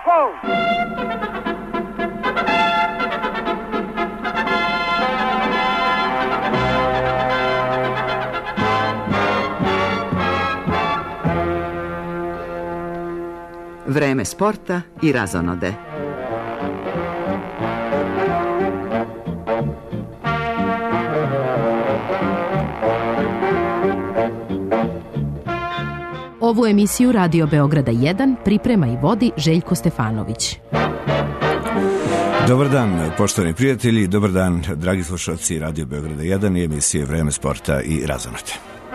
Telefon! Vreme sporta i razonode. Ovu emisiju Radio Beograda 1 priprema i vodi Željko Stefanović. Dobar dan, poštovani prijatelji, dobar dan, dragi slušalci Radio Beograda 1 i emisije Vreme sporta i razonode.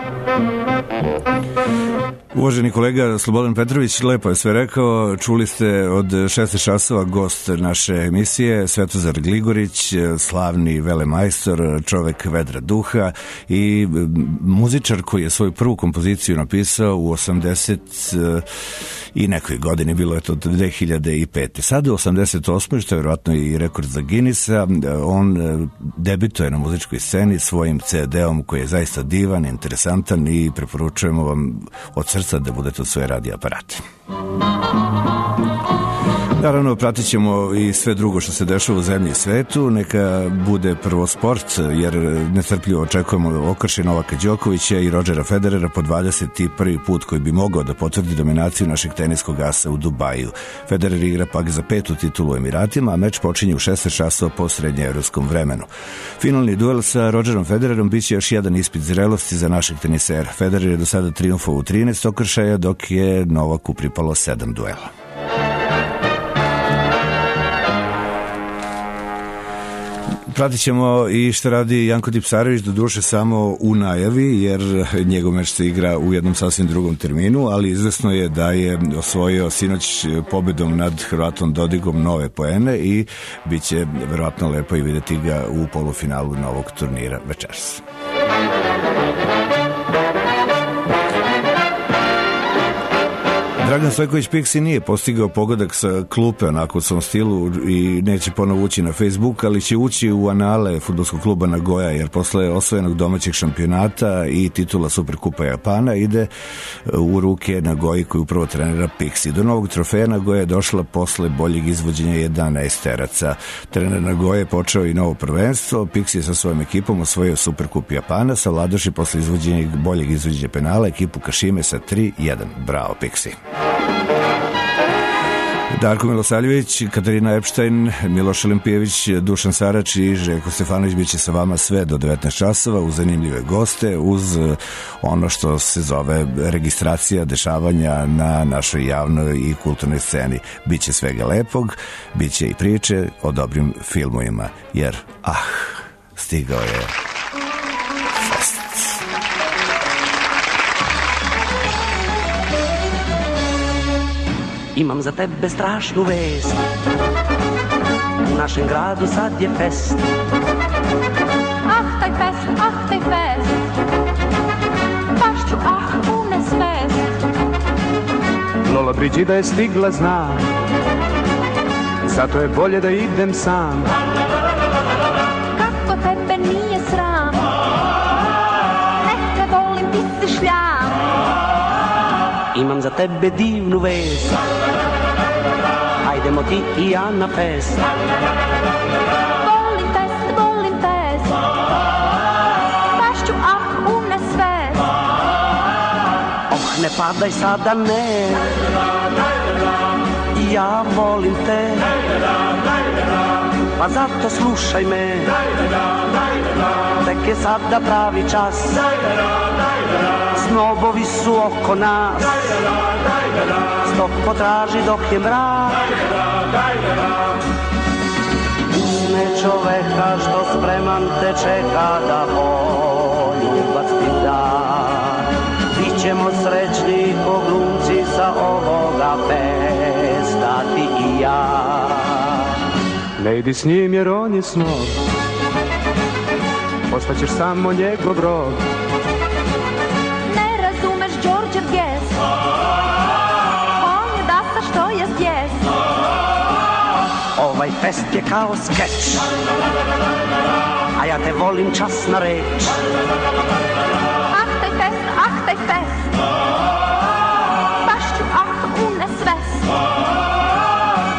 Uvaženi kolega Slobodan Petrović lepo je sve rekao. Čuli ste od 16 časova gost naše emisije Svetozar Gligorić, slavni velemajstor, čovek vedra duha i muzičar koji je svoju prvu kompoziciju napisao u 80 i nekoj godini, bilo je to 2005. Sada u 88. što je vjerojatno i rekord za Guinnessa, on debituje na muzičkoj sceni svojim CD-om koji je zaista divan, interesantan i preporučujemo vam od srca da budete u svoje radio aparate. Naravno, pratit ćemo i sve drugo što se dešava u zemlji i svetu. Neka bude prvo sport, jer nestrpljivo očekujemo okršaj Novaka Đokovića i Rodgera Federera po 21. put koji bi mogao da potvrdi dominaciju našeg teniskog asa u Dubaju. Federer igra pak za 5. titulu u Emiratima, a meč počinje u 16 časova po srednjeevropskom vremenu. Finalni duel sa Rodgerom Federerom biće još jedan ispit zrelosti za našeg tenisera. Federer je do sada triumfovao u 13 okršaja, dok je Novaku pripalo 7 duela. Pratit ćemo i što radi Janko Tipsarević, do duše samo u najavi, jer njegov meč se igra u jednom sasvim drugom terminu, ali izvesno je da je osvojio sinoć pobedom nad Hrvatom Dodigom nove poene i bit će verovatno lepo i videti ga u polufinalu novog turnira večeras. Dragan Stojković Pixi nije postigao pogodak sa klupe onako u svom stilu i neće ponovo ući na Facebook, ali će ući u anale fudbalskog kluba Nagoja, jer posle osvojenog domaćeg šampionata i titula Superkupa Japana ide u ruke Nagoji koji upravo trenira Pixi. Do novog trofeja Nagoja je došla posle boljeg izvođenja 11 teraca. Trener Nagoja je počeo i novo prvenstvo. Pixi je sa svojom ekipom osvojio Superkup Japana, savladoši posle boljeg izvođenja penala ekipu Kašime sa 3-1. Bravo Pixi. Darko Milosavljević, Katarina Epštajn, Miloš Olimpijević, Dušan Sarač i Željko Stefanović bit će sa vama sve do 19 časova uz zanimljive goste, uz ono što se zove registracija dešavanja na našoj javnoj i kulturnoj sceni. Biće svega lepog, bit će i priče o dobrim filmovima, jer stigao je fest. Imam za tebe strašnu vest, u našem gradu sad je fest. Ah, taj fest, baš ću u nesvest. Lola Brigida je stigla, znam, zato je bolje da idem sam. Kako tebe nije sram, ne te volim, ti si šljam. Imam za tebe divnu vest, hajdemo ti i ja na fest. Volim test, baš ću u nesvest. Ne padaj sada, ne, ja volim te, pa zato slušaj me, tek je sada pravi čas, snobovi su oko nas, stop potraži dok je mrak. Ne čoveka što spreman te čeka da poljubac ti da. Bićemo srećni ko glumci sa ovoga festa, ti i ja. Ne idi s njim jer on je snob, ostaćeš samo njegov rob. Ne razumeš Đorđev bijes, on je dasa što je zbijes. Ovaj fest je kao skeč, a ja te volim čas na reč. Ah, taj fest, baš ću u nesvest.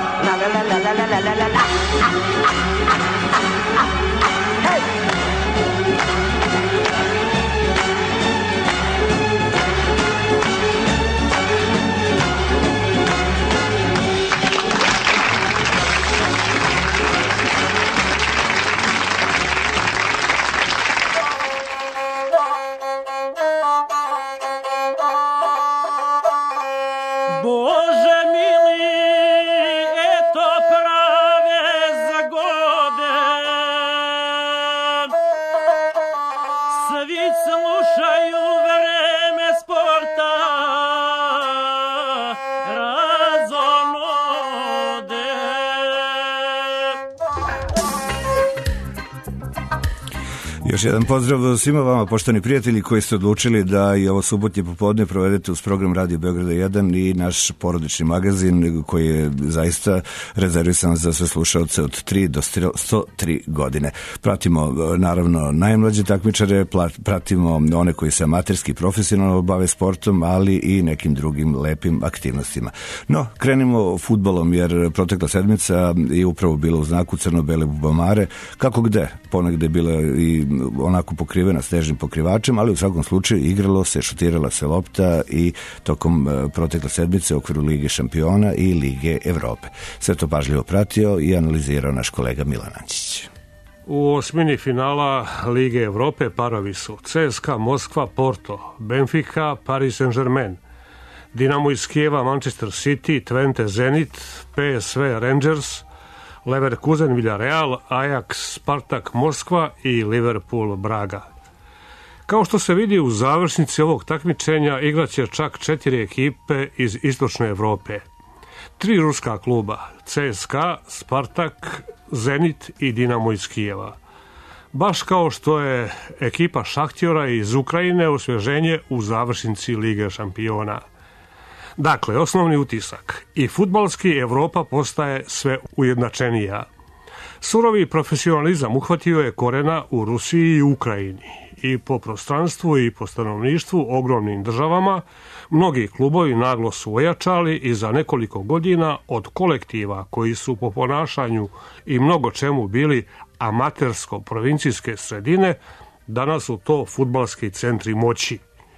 Još jedan pozdrav svima vama, poštovani prijatelji, koji ste odlučili da i ovo subotnje popodne provedete uz program Radio Beograda 1 i naš porodični magazin koji je zaista rezervisan za sve slušalce od 3 do 103 godine. Pratimo naravno najmlađe takmičare, pratimo one koji se amaterski profesionalno bave sportom, ali i nekim drugim lepim aktivnostima. No, krenimo fudbalom, jer protekla sedmica je upravo bila u znaku crno-bele bubamare, kako gde, ponegde je bila i onako pokrivena snežnim pokrivačem, ali u svakom slučaju igralo se, šutirala se lopta i tokom protekle sedmice u okviru Lige šampiona i Lige Evrope. Sve to pažljivo pratio i analizirao naš kolega Milan Ančić. U osmini finala Lige Evrope parovi su CSKA Moskva Porto, Benfica Paris Saint-Germain, Dinamo iz Kijeva Manchester City, Twente Zenit, PSV Rangers, Leverkusen Villarreal, Ajax Spartak Moskva i Liverpool Braga. Kao što se vidi u završnici ovog takmičenja igraće čak 4 ekipe iz istočne Evrope. 3 ruska kluba, CSKA, Spartak, Zenit i Dinamo iz Kijeva. Baš kao što je ekipa Šahtjora iz Ukrajine osvježenje u završnici Lige šampiona. Dakle, osnovni utisak. I fudbalski Evropa postaje sve ujednačenija. Surovi profesionalizam uhvatio je korena u Rusiji i Ukrajini. I po prostranstvu i po stanovništvu ogromnim državama mnogi klubovi naglo su ojačali i za nekoliko godina od kolektiva koji su po ponašanju i mnogo čemu bili amatersko-provincijske sredine, danas su to fudbalski centri moći.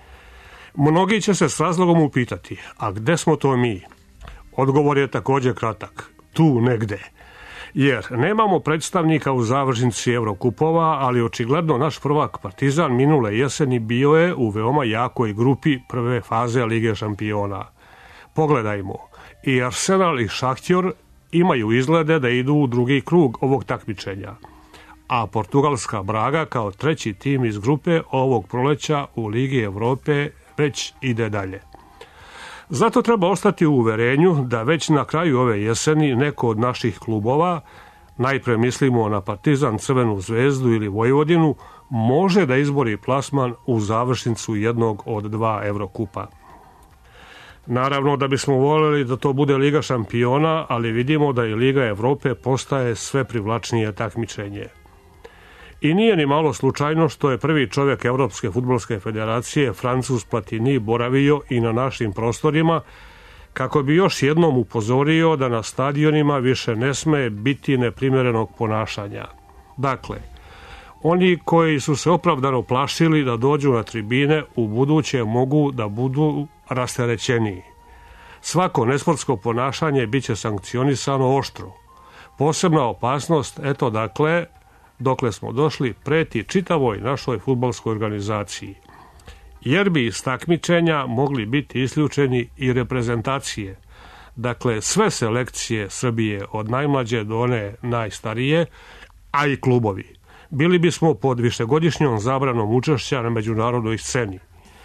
Mnogi će se s razlogom upitati, a gde smo to mi? Odgovor je također kratak, tu negde. Jer nemamo predstavnika u završnici Evrokupova, ali očigledno naš prvak Partizan minule jeseni bio je u veoma jakoj grupi prve faze Lige šampiona. Pogledajmo, i Arsenal i Šahtjor imaju izglede da idu u drugi krug ovog takmičenja, a portugalska Braga kao treći tim iz grupe ovog proleća u Ligi Evrope već ide dalje. Zato treba ostati u uverenju da već na kraju ove jeseni neko od naših klubova, najpre mislimo na Partizan, Crvenu zvezdu ili Vojvodinu, može da izbori plasman u završnicu jednog od 2 Evrokupa. Naravno da bismo voljeli da to bude Liga šampiona, ali vidimo da i Liga Evrope postaje sve privlačnije takmičenje. I nije ni malo slučajno što je prvi čovjek Evropske fudbalske federacije, Francuz Platini, boravio i na našim prostorima kako bi još jednom upozorio da na stadionima više ne sme biti neprimjerenog ponašanja. Dakle, oni koji su se opravdano plašili da dođu na tribine u buduće mogu da budu rasterećeniji. Svako nesportsko ponašanje bit će sankcionisano oštro. Posebna opasnost, eto dakle, dokle smo došli, preti čitavoj našoj fudbalskoj organizaciji. Jer bi iz takmičenja mogli biti isključeni i reprezentacije. Dakle, sve selekcije Srbije od najmlađe do one najstarije, a i klubovi. Bili bismo pod višegodišnjom zabranom učešća na međunarodnoj sceni.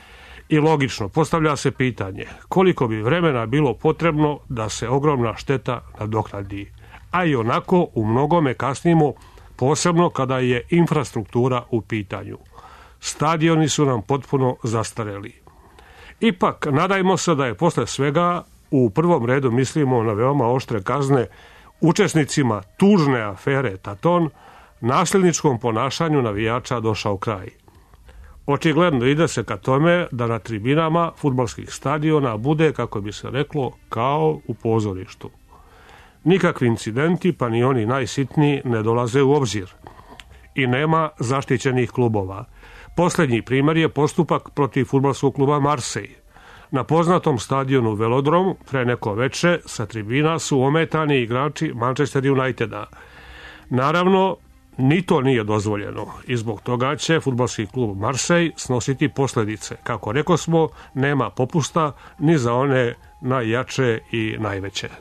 I logično, postavlja se pitanje koliko bi vremena bilo potrebno da se ogromna šteta nadoknadi. A i onako u mnogome kasnimo, posebno kada je infrastruktura u pitanju. Stadioni su nam potpuno zastareli. Ipak, nadajmo se da je posle svega, u prvom redu mislimo na veoma oštre kazne učesnicima tužne afere Taton, nasilničkom ponašanju navijača došao kraj. Očigledno ide se ka tome da na tribinama fudbalskih stadiona bude, kako bi se reklo, kao u pozorištu. Nikakvi incidenti, pa ni oni najsitniji, ne dolaze u obzir. I nema zaštićenih klubova. Posljednji primjer je postupak protiv fudbalskog kluba Marseille. Na poznatom stadionu Velodrom pre neko veče sa tribina su ometani igrači Manchester Uniteda. Naravno, ni to nije dozvoljeno i zbog toga će fudbalski klub Marseille snositi posljedice. Kako rekosmo, nema popusta ni za one najjače i najveće.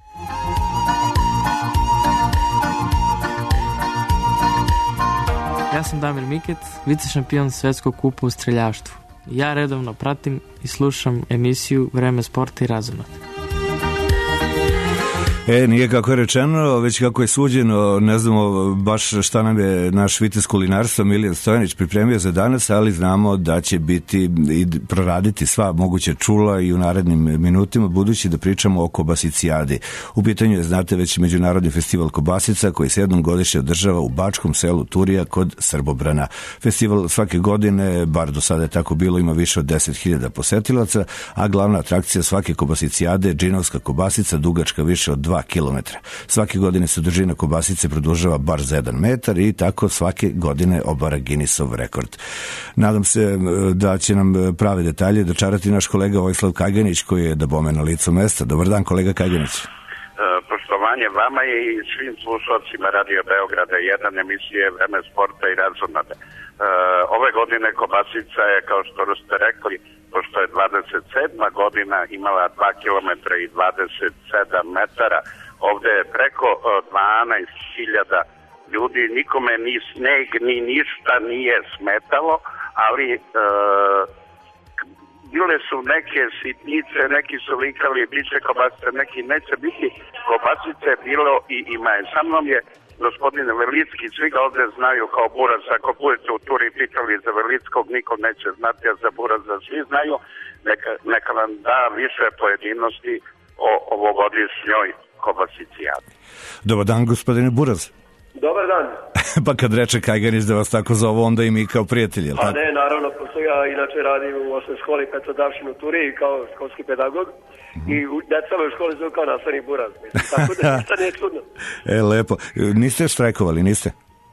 Ja sam Damir Mikec, vice šampion Svetskog kupa u streljaštvu. Ja redovno pratim i slušam emisiju Vreme sporta i razonode. Nije kako je rečeno, već kako je suđeno. Ne znamo baš šta nam je naš vitez kulinarstva Miljan Stojanić pripremio za danas, ali znamo da će biti i proraditi sva moguća čula i u narednim minutima, budući da pričamo o kobasicijadi. U pitanju je, znate, već Međunarodni festival kobasica koji se jednom godišnje održava u bačkom selu Turija kod Srbobrana. Festival svake godine, bar do sada je tako bilo, ima više od 10.000 posetilaca, a glavna atrakcija svake kobasicijade je džinovska kobasica, dugačka više od 2 kilometra. Svake godine se dužina kobasice produžava bar za 1 metar i tako svake godine obara Guinnessov rekord. Nadam se da će nam prave detalje dočarati naš kolega Vojislav Kajganić, koji je dabome na licu mesta. Dobar dan, kolega Kajganić. Poštovanje vama i svim slušalcima Radio Beograda 1 emisije Vreme sporta i razonode. Ove godine kobasica je, kao što ste rekli, pošto je 27. godina, imala 2 km i 27 metara. Ovde je preko 12.000 ljudi, nikome ni sneg ni ništa nije smetalo, ali bile su neke sitnice, neki su likali biće kobasice, neki neće biti kobasice, bilo i ima je. Sa mnom je gospodin Velicki, svi ga ovde znaju kao Buraz. Ako budete u Turi pitali za Velickog, niko neće znati, a za Buraza svi znaju. Neka vam da više pojedinosti o ovogodišnjoj kobasicijadi. Dobar dan, gospodine Buraz. Dobar dan. Pa kad reče Kajganić da vas tako zove, onda i mi kao prijatelji, Pa ne, naravno, pošto ja inače radim u osnovnoj školi Petar Davšin u Turiji kao školski pedagog i deca me u školi zove kao nastavnik Buraz. Tako da ništa nije čudno. Lepo. Niste štrajkovali, niste?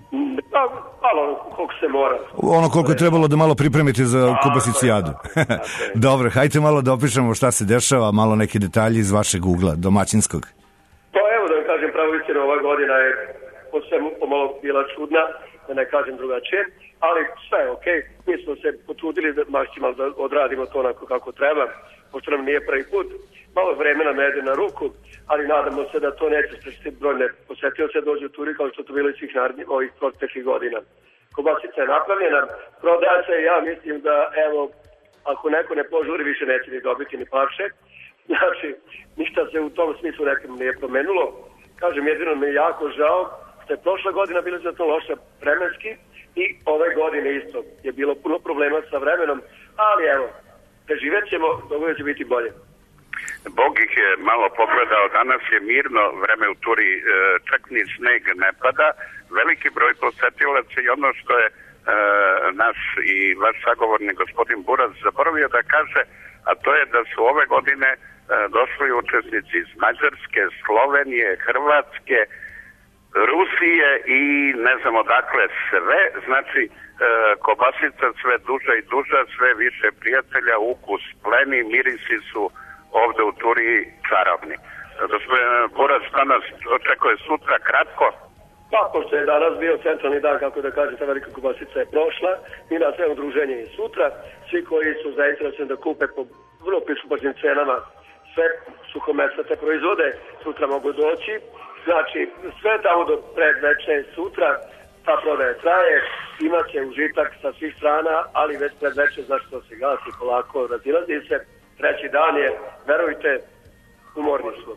Malo, koliko se mora. Ono koliko je trebalo da malo pripremite za kobasicijadu. Dobro, hajte malo da opišemo šta se dešava, malo neki detalji iz vašeg ugla, domaćinskog. Pa evo da vam kažem, pravo istinu, ova godina je po svemu pomalo bila čudna, da ne kažem drugačije, ali sve je okej. Mi smo se potrudili da maksimalno da odradimo to onako kako treba, pošto nam nije prvi put. Malo vremena ne ide na ruku, ali nadamo se da to neće sprečiti brojne posetioce dođu u Turi kao što to bilo i svih ovih proteklih godina. Kobasica je napravljena, prodaje se, ja mislim da, evo, ako neko ne požuri, više neće ni dobiti ni parče. Znači, ništa se u tom smislu nekim nije promenilo. Kažem, jedino mi je jako žao što je prošla godina bila za to loša vremenski i ove godine isto je bilo puno problema sa vremenom, ali evo, preživet ćemo, dobro će biti bolje. Bog ih je malo pogledao, danas je mirno vreme u Turi, čak ni sneg ne pada, veliki broj posetilaca i ono što je naš i vaš sagovornik gospodin Buraz zaboravio da kaže, a to je da su ove godine došli učesnici iz Mađarske, Slovenije, Hrvatske, Rusije i ne znam odakle sve, znači kobasica sve duža i duža, sve više prijatelja, ukus pleni, mirisi su ovde u Turiji čarobni. Gospodin Buraz, šta nas očekuje sutra kratko? Pa, pošto je danas bio centralni dan, kako da kažem, ta velika kobasica je prošla, mi nas sve udruženje i sutra, svi koji su zainteresovani da kupe po vrlo pristupačnim cenama sve suhomesnate proizvode, sutra mogu doći. Znači, sve tamo do predveče sutra, ta prodaja traje, imat će užitak sa svih strana, ali već predveče, znači to se gasi, polako razilazi se. Treći dan je, verujte, umorni smo.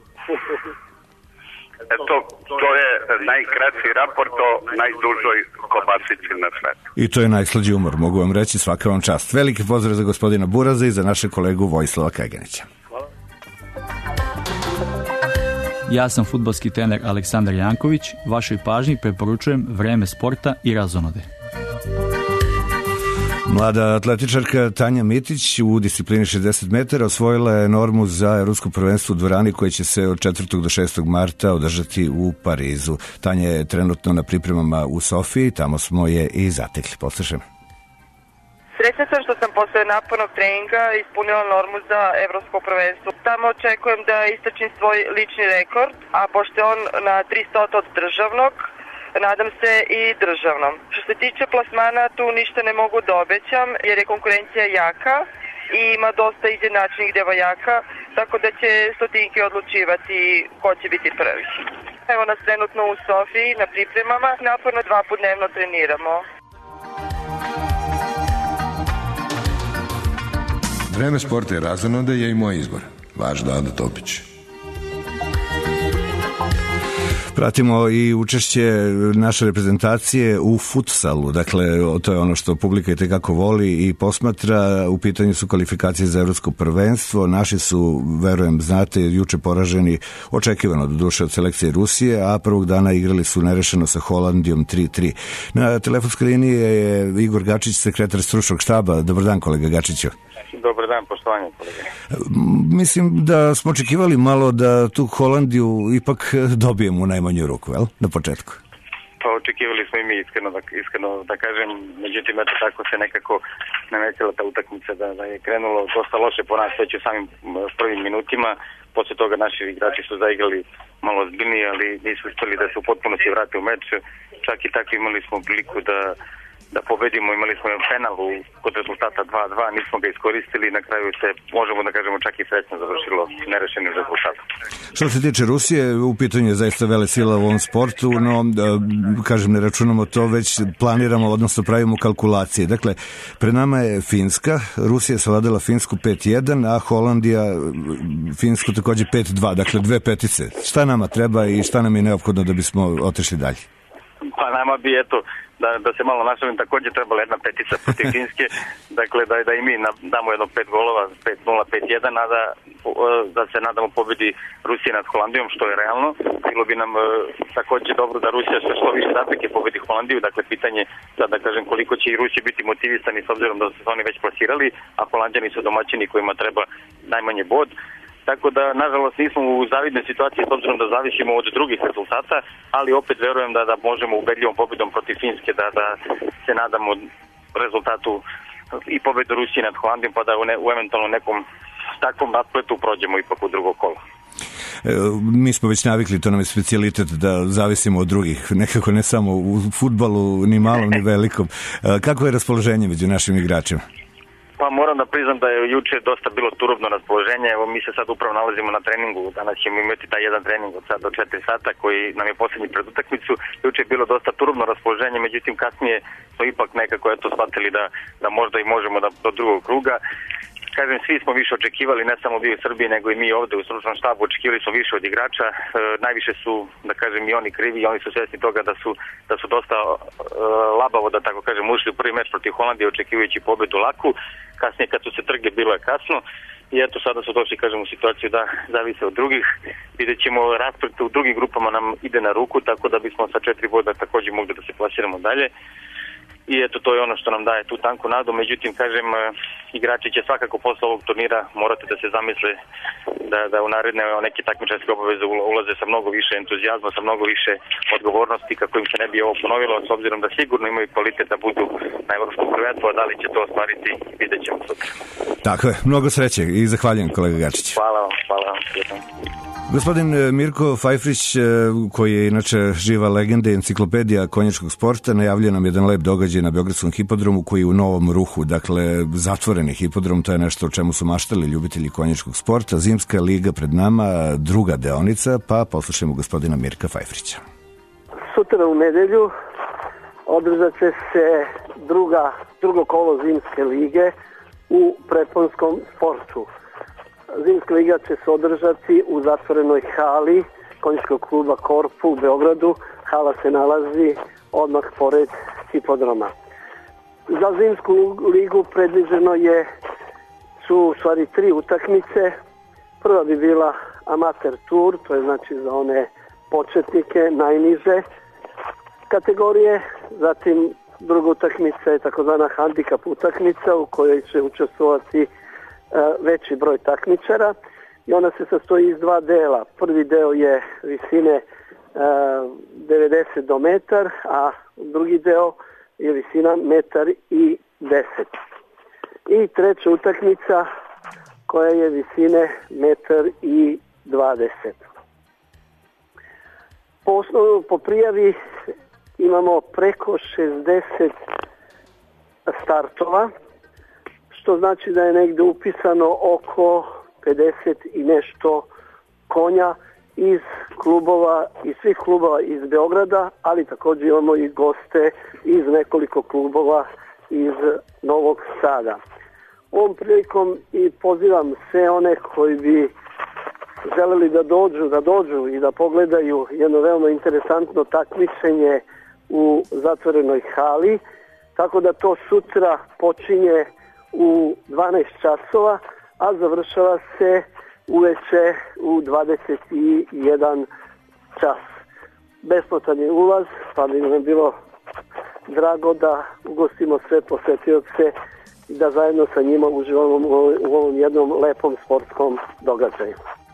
To je najkraći raport o najdužoj kobasici na svetu. I to je najslađi umor, mogu vam reći, svaka vam čast. Veliki pozdrav za gospodina Buraza i za našeg kolegu Vojislava Kajganića. Hvala. Ja sam fudbalski trener Aleksandar Janković. Vašoj pažnji preporučujem Vreme sporta i razonode. Mlada atletičarka Tanja Mitić u disciplini 60 metara osvojila je normu za evropsko prvenstvo u dvorani koje će se od 4. do 6. marta održati u Parizu. Tanja je trenutno na pripremama u Sofiji, tamo smo je i zatekli. Poslušajmo. Srećna sam što sam posle napornog treninga ispunila normu za evropsko prvenstvo. Tamo očekujem da istračim svoj lični rekord, a pošto je on na 300 od državnog, nadam se i državnom. Što se tiče plasmana, tu ništa ne mogu da obećam jer je konkurencija jaka i ima dosta izjednačenih devojaka, tako da će stotinke odlučivati ko će biti prvi. Evo nas trenutno u Sofiji na pripremama, naporno 2 puta dnevno treniramo. Vreme sporta i razonode je i moj izbor. Vaš Dado Topić. Pratimo i učešće naše reprezentacije u futsalu, dakle to je ono što publika itekako voli i posmatra. U pitanju su kvalifikacije za evropsko prvenstvo. Naši su, verujem, znate, juče poraženi, očekivano do duše od selekcije Rusije, a prvog dana igrali su nerešeno sa Holandijom 3-3. Na telefonskoj liniji je Igor Gačić, sekretar stručnog štaba. Dobar dan, kolega Gačiću. Dobar dan, poštovanje kolege. Mislim da smo očekivali malo da tu Holandiju ipak dobijemo u najmanju ruku, jel? Na početku. Pa očekivali smo i mi iskreno da kažem, međutim eto tako se nekako namestila ta utakmica da je krenulo dosta loše po nas već u samim prvim minutima. Posle toga naši igrači su zaigrali malo ozbiljnije, ali nisu uspeli da se u potpunosti vrate u meč. Čak i tako imali smo priliku da pobedimo, imali smo jedan penal kod rezultata 2-2, nismo ga iskoristili i na kraju se, možemo da kažemo, čak i srećno završilo nerešenim rezultatom. Što se tiče Rusije, u pitanju je zaista vele sila u ovom sportu, no, kažem, ne računamo to, već planiramo, odnosno pravimo kalkulacije. Dakle, pred nama je Finska, Rusija je savladala Finsku 5-1, a Holandija Finsku takođe 5-2, dakle 2 petice. Šta nama treba i šta nam je neophodno da bismo otišli dalje? Pa nama bi, eto, da se malo našalim, također trebala jedna petica protiv Finske, dakle da i mi damo jedno 5 golova, 5-0, 5-1, a da se nadamo pobedi Rusije nad Holandijom, što je realno. Bilo bi nam također dobro da Rusija što više zapeke pobedi Holandiju, dakle pitanje da kažem koliko će i Rusije biti motivisani s obzirom da su oni već plasirali, a Holandjani su domaćini kojima treba najmanje bod. Tako da, nažalost, nismo u zavidnoj situaciji s obzirom da zavisimo od drugih rezultata, ali opet verujem da možemo ubedljivom pobedom protiv Finske da se nadamo rezultatu i pobedu Rusije nad Holandijom, pa da u eventualno nekom takvom raspletu prođemo ipak u drugo kolo. Mi smo već navikli, to nam je specijalitet da zavisimo od drugih, nekako ne samo u fudbalu, ni malom, ni velikom. Kako je raspoloženje među našim igračima? Pa moram da priznam da je juče dosta bilo turobno raspoloženje. Evo mi se sad upravo nalazimo na treningu. Danas ćemo imati taj jedan trening od sad do 4 sata koji nam je posljednji pred utakmicu. Juče je bilo dosta turobno raspoloženje, međutim kasnije smo ipak nekako shvatili da možda i možemo do drugog kruga. Kažem, svi smo više očekivali, ne samo vi u Srbiji, nego i mi ovde u stručnom štabu, očekivali smo više od igrača. Najviše su, da kažem, i oni krivi, i oni su svjesni toga da su dosta labavo, da tako kažem, ušli u prvi meč protiv Holandije, očekivajući pobedu laku. Kasnije, kad su se trge, bilo je kasno. I eto, sada su došli, kažem, u situaciju da zavise od drugih. Vidjet ćemo, rasplet u drugim grupama nam ide na ruku, tako da bismo sa 4 boda također mogli da se plasiramo dalje. I eto, to je ono što nam daje tu tanku nadu. Međutim, kažem, igrači će svakako posle ovog turnira morati da se zamisle da u naredne neke takmičarske obaveze ulaze sa mnogo više entuzijazma, sa mnogo više odgovornosti kako im se ne bi ovo ponovilo, s obzirom da sigurno imaju kvalitet da budu na evropskom prvenstvu, a da li će to ostvariti, vidjet ćemo sutra. Tako je, mnogo sreće i zahvaljujem, kolega Gačić. Hvala vam. Gospodin Mirko Fajfrić, koji je inače živa legenda i enciklopedija konjičkog sporta, najavljuje nam jedan lep događaj na Beogradskom hipodromu koji je u novom ruhu, dakle zatvoreni hipodrom, to je nešto o čemu su maštali ljubitelji konjičkog sporta. Zimska liga pred nama, druga deonica, pa poslušajmo gospodina Mirka Fajfrića. Sutra u nedelju održat će se drugo kolo Zimske lige u preponskom sportu. Zimska liga će se održati u zatvorenoj hali konjičkog kluba Korpu u Beogradu. Hala se nalazi odmah pored hipodroma. Za Zimsku ligu predviđeno su u stvari 3 utakmice. Prva bi bila amater tur, to je znači za one početnike najniže kategorije. Zatim druga utakmica je takozvana handikap utakmica u kojoj će učestvovati veći broj takmičara i ona se sastoji iz 2 dela. Prvi deo je visine 90 do metar, a drugi deo je visina 1,10 m. I treća utakmica koja je visine 1,20 m. Po prijavi imamo preko 60 startova, što znači da je negdje upisano oko 50 i nešto konja iz svih klubova iz Beograda, ali također imamo i goste iz nekoliko klubova iz Novog Sada. Ovom prilikom i pozivam sve one koji bi želeli da dođu i da pogledaju jedno veoma interesantno takmičenje u zatvorenoj hali, tako da to sutra počinje u 12 časova, a završava se uveče u 21 čas. Besplatan je ulaz, pa bi nam bilo drago da ugostimo sve posetioce i da zajedno sa njima uživamo u ovom jednom lepom sportskom događaju.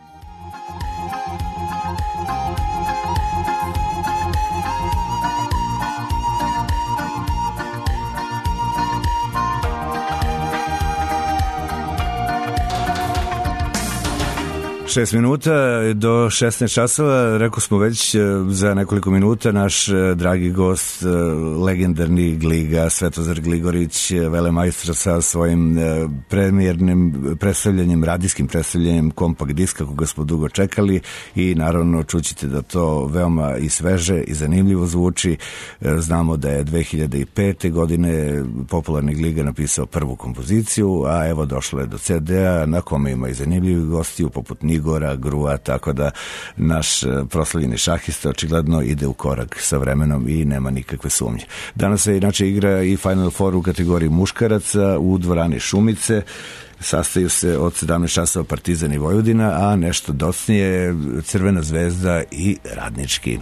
Šest minuta do 16 časova, rekao smo već za nekoliko minuta, naš dragi gost, legendarni Gliga, Svetozar Gligorić, velemajstor sa svojim premijernim predstavljanjem, radijskim predstavljanjem kompakt diska koga smo dugo čekali i naravno čućete da to veoma i sveže i zanimljivo zvuči. Znamo da je 2005. godine popularni Gliga napisao prvu kompoziciju, a evo došlo je do CD-a na kome ima i zanimljivi gostiju poput Nigora, Grua, tako da naš proslavljeni šahista očigledno ide u korak sa vremenom i nema nikakve sumnje. Danas se inače igra i Final Four u kategoriji muškaraca u dvorani Šumice. Sastaju se od 17 časova Partizan i Vojvodina, a nešto docnije Crvena zvezda i Radnički.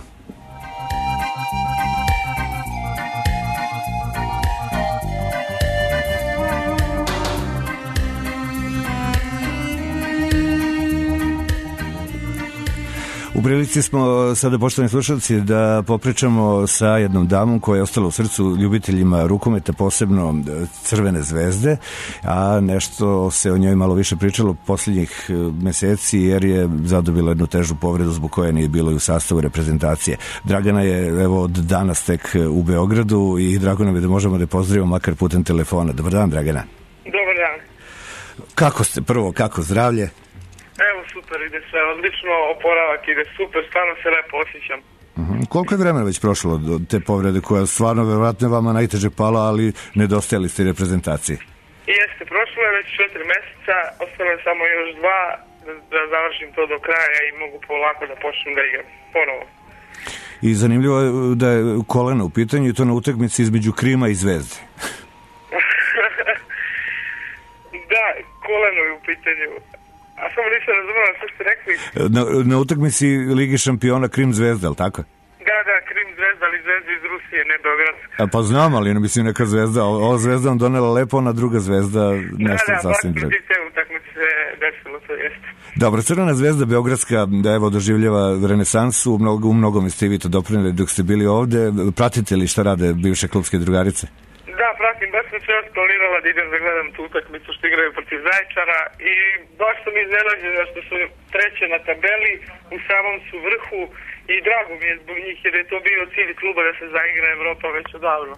U prilici smo sada, poštovani slušalci, da popričamo sa jednom damom koja je ostala u srcu ljubiteljima rukometa, posebno Crvene zvezde, a nešto se o njoj malo više pričalo posljednjih meseci jer je zadobila jednu težu povredu zbog koje nije bilo i u sastavu reprezentacije. Dragana je evo od danas tek u Beogradu i drago nam je da možemo da je pozdravimo makar putem telefona. Dobar dan, Dragana. Dobar dan. Kako ste? Prvo, kako zdravlje? Evo, super, ide sve odlično, oporavak ide super, stvarno se lepo osjećam. Koliko je vremena već prošlo do te povrede koja stvarno verovatno vama najteže pala, ali nedostajali ste reprezentaciji? Jeste, prošlo je već 4 meseca, ostalo je samo još 2 da završim to do kraja i mogu polako da počnem da igram ponovo. I zanimljivo je da je koleno u pitanju i to na utakmici između Krima i Zvezde. Da, koleno je u pitanju. A samo nisam razumela što ste rekli. Na utakmici Lige šampiona Krim Zvezda, ali tako? Da, Krim Zvezda, ali Zvezda iz Rusije, ne Beogradska. Pa znam, ali mislim neka Zvezda, ova Zvezda vam donela lepo, ona druga Zvezda nešto sasvim drugo. Da, baš te utakmice se desilo, to jeste. Dobro, Crvena zvezda Beogradska, da evo doživljava renesansu, u mnogome ste i vi to doprineli dok ste bili ovde. Pratite li šta rade bivše klubske drugarice? Da, pratim, baš sam se planirala da idem da gledam tu utakmicu što igraju protiv Zaječara i baš sam iznenađena što su treće na tabeli, u samom su vrhu i drago mi je zbog njih jer je to bio cilj kluba da se zaigra Evropa već odavno.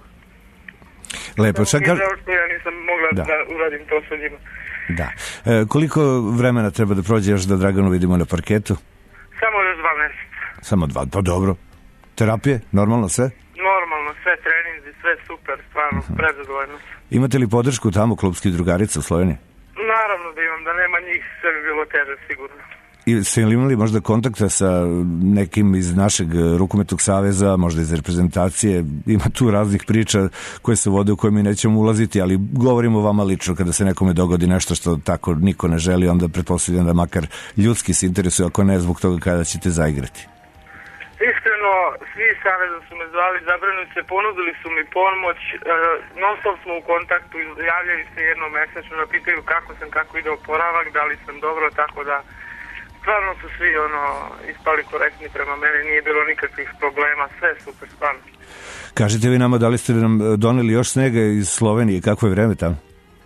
Lepo, ja nisam mogla da uradim to sa njima. Da. Koliko vremena treba da prođe još da Draganu vidimo na parketu? Samo još 2 meseca. Samo 2, pa dobro. Terapije, normalno sve? Normalno, sve treninzi, sve super, stvarno, prezadovoljno. Imate li podršku tamo klubskih drugarica u Sloveniji? Naravno da imam, da nema njih, sve bi bilo teže, sigurno. I ste li imali možda kontakta sa nekim iz našeg rukometnog saveza, možda iz reprezentacije? Ima tu raznih priča koje se vode u koje mi nećemo ulaziti, ali govorimo vama lično kada se nekome dogodi nešto što tako niko ne želi, onda pretpostavljam da makar ljudski se interesuje, ako ne zbog toga kada ćete zaigrati. Iskreno, svi saveza su me zvali, zabrinuti se, ponudili su mi pomoć, non stop smo u kontaktu, javljaju se jednom mesečno da pitaju kako ide oporavak, da li sam dobro, tako da stvarno su svi ispali korektni prema meni, nije bilo nikakvih problema, sve super, stvarno. Kažete vi nama, da li ste nam doneli još snega iz Slovenije, kako je vreme tamo?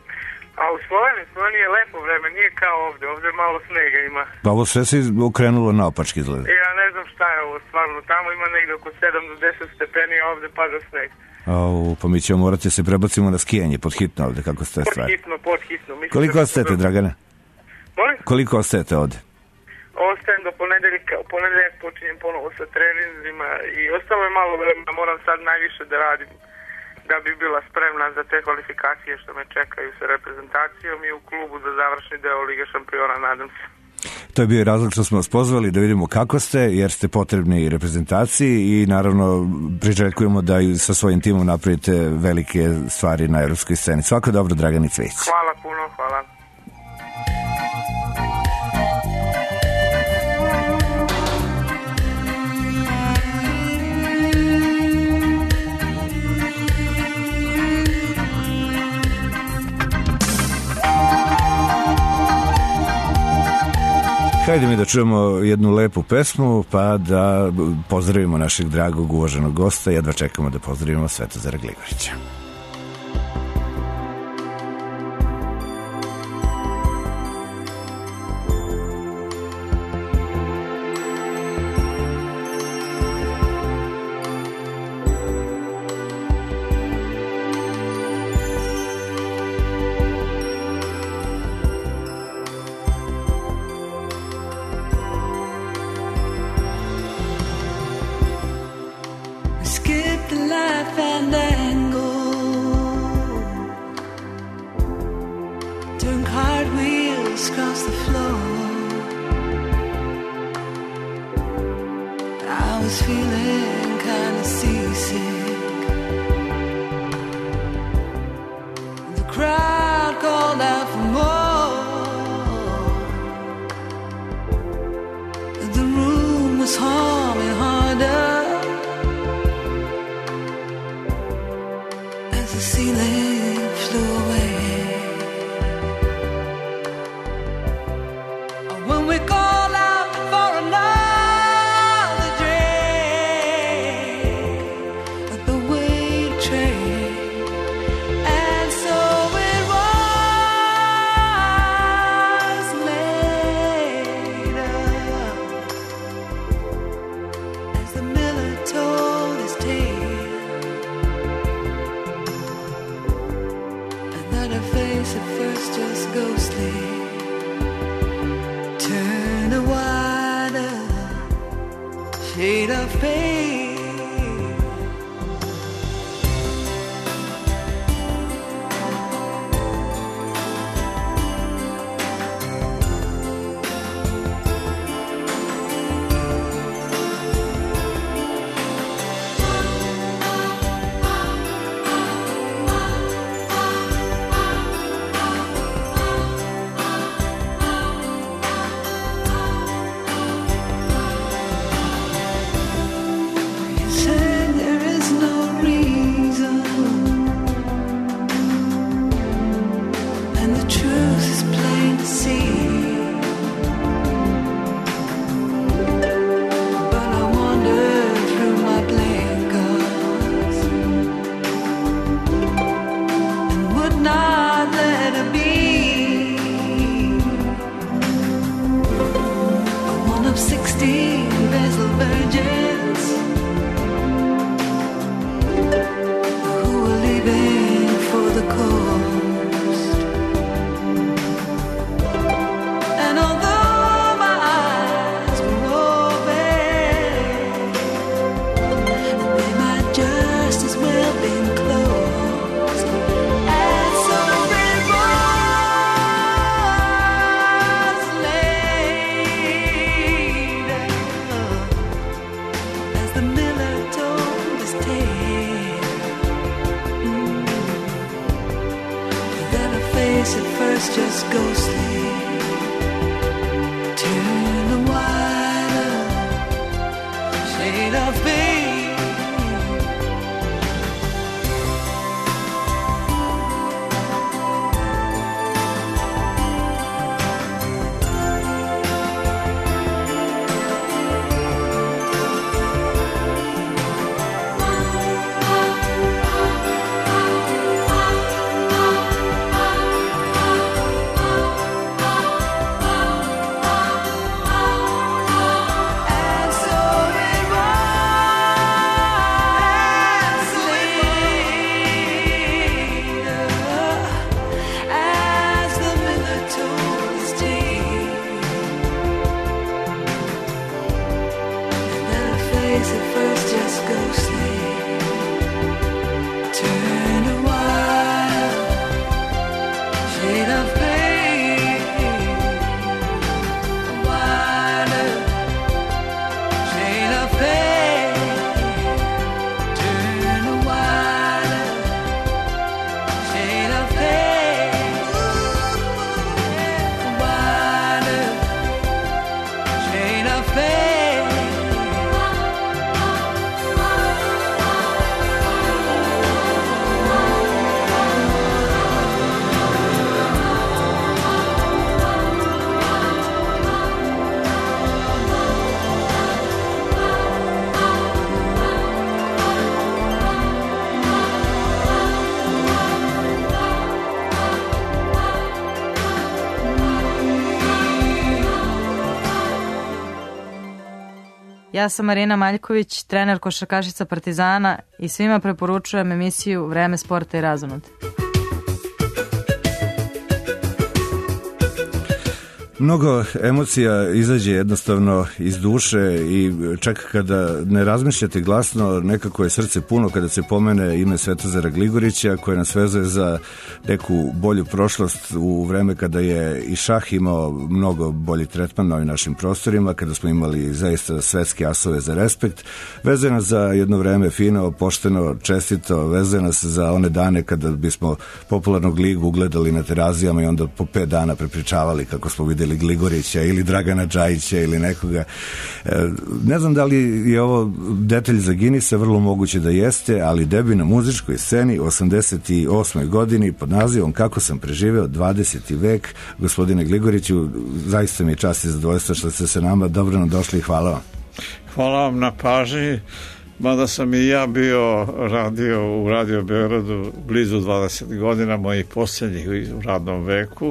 A u Sloveniji je lepo vreme, nije kao ovde malo snega ima. Pa ovo sve se okrenulo naopački izgleda. Ja ne znam šta je ovo stvarno, tamo ima negde oko 7 do 10 stepeni, a ovde pada sneg. Pa mi ćemo morati se prebacimo na skijanje, pod hitno ovde, kako ste stvari? Pod hitno. Koliko ostajete, Dragana? Koliko ostajete ovde? Ostajem do ponedeljak počinjem ponovo sa treninzima i ostalo je malo vremena, moram sad najviše da radim da bi bila spremna za te kvalifikacije što me čekaju sa reprezentacijom i u klubu za završni deo Lige šampiona, nadam se. To je bio razlog što smo vas pozvali da vidimo kako ste, jer ste potrebni reprezentaciji i naravno priželjkujemo da i sa svojim timom napravite velike stvari na evropskoj sceni. Svako dobro, Dragani Cvijić. Hvala puno, hvala. Hajde mi da čujemo jednu lepu pesmu, pa da pozdravimo našeg dragog uvaženog gosta. Jedva čekamo da pozdravimo Svetozara Gligorića. Shade of pain. Ja sam Marina Maljković, trener košarkašica Partizana i svima preporučujem emisiju Vreme sporta i razonode. Mnogo emocija izađe jednostavno iz duše i čak kada ne razmišljate glasno, nekako je srce puno kada se pomene ime Svetozara Gligorića, koje nas vezuje za neku bolju prošlost u vreme kada je i šah imao mnogo bolji tretman na ovim našim prostorima, kada smo imali zaista svetske asove za respekt. Vezuje nas za jedno vreme fino, pošteno, čestito, vezuje nas za one dane kada bismo popularnog ligu ugledali na terazijama i onda po 5 dana prepričavali kako smo videli Gligorića ili Dragana Džajića ili nekoga. Ne znam da li je ovo detalj za Ginisa, vrlo moguće da jeste, ali debi na muzičkoj sceni u 88. godini pod nazivom Kako sam preživeo 20. vek. Gospodine Gligoriću, zaista mi je čast i zadovoljstvo što ste se nama dobro došli i hvala vam. Hvala vam na pažnji, mada sam i ja bio radio u Radio Beogradu blizu 20 godina, mojih posljednjih u radnom veku,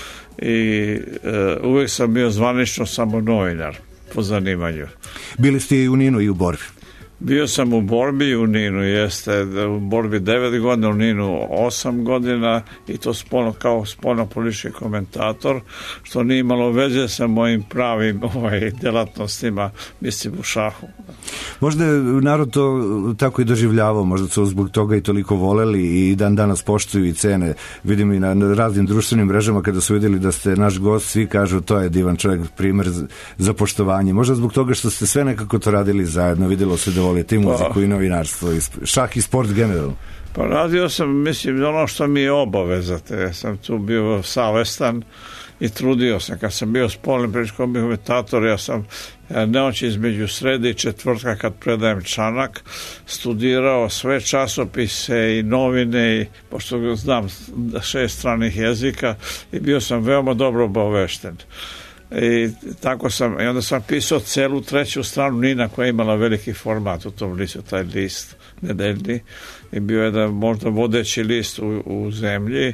i uvek sam bio zvanično samo novinar po zanimanju. Bili ste i u Ninu i u borbi? Bio sam u borbi i u Ninu, jeste, u borbi 9 godina, u Ninu 8 godina i to kao spoljnopolitički komentator, što nije imalo veze sa mojim pravim delatnostima, mislim u šahu. Možda je narod to tako i doživljavao, možda su zbog toga i toliko voleli i dan danas poštuju i cene. Vidim i na raznim društvenim mrežama kada su vidjeli da ste naš gost, svi kažu to je divan čovjek, primer za poštovanje. Možda zbog toga što ste sve nekako to radili zajedno, vidjelo se da volite i muziku i novinarstvo, i šah i sport generalno. Pa radio sam, mislim, ono što mi je obaveza, ja sam tu bio savestan i trudio sam. Kad sam bio spoljni politički komentator, ja sam noći između srede i četvrtka kad predajem članak studirao sve časopise i novine, i pošto znam 6 stranih jezika, i bio sam veoma dobro obavešten. I tako sam, i onda sam pisao celu 3. stranu Nina, koja je imala veliki format u tom listu, taj list nedeljni, i bio je da možda vodeći list u zemlji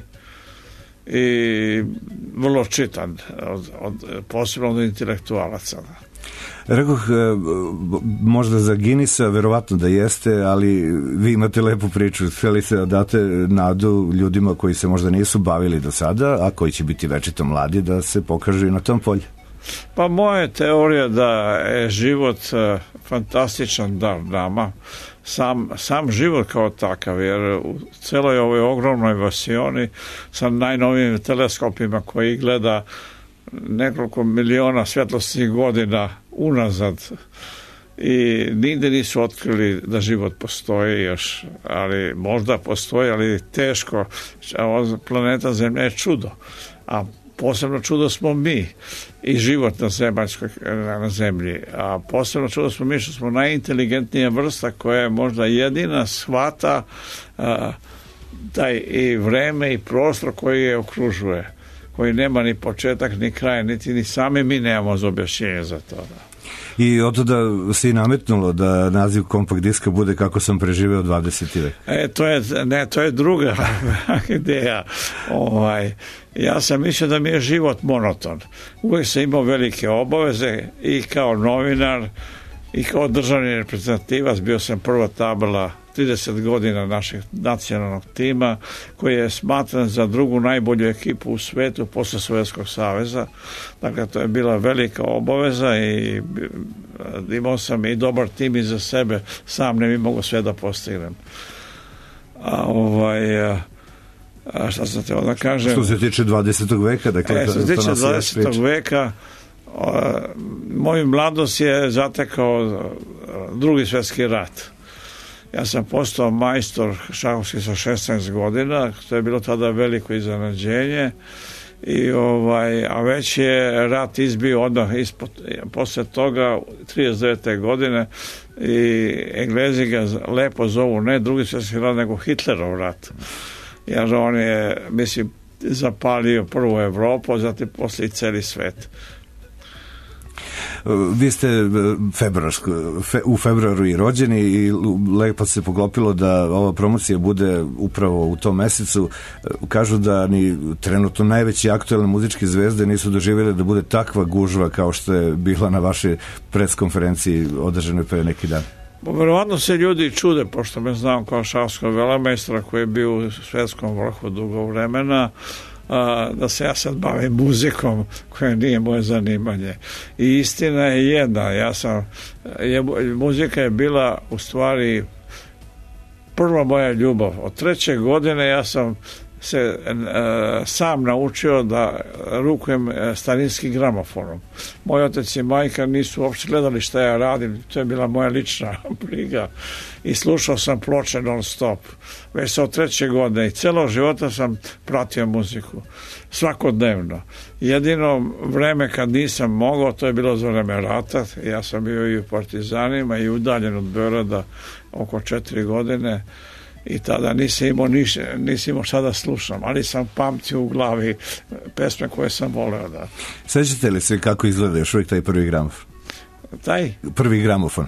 i vrlo čitan posebno od intelektualaca. Rekoh, možda za Ginisa verovatno da jeste, ali vi imate lepu priču, htjeli se da date nadu ljudima koji se možda nisu bavili do sada, a koji će biti večito mladi, da se pokažu i na tom polju. Pa moja teorija da je život fantastičan dar nama, sam život kao takav, jer u celoj ovoj ogromnoj vasioni sa najnovijim teleskopima koji gleda nekoliko miliona svjetlosnih godina unazad i nigde nisu otkrili da život postoji još, ali možda postoji, ali teško. Planeta Zemlja je čudo, a posebno čudo smo mi i život na zemlji, a posebno čudo smo mi što smo najinteligentnija vrsta koja je možda jedina shvata taj i vreme i prostor koji je okružuje, koji nema ni početak ni kraj, ni sami mi nemamo za objašnjenje za to. I od tada se i nametnulo da naziv kompakt diska bude Kako sam preživeo 20. vek. To je druga ideja. Ja sam mislio da mi je život monoton. Uvijek sam imao velike obaveze i kao novinar i kao državni reprezentativac. Bio sam prva tabela 30 godina našeg nacionalnog tima, koji je smatran za drugu najbolju ekipu u svetu posle Sovjetskog saveza. Dakle, to je bila velika obaveza i imao sam i dobar tim iza sebe, sam ne bi mogao sve da postignem. Šta sam te onda kažem? Što se tiče 20. veka? Dakle, što se tiče 20. veka, moju mladost je zatekao Drugi svjetski rat. Ja sam postao majstor šahovski sa 16 godina, to je bilo tada veliko iznenađenje, a već je rat izbio odmah posle toga 39. godine i Englezi ga lepo zovu ne Drugi svjetski rat, nego Hitlerov rat, jer on je, mislim, zapalio prvu Evropu, zatim posle i celi svet. Vi ste u februaru i rođeni i lepo se poklopilo da ova promocija bude upravo u tom mesecu. Kažu da ni trenutno najveći aktuelne muzičke zvezde nisu doživjeli da bude takva gužva kao što je bila na vašoj preskonferenciji održanoj pre neki dan. Verovatno se ljudi čude, pošto me znam kao šahskog velemajstora koji je bio u svetskom vrhu dugo vremena, da se ja sad bavim muzikom koja nije moje zanimanje. I istina je jedna, muzika je bila u stvari prva moja ljubav. Od 3. godine ja sam se sam naučio da rukujem starinskim gramofonom. Moj otac i majka nisu uopšte gledali šta ja radim, to je bila moja lična briga i slušao sam ploče non stop. Već od 3. godine i celog života sam pratio muziku. Svakodnevno. Jedino vreme kad nisam mogao, to je bilo za vreme rata. Ja sam bio i u Partizanima i udaljen od Beograda oko 4 godine. I tada nisam imao šta da slušam, ali sam pamtio u glavi pesme koje sam voleo da. Sećate li se kako izgleda još uvijek taj prvi gramofon? Prvi gramofon.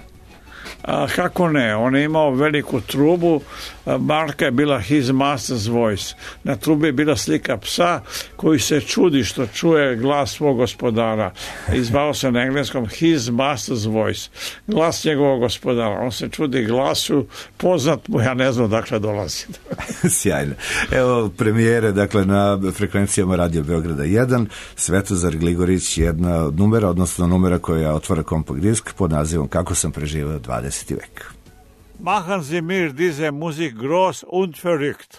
Kako ne, on je imao veliku trubu, marka je bila His Master's Voice, na trubi je bila slika psa koji se čudi što čuje glas svog gospodara, izvao se na engleskom His Master's Voice, glas njegovog gospodara, on se čudi glasu, poznat mu, ja ne znam dakle dolazi. Sjajno. Evo premijere, dakle na frekvencijama Radio Beograda 1, Svetozar Gligorić, jedna od numera, odnosno numera koja otvara kompakt disk pod nazivom Kako sam preživao 20. vek. Machen Sie mir diese Musik groß und verrückt.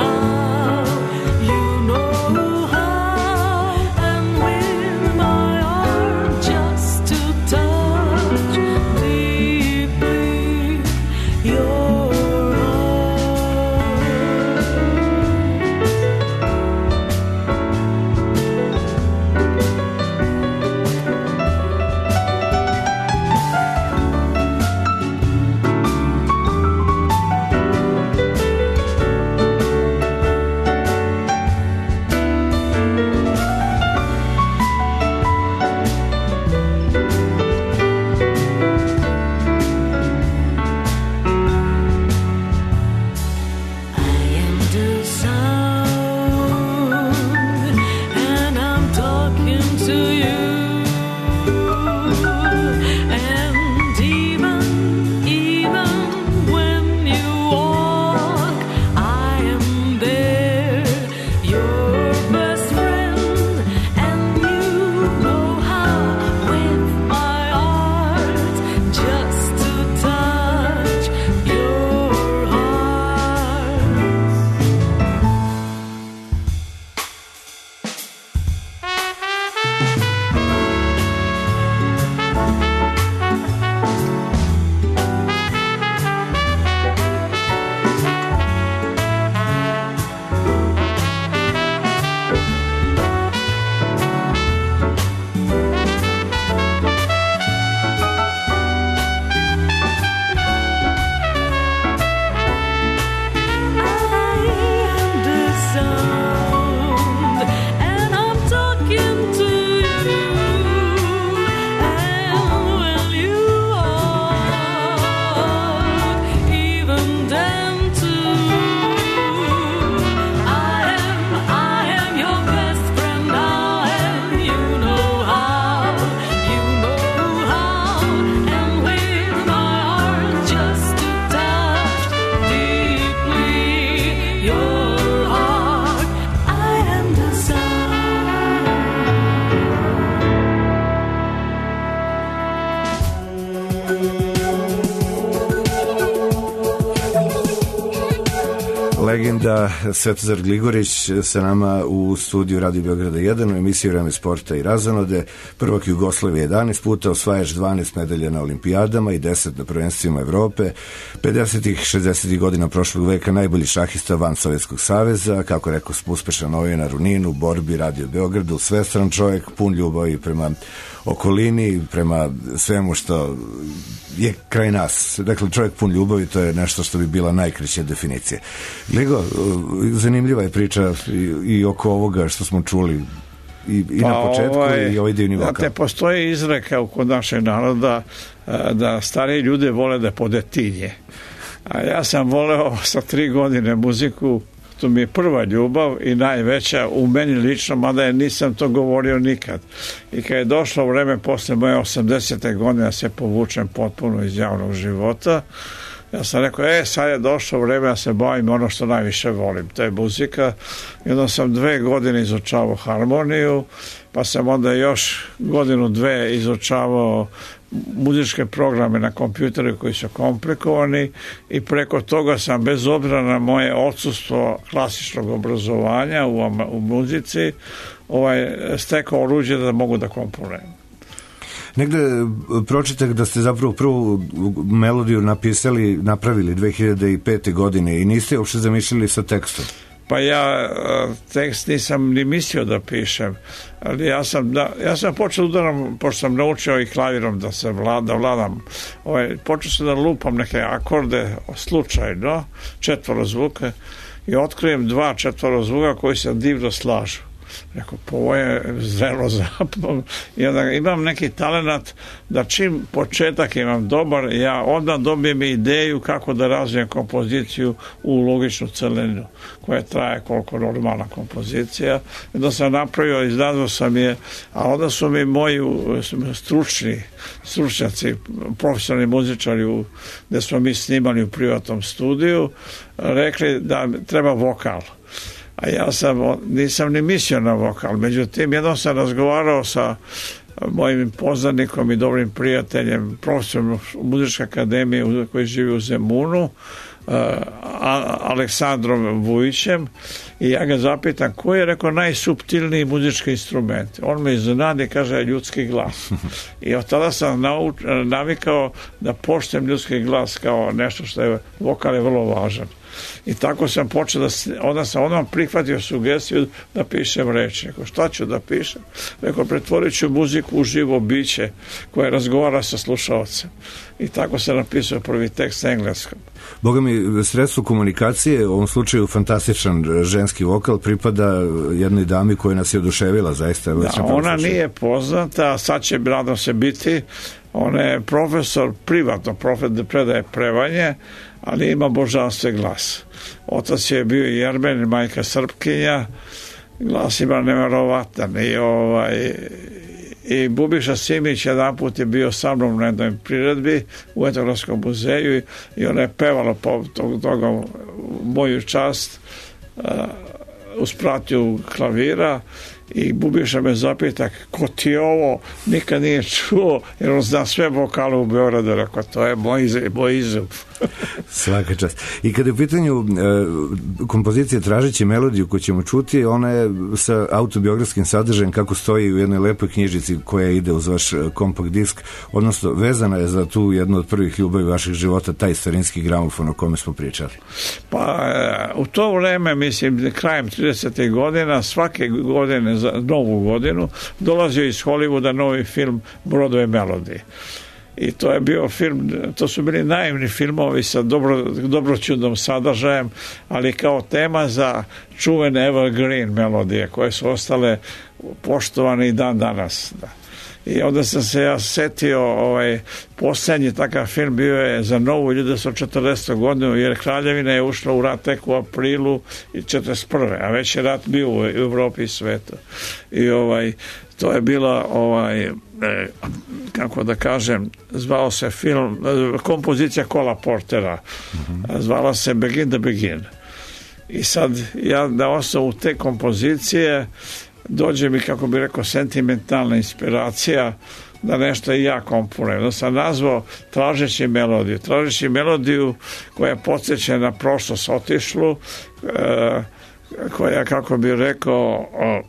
My Legenda Svetozar Gligorić sa nama u studiju Radio Beograda 1 u emisiji Vreme sporta i razonode. Prvak Jugoslavije 11 puta, osvajač 12 medalja na olimpijadama i 10 na prvenstvima Evrope. 50-ih, 60-ih godina prošlog veka najbolji šahista van Sovjetskog saveza, kako rekao, uspešan novinar u Ninu, borbi Radio Beogradu, svestran čovjek, pun ljubavi prema okolini, prema svemu što je kraj nas. Dakle, čovjek pun ljubavi, to je nešto što bi bila najkraća definicija. Gligo, zanimljiva je priča i oko ovoga što smo čuli i na početku i ovaj divni vokal. Znate, postoji izreka kod našeg naroda da stariji ljude vole da podetinje. A ja sam voleo sa 3 godine muziku, to mi je prva ljubav i najveća u meni lično, mada nisam to govorio nikad. I kad je došlo vreme posle moje 80. godine da se povučem potpuno iz javnog života, ja sam rekao, sad je došlo vreme da se bavim ono što najviše volim, to je muzika. I onda sam 2 godine izučavao harmoniju, pa sam onda još 1-2 izučavao muzičke programe na kompjuteru koji su komplikovani i preko toga sam, bez obzira na moje odsustvo klasičnog obrazovanja u muzici, stekao oruđe da mogu da komponujem. Negde pročitak da ste zapravo prvu melodiju napravili 2005. godine i niste uopšte zamišljali sa tekstom. Pa ja tekst nisam ni mislio da pišem, ali ja sam počeo udaram, pošto sam naučio i klavirom da se vladam, počeo sam da lupam neke akorde slučajno, 4 zvuka, i otkrijem 2 četvorozvuka koji se divno slažu. Rekao, ovo je zrelo zapom. I onda imam neki talenat da čim početak imam dobar, ja odmah dobijem ideju kako da razvijem kompoziciju u logičnu celinu koja traje koliko normalna kompozicija. I da sam napravio, izdazvao sam je, a onda su mi moji stručnjaci, profesionalni muzičari gde smo mi snimali u privatnom studiju, rekli da treba vokal. A ja nisam ni mislio na vokal. Međutim, jednom sam razgovarao sa mojim poznanikom i dobrim prijateljem, profesorom u Muzičke akademije koji živi u Zemunu, Aleksandrom Vujićem, i ja ga zapitam koji je, rekao, najsuptilniji muzički instrument. On me iznenadi, kaže, ljudski glas. I od tada sam navikao da poštujem ljudski glas kao nešto što je, vokal je vrlo važan. I tako sam počeo onda sam odmah prihvatio sugestiju da pišem reči. Rekao, šta ću da pišem? Rekao, pretvorit ću muziku u živo biće koje razgovara sa slušalcem. I tako sam napisao prvi tekst na engleskom. Boga mi, sredstvo komunikacije, u ovom slučaju fantastičan ženski vokal, pripada jednoj dami koja nas je oduševila, zaista. Da, ona nije poznata, a sad će radno se biti. Ona je profesor, privatno predaje prevanje, ali ima božanstven glas. Otac je bio Jermen, majka Srpkinja, glas ima neverovatan. I Bubiša Simić jedan put je bio sa mnom na jednoj priredbi u Etnografskom muzeju i ona je pevala po toga moju čast uz pratnju klavira i Bubiša me zapita ko ti je ovo, nikad nije čuo, jer on zna sve vokale u Beogradu, rekao, to je moj izum. Svaka čast. I kada je u pitanju kompozicije Tražeći melodiju koju ćemo čuti, ona je sa autobiografskim sadržajem kako stoji u jednoj lepoj knjižici koja ide uz vaš kompakt disk, odnosno vezana je za tu jednu od prvih ljubavi vaših života, taj starinski gramofon o kome smo pričali. Pa u to vreme, mislim, krajem 30. godina, svake godine za novu godinu dolazio iz Hollywooda novi film Broadway Melody. I to je bio film, to su bili naivni filmovi sa dobroćudnom sadržajem, ali kao tema za čuvene evergreen melodije koje su ostale poštovane i dan danas. Da. I onda sam se ja setio, posljednji takav film bio je za novu 1940. godinu, jer Kraljevina je ušla u rat tek u aprilu 1941. A već je rat bio u Evropi i svetu. I to je bila kako da kažem, zvao se film, kompozicija Cola Portera, zvala se Begin the Begin. I sad ja na osnovu te kompozicije dođe mi, kako bi rekao, sentimentalna inspiracija da nešto i ja komponujem. Da sam nazvao Tražeći melodiju koja podsjeća na prošlost otišlu, koja, kako bi rekao,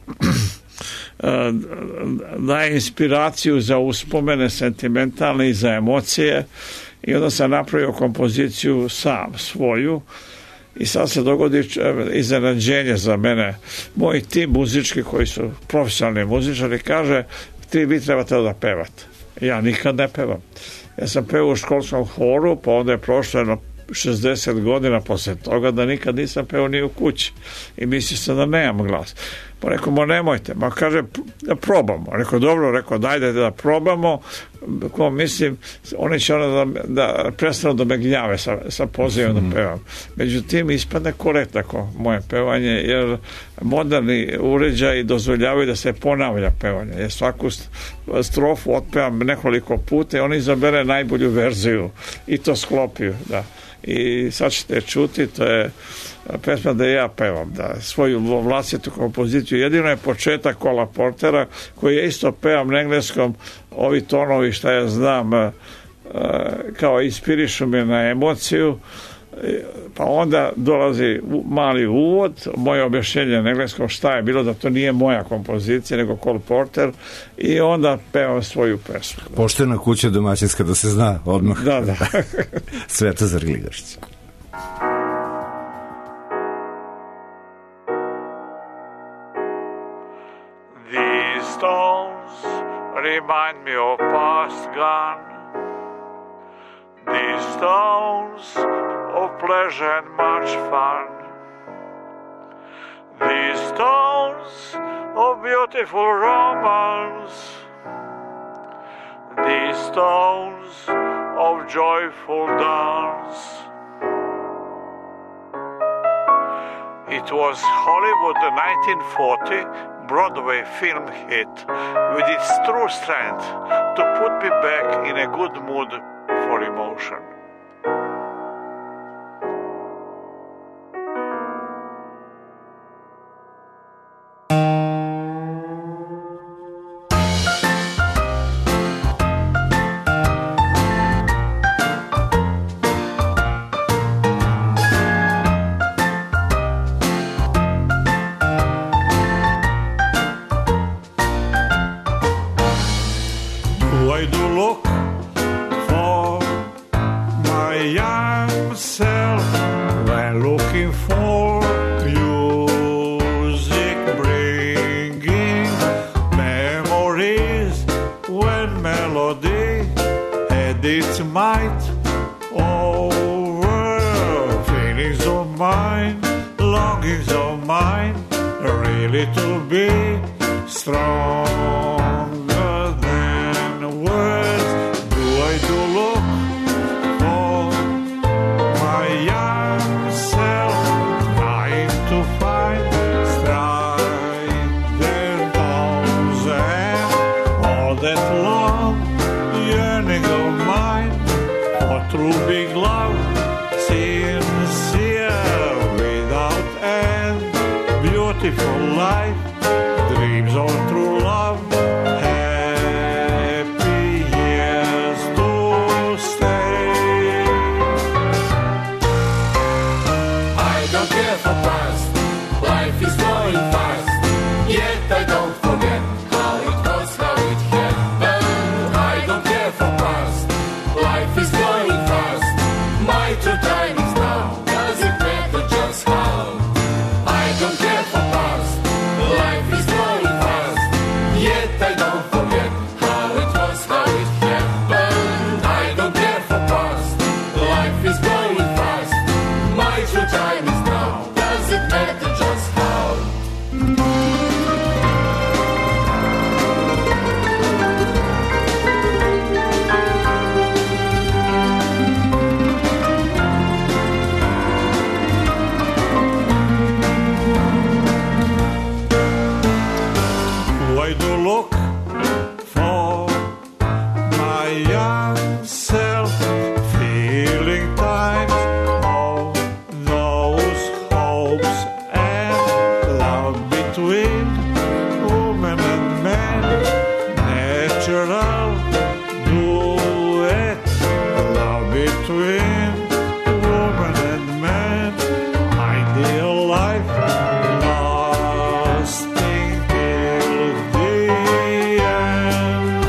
daje inspiraciju za uspomene sentimentalne i za emocije, i onda sam napravio kompoziciju sam, svoju, i sad se dogodi iznenađenje za mene. Moj tim muzički, koji su profesionalni muzičari, kaže, vi trebate da pevate. Ja nikad ne pevam. Ja sam pevao u školskom horu, pa onda je prošlo jedno 60 godina posle toga da nikad nisam pevao ni u kući. I mislio sam da nemam glas. Pa rekao, nemojte. Ma kaže, da probamo. Rekao, dobro, dajde da probamo. Ko mislim, oni će da prestanu da me gnjave sa pozivom da pevam. Međutim, ispadne korektno moje pevanje, jer moderni uređaji dozvoljavaju da se ponavlja pevanje. Jer svaku strofu otpevam nekoliko puta i oni izabere najbolju verziju i to sklopiju, da. I sad ćete čuti, to je pesma da ja pevam, da, svoju vlastitu kompoziciju. Jedino je početak Cola Portera, koji je isto pevam na engleskom, ovi tonovi šta ja znam kao inspirišu me na emociju, pa onda dolazi mali uvod, moje objašnjenje na engleskom šta je bilo, da to nije moja kompozicija nego Cole Porter, i onda pevam svoju pesmu. Poštena kuća domaćinska, da se zna odmah. Da. Svetozar Gligorić. These stones remind me of past gone. These stones of pleasure and much fun. These stones of beautiful romance. These stones of joyful dance. It was Hollywood 1940 Broadway film hit with its true strength to put me back in a good mood for emotion. I do look for my young self when looking for music, bringing memories when melody had its might over feelings of mine, longings of mine, really to be strong. True big love, sincere without end, beautiful life, dreams I do look for my young self, feeling times of those hopes and love between woman and man, natural duet, love between woman and man, ideal life lasting till the end.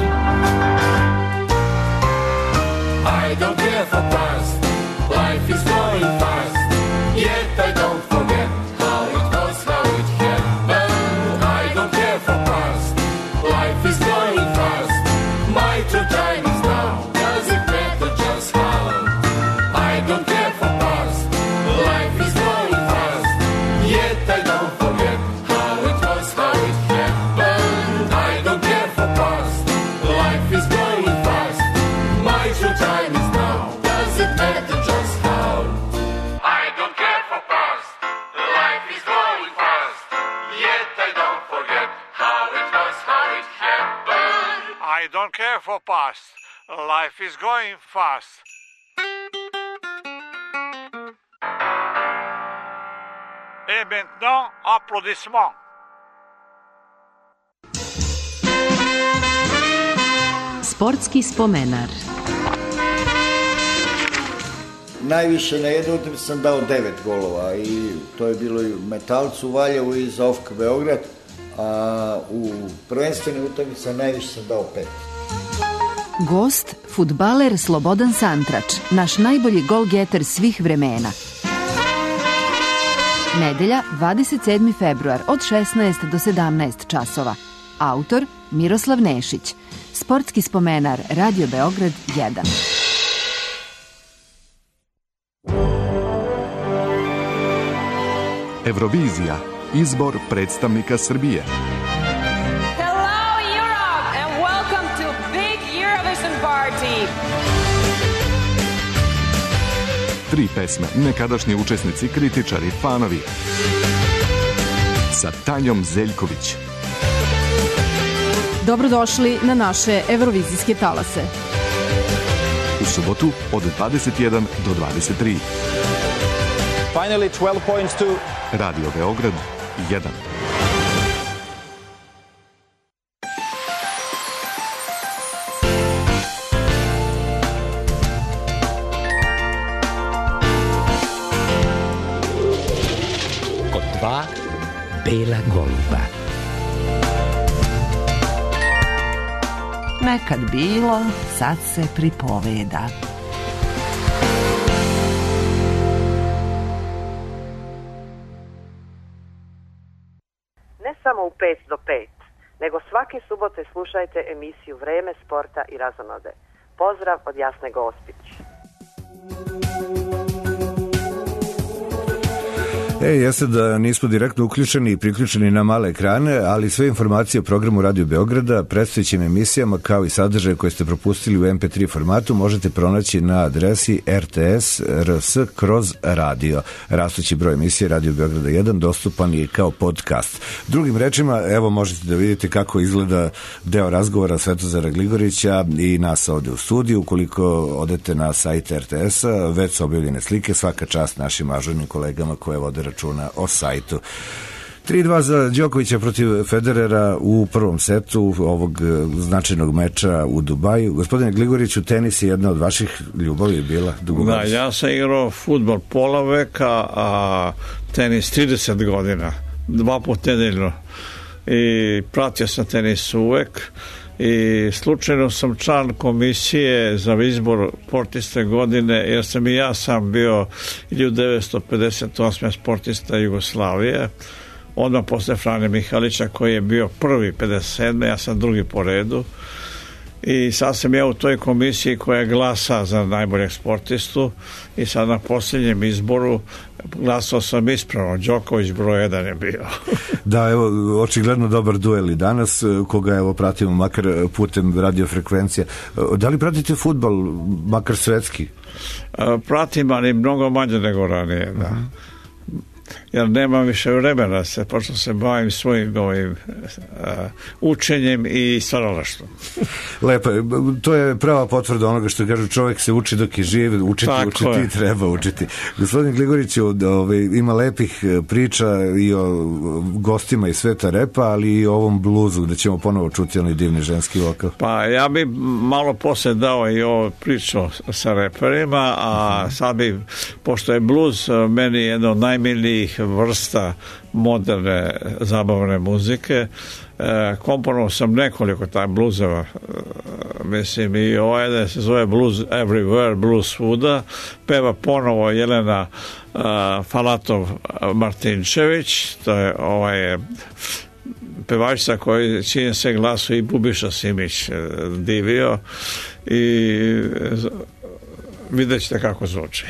I don't care for past, life is going fast, yet I don't forget how it was, how it happened. I don't care for past, life is going fast, my true time is now, does it matter just how? I don't care for past, life is going fast, yet I don't forget how it was, how it happened. I don't care for past, life is going fast, my true time is now, does it matter just how? I don't care for past, life is going fast, yet I don't forget how it was, how it happened. I don't care for past, life is going fast. Et maintenant, applaudissements. Sportski spomenar. Najviše na jednu utakmicu sam dao 9 golova i to je bilo i u Metalcu, Valjevu i za OFK Beograd, a u prvenstvenim utakmicama najviše sam dao 5. Gost, fudbaler Slobodan Santrač, naš najbolji golgeter svih vremena. Nedelja, 27. februar od 16 do 17 časova. Autor Miroslav Nešić. Sportski spomenar Radio Beograd 1. Eurovizija. Izbor predstavnika Srbije. Hello Europe and welcome to Big Eurovision Party. 3 pesme, nekadašnji učesnici, kritičari, fanovi. Sa Tanjom Zeljković. Dobrodošli na naše evrovizijske talase. U subotu od 21 do 23. Finally 12 points to Radio Beograd 1. Kod 2 bela goluba. Nekad bilo, sad se pripoveda. Ne samo u 5 do 5, nego svake subote slušajte emisiju Vreme, sporta i razonode. Pozdrav od Jasne Gospić. Jeste da nismo direktno uključeni i priključeni na male ekrane, ali sve informacije o programu Radio Beograda, predstojećim emisijama kao i sadržaje koje ste propustili u MP3 formatu možete pronaći na adresi RTS.rs/radio. Rastući broj emisije Radio Beograda 1 dostupan je kao podcast. Drugim rečima, evo možete da vidite kako izgleda deo razgovora Svetozara Gligorića i nas ovde u studiju. Ukoliko odete na sajt RTS-a, već su objavljene slike, svaka čast našim ažurnim kolegama koje vode računa o sajtu. 3-2 za Đokovića protiv Federera u prvom setu ovog značajnog meča u Dubaju. Gospodine Gligoriću, tenis je jedna od vaših ljubavi bila dugo. Da, ja sam igrao fudbal pola veka, a tenis 30 godina, 2 puta nedeljno. I pratio sam tenis uvek i slučajno sam član komisije za izbor sportiste godine, jer sam i ja sam bio 1958. sportista Jugoslavije, odmah posle Frane Mihalića koji je bio prvi 57. ja sam drugi po redu i sad sam ja u toj komisiji koja glasa za najboljeg sportistu i sad na posljednjem izboru glasao sam ispravno, Đoković broj 1 je bio. Da, evo, očigledno dobar duel i danas, koga evo pratimo makar putem radiofrekvencija. Da li pratite fudbal, makar svetski? Pratim, ali mnogo manje nego ranije, da. jer nemam više vremena, počeo se bavim svojim ovim učenjem i stvaralaštvom. Lepo, to je prava potvrda onoga što kažu, čovjek se uči dok je živ, učiti treba učiti. Gospodin Gligorić ima lepih priča i o gostima iz sveta repa, ali i o ovom bluzu gde ćemo ponovo čuti onaj divni ženski vokal. Pa ja bi malo posle dao i ovo priču sa reperima, a sad bi, pošto je bluz meni jedna od najmilijih vrsta moderne zabavne muzike, komponovao sam nekoliko taj bluzeva, mislim, i ovaj da se zove Blues Everywhere, Blues svuda, peva ponovo Jelena Falatov Martinčević, to je pevačica čijem se glasu i Bubiša Simić divio, i vidjet ćete kako zvuči.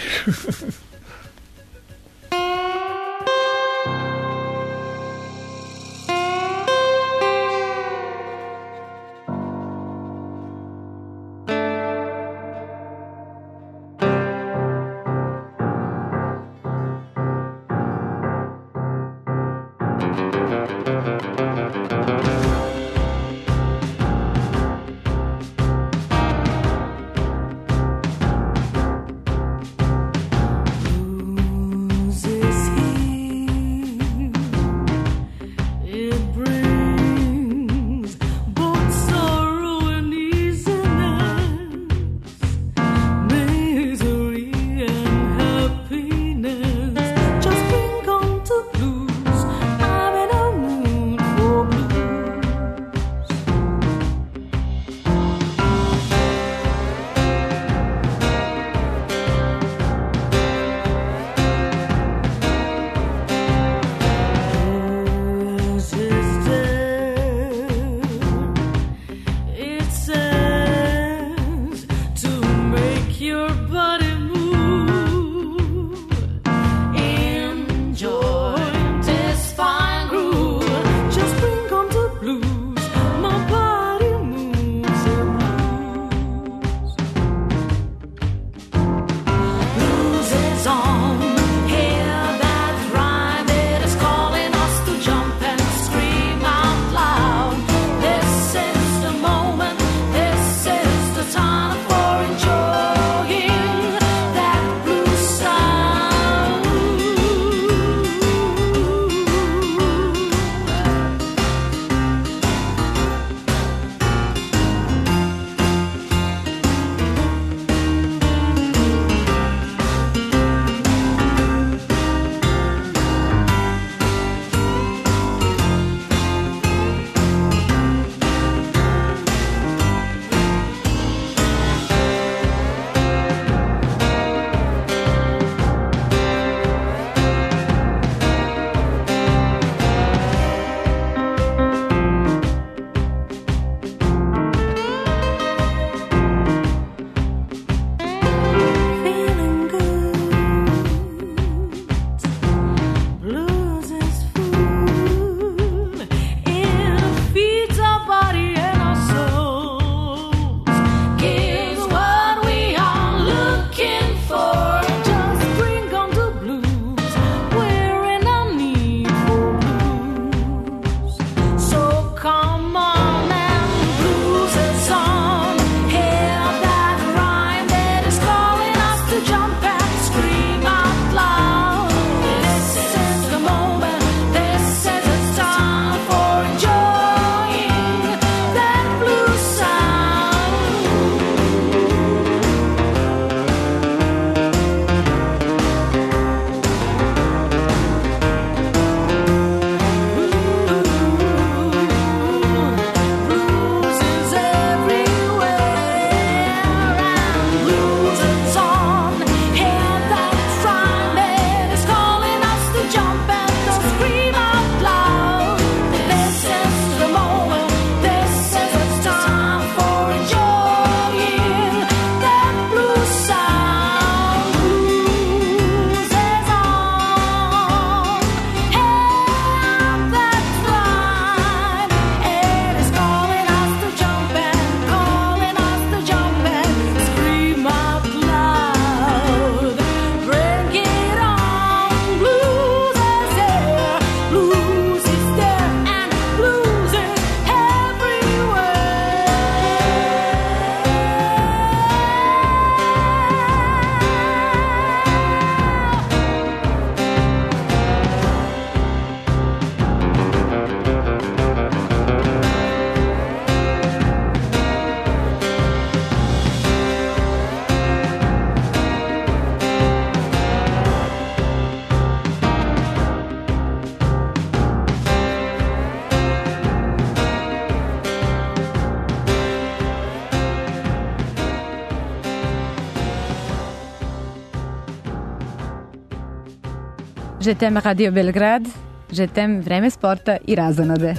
Žetem Radio Belgrad, žetem Vreme sporta i razonode.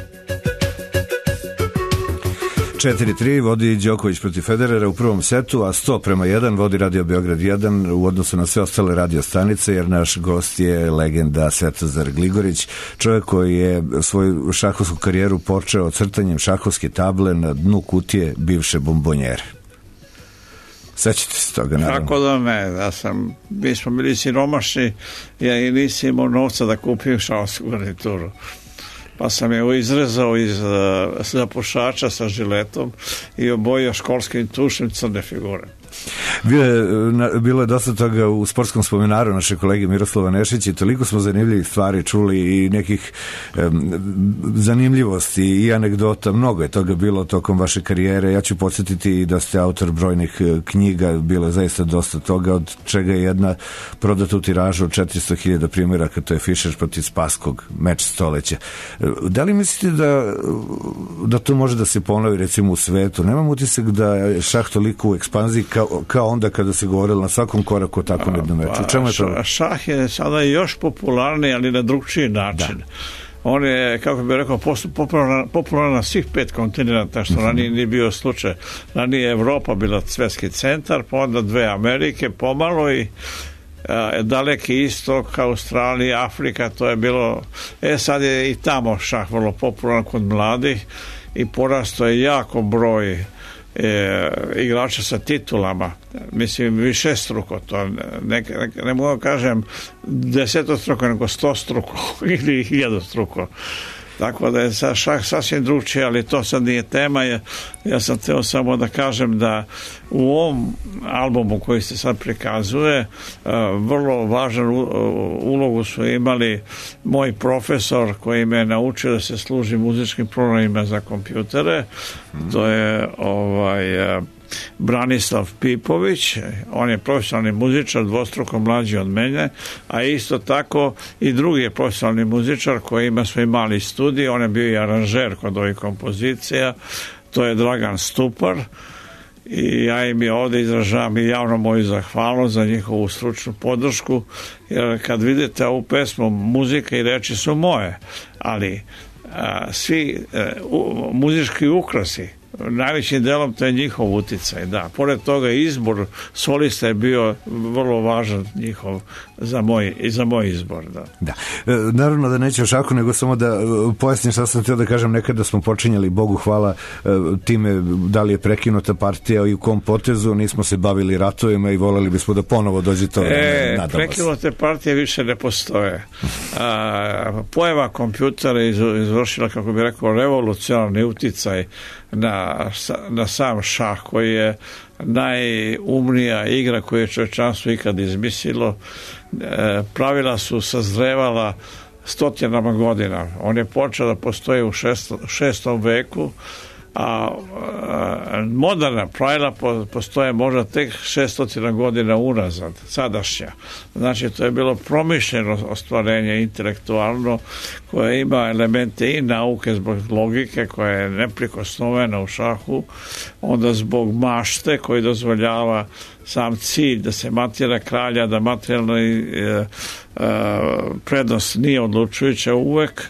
4-3 vodi Đoković protiv Federera u prvom setu, a 100:1 vodi Radio Beograd 1 u odnosu na sve ostale radio stanice, jer naš gost je legenda Svetozar Gligorić, čovjek koji je svoju šahovsku karijeru počeo crtanjem šahovske table na dnu kutije bivše bombonjere. Sećate se toga, naravno? Kako da ne, mi smo bili siromašni, ja i nisam imao novca da kupim šahovsku garnituru. Pa sam je izrezao iz zapušača sa žiletom i obojio školskim tušem crne figure. Bilo je dosta toga u sportskom spomenaru naše kolege Miroslava Nešića i toliko smo zanimljivih stvari čuli i nekih zanimljivosti i anegdota. Mnogo je toga bilo tokom vaše karijere. Ja ću podsjetiti da ste autor brojnih knjiga, bilo je zaista dosta toga, od čega je jedna prodata u tiražu od 400.000 primjeraka, to je Fischer protiv Spaskog, meč stoleća. Da li mislite da to može da se ponovi recimo u svetu? Nemam utisak da je šah toliko u ekspanziji kao onda kada se govorilo na svakom koraku o takvom jednom meču. Čemu je to? Šah je sada još popularniji, ali na drugčiji način. Da. On je, kako bih rekao, popularan na svih 5 kontinenta, što ranije nije bio slučaj. Ranije je Evropa bila svetski centar, pa onda 2 Amerike, pomalo i Daleki istok, Australija, Afrika, to je bilo... sad je i tamo šah vrlo popularan kod mladih i porastao je jako broj igrača sa titulama, mislim višestruko, to ne mogu kažem 10-struko, nego 100-struko ili 1000-struko. Tako da je šah sasvim drugčije, ali to sad nije tema. Ja sam htio samo da kažem da u ovom albumu koji se sad prikazuje vrlo važan ulogu su imali moj profesor koji me naučio da se služi muzičkim programima za kompjutere. To je Branislav Pipović, on je profesionalni muzičar, dvostruko mlađi od mene, a isto tako i drugi je profesionalni muzičar koji ima svoj mali studij, on je bio i aranžer kod ovih kompozicija, to je Dragan Stupar i ja im je ovdje izražavam i javno moju zahvalnost za njihovu stručnu podršku, jer kad vidite ovu pesmu, muzika i reči su moje, ali svi muzički ukrasi najvećim delom to je njihov uticaj, da. Pored toga izbor solista je bio vrlo važan njihov za moj izbor, da. Da. Naravno da neće o šaku, nego samo da pojasnim šta sam htio da kažem. Nekada smo počinjali, Bogu hvala, time da li je prekinuta partija i u kom potezu, nismo se bavili ratovima i voleli bismo da ponovo dođe to vreme. Prekinute partije više ne postoje. Pojava kompjutera je izvršila, kako bih rekao, revolucionarni uticaj na sam šah, koji je najumnija igra koju je čovječanstvo ikad izmislilo. Pravila su sazrevala stotinama godina. On je počeo da postoji u 6. veku, a moderna pravila postoje možda tek 600 godina unazad, sadašnja. Znači, to je bilo promišljeno ostvarenje intelektualno, koje ima elemente i nauke zbog logike koja je neprikosnovena u šahu, onda zbog mašte koji dozvoljava sam cilj da se matira kralja, da materijalna prednost nije odlučujuća uvek,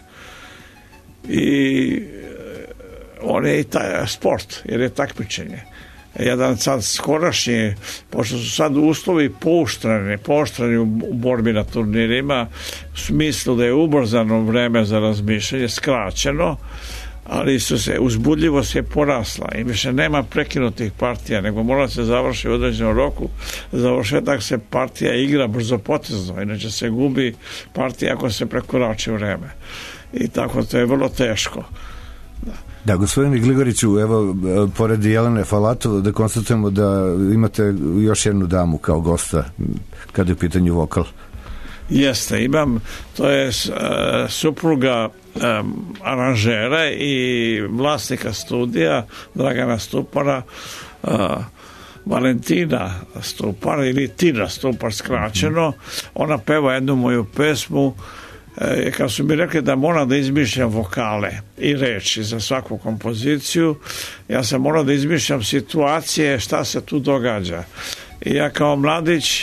i on je i taj sport, jer je takmičenje. Jedan sad skorašnji, pošto su sad uslovi pooštreni u borbi na turnirima, u smislu da je ubrzano vreme za razmišljanje, skraćeno, ali uzbudljivost je porasla i više nema prekinutih partija, nego mora se završi u određenom roku. Završetak se partija igra brzo potezno, inače se gubi partija ako se prekorači vreme. I tako to je vrlo teško. Da, gospodine Gligoriću, evo, pored Jelene Falatov, da konstatujemo da imate još jednu damu kao gosta kada je u pitanju vokal. Jeste, imam, to je supruga aranžera i vlasnika studija Dragana Stupara, Valentina Stupar ili Tina Stupar skraćeno. Ona peva jednu moju pesmu. Kad su mi rekli da moram da izmišljam vokale i reči za svaku kompoziciju, ja sam morao da izmišljam situacije šta se tu događa. I ja kao mladić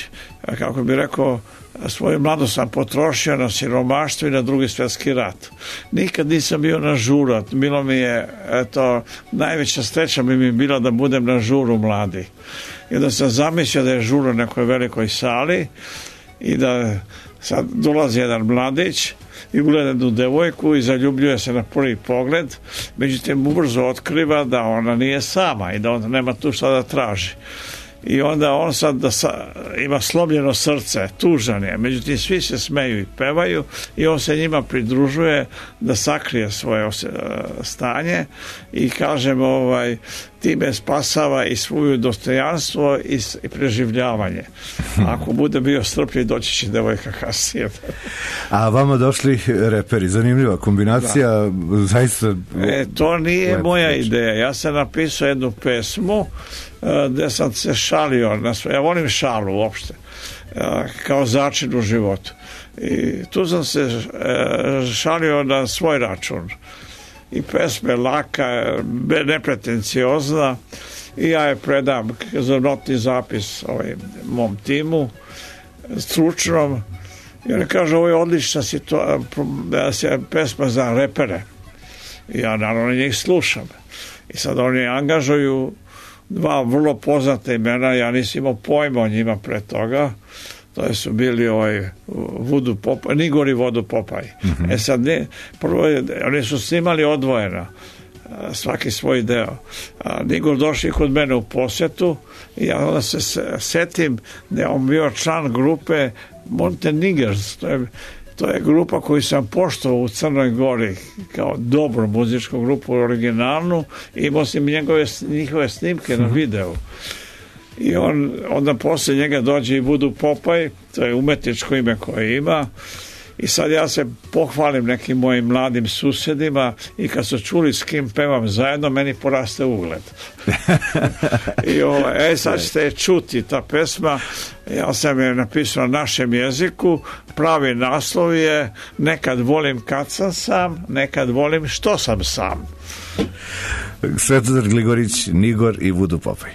kako bi rekao, svoju mladost sam potrošio na siromaštvo i na Drugi svjetski rat. Nikad nisam bio na žuru, bilo mi je, eto, najveća sreća bi mi bila da budem na žuru mladi. I onda sam zamislio da je žura u nekoj velikoj sali i da sad dolazi jedan mladić i ugleda jednu devojku i zaljubljuje se na prvi pogled, međutim ubrzo otkriva da ona nije sama i da on nema tu šta da traži. I onda on sad ima slomljeno srce, tužan je, međutim svi se smeju i pevaju i on se njima pridružuje da sakrije svoje stanje i kažem, time spasava i svoju dostojanstvo i preživljavanje. Ako bude bio strpljiv, doći će devojka kasnije. A vama došli reperi, zanimljiva kombinacija, zaista... To nije moja ideja. Ja sam napisao jednu pesmu gde sam se šalio, ja volim šalu uopšte, kao začin u životu. I tu sam se šalio na svoj račun. I pesma je laka, nepretenciozna i ja je predam za notni zapis mom timu, stručnom, i oni kažu, ovo je odlična pesma za repere. I ja naravno njih slušam. I sad oni angažuju dva vrlo poznate imena, ja nisam imao pojma o njima pre toga, to su bili Vudu Popaj, Nigor i Vodu Popaj. Sad prvo oni su snimali odvojeno, svaki svoj deo. Nigor došli kod mene u posjetu i ja onda se setim da je on bio član grupe Montenegers, to je grupa koju sam poštovao u Crnoj Gori kao dobru muzičku grupu, originalnu, i imao sam njihove snimke na videu. I onda posle njega dođe i Vudu Popaj, to je umetničko ime koje ima, i sad ja se pohvalim nekim mojim mladim susedima i kad su čuli s kim pevam zajedno, meni poraste ugled. I sad ćete čuti ta pesma, ja sam je napisao na našem jeziku, pravi naslov je Nekad volim kad sam sam, nekad volim što sam sam. Svetozar Gligorić, Nigor i Vudu Popaj.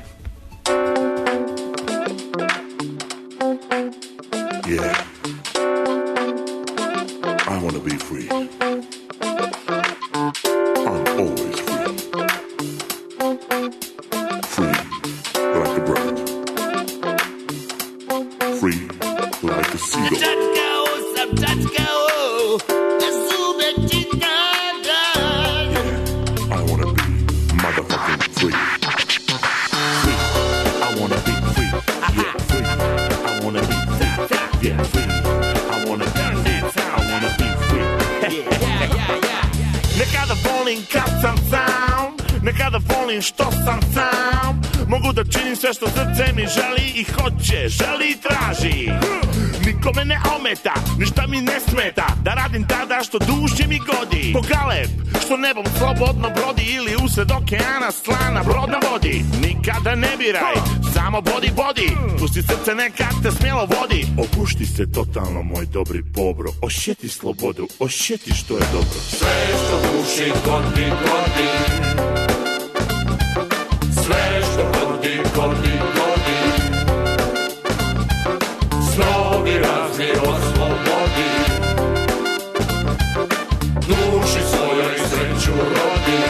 Yeah, I want to be free. I'm always free. Free like the bird. Free like the seagull. Yeah, I want to be motherfucking free. Free, I want to be free. Yeah, free, I want to be free. Yeah, free. Nekada volim kad sam sam, nekada volim što sam sam. Mogu da činim sve što srce mi želi i hoće, želi i traži. Nikome ne ometa, ništa mi ne smeta, da radim tada što duši mi godi. Ko galeb, što nebom slobodno brodi, ili usred okeana slana brod na vodi. Nikada ne biraj, samo bodi. Pusti srce, nekad te smjelo vodi. Opušti se totalno, moj dobri pobro. Osjeti slobodu, osjeti što je dobro. Sve što duši godi. Sve što godi. Snovi razni oslobodi. Duši svojoj sreću rodi.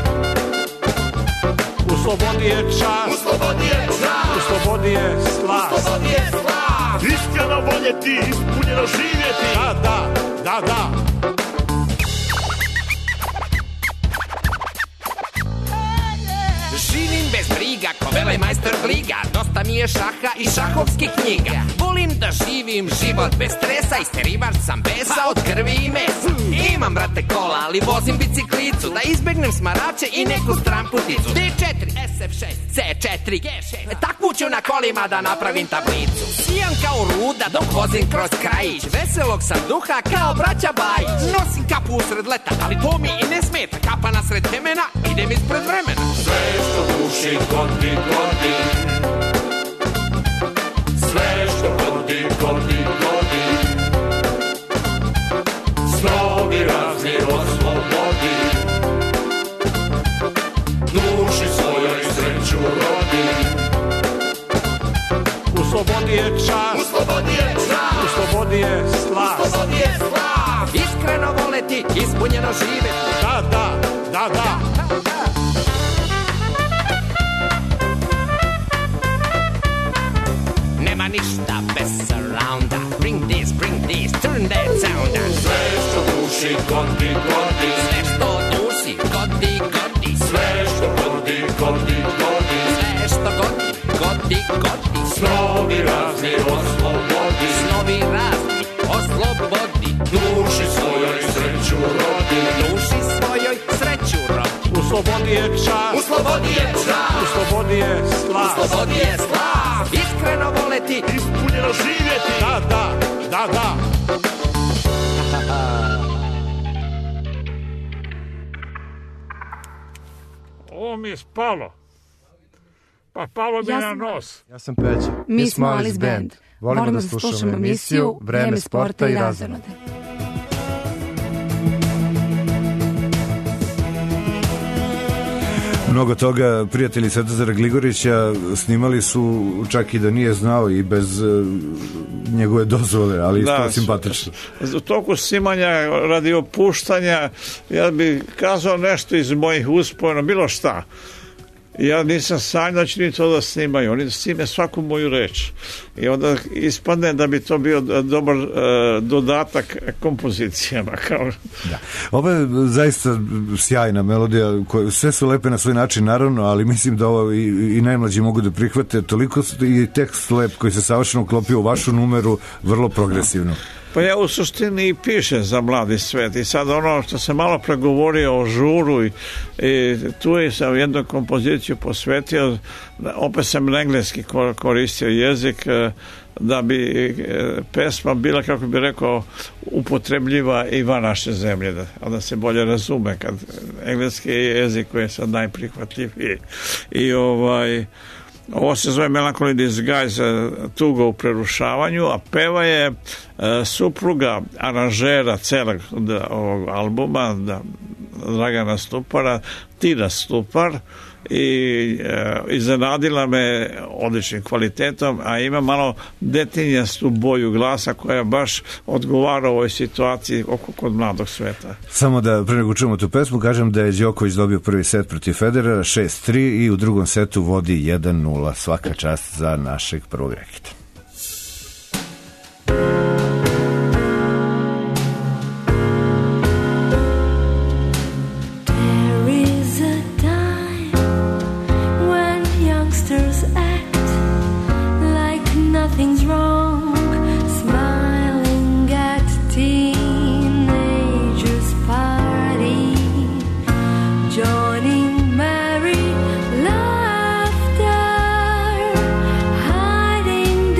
U slobodi je čast, u slobodi je čast, u slobodi je slast, u slobodi je slast. Iskreno voljeti, ispunjeno živjeti. Da. Živim bez briga, ko velemajstor Gliga. Dosta mi je šaha i šahovskih knjiga. Volim da živim život bez stresa, isterivač sam besa od krvi i mesa. Imam, brate, kola, ali vozim biciklicu, da izbegnem smarače i neku stramputicu. D4, SF6, C4, G6, takvu ću na kolima da napravim tablicu. Sijam kao ruda dok vozim kroz krajić, veselog sam duha kao braća Bajić. Nosim kapu usred leta, ali to mi i ne smeta, kapa nasred temena, idem ispred vremena. Sve što duši godi. Sve što godi. Snovi razni oslobodi. Duši svojoj sreću rodi. U slobodi je čast, u slobodi je čast, u slobodi je slast, u slobodi je slast. Iskreno voleti, ispunjeno živeti. Da, da, da, da. Nema ništa bez surrounda. Bring this, turn that sound. Sve što duši godi, godi. Sve što duši godi, godi. Sve što godi, godi, godi. Sve što godi, godi, godi. Snovi razni oslobodi. Snovi razni oslobodi. Duši svojoj sreću rodi. Duši svojoj sreću rodi. U slobodi je čast, u slobodi je čast, u slobodi je slast, u slobodi je slast. Iskreno voleti, ispunjeno živjeti. Da, da, da, da. Ovo mi je spalo. Pa palo mi na nos. Ja sam Peđa. Mi smo Alice Band. Volimo da slušamo emisiju Vreme sporta i razonode. Mnogo toga prijatelji Svetozara Gligorića snimali su čak i da nije znao i bez njegove dozvole, ali isto simpatično. U toku snimanja radi opuštanja ja bih kazao nešto iz mojih uspomena, bilo šta. Ja nisam sanjao da će ni to da snimaju. Oni snime svaku moju reč. I onda ispadne da bi to bio dobar dodatak kompozicijama. Da. Ovo je zaista sjajna melodija. Sve su lepe na svoj način, naravno, ali mislim da ovo i najmlađi mogu da prihvate. Toliko i tekst lep koji se savršeno uklopio u vašu numeru, vrlo progresivno. Pa ja u suštini i pišem za mladi svet i sad ono što sam malo pregovorio o žuru i tu je sam jednu kompoziciju posvetio, opet sam na engleski koristio jezik da bi pesma bila, kako bi rekao, upotrebljiva i van naše zemlje, da se bolje razume kad engleski je jezik koji je sad najprihvatljiviji. I ovo se zove Melancholy Disguise, tuga u prerušavanju, a peva je supruga aranžera celog ovog albuma, Dragana Stupara, Tina Stupar, i iznenadila me odličnim kvalitetom, a ima malo detinjastu boju glasa koja baš odgovara ovoj situaciji kod mladog sveta. Samo da pre nego čujemo tu pesmu kažem da je Đoković dobio prvi set protiv Federera 6-3 i u drugom setu vodi 1-0. Svaka čast za našeg prvog reketa. Hiding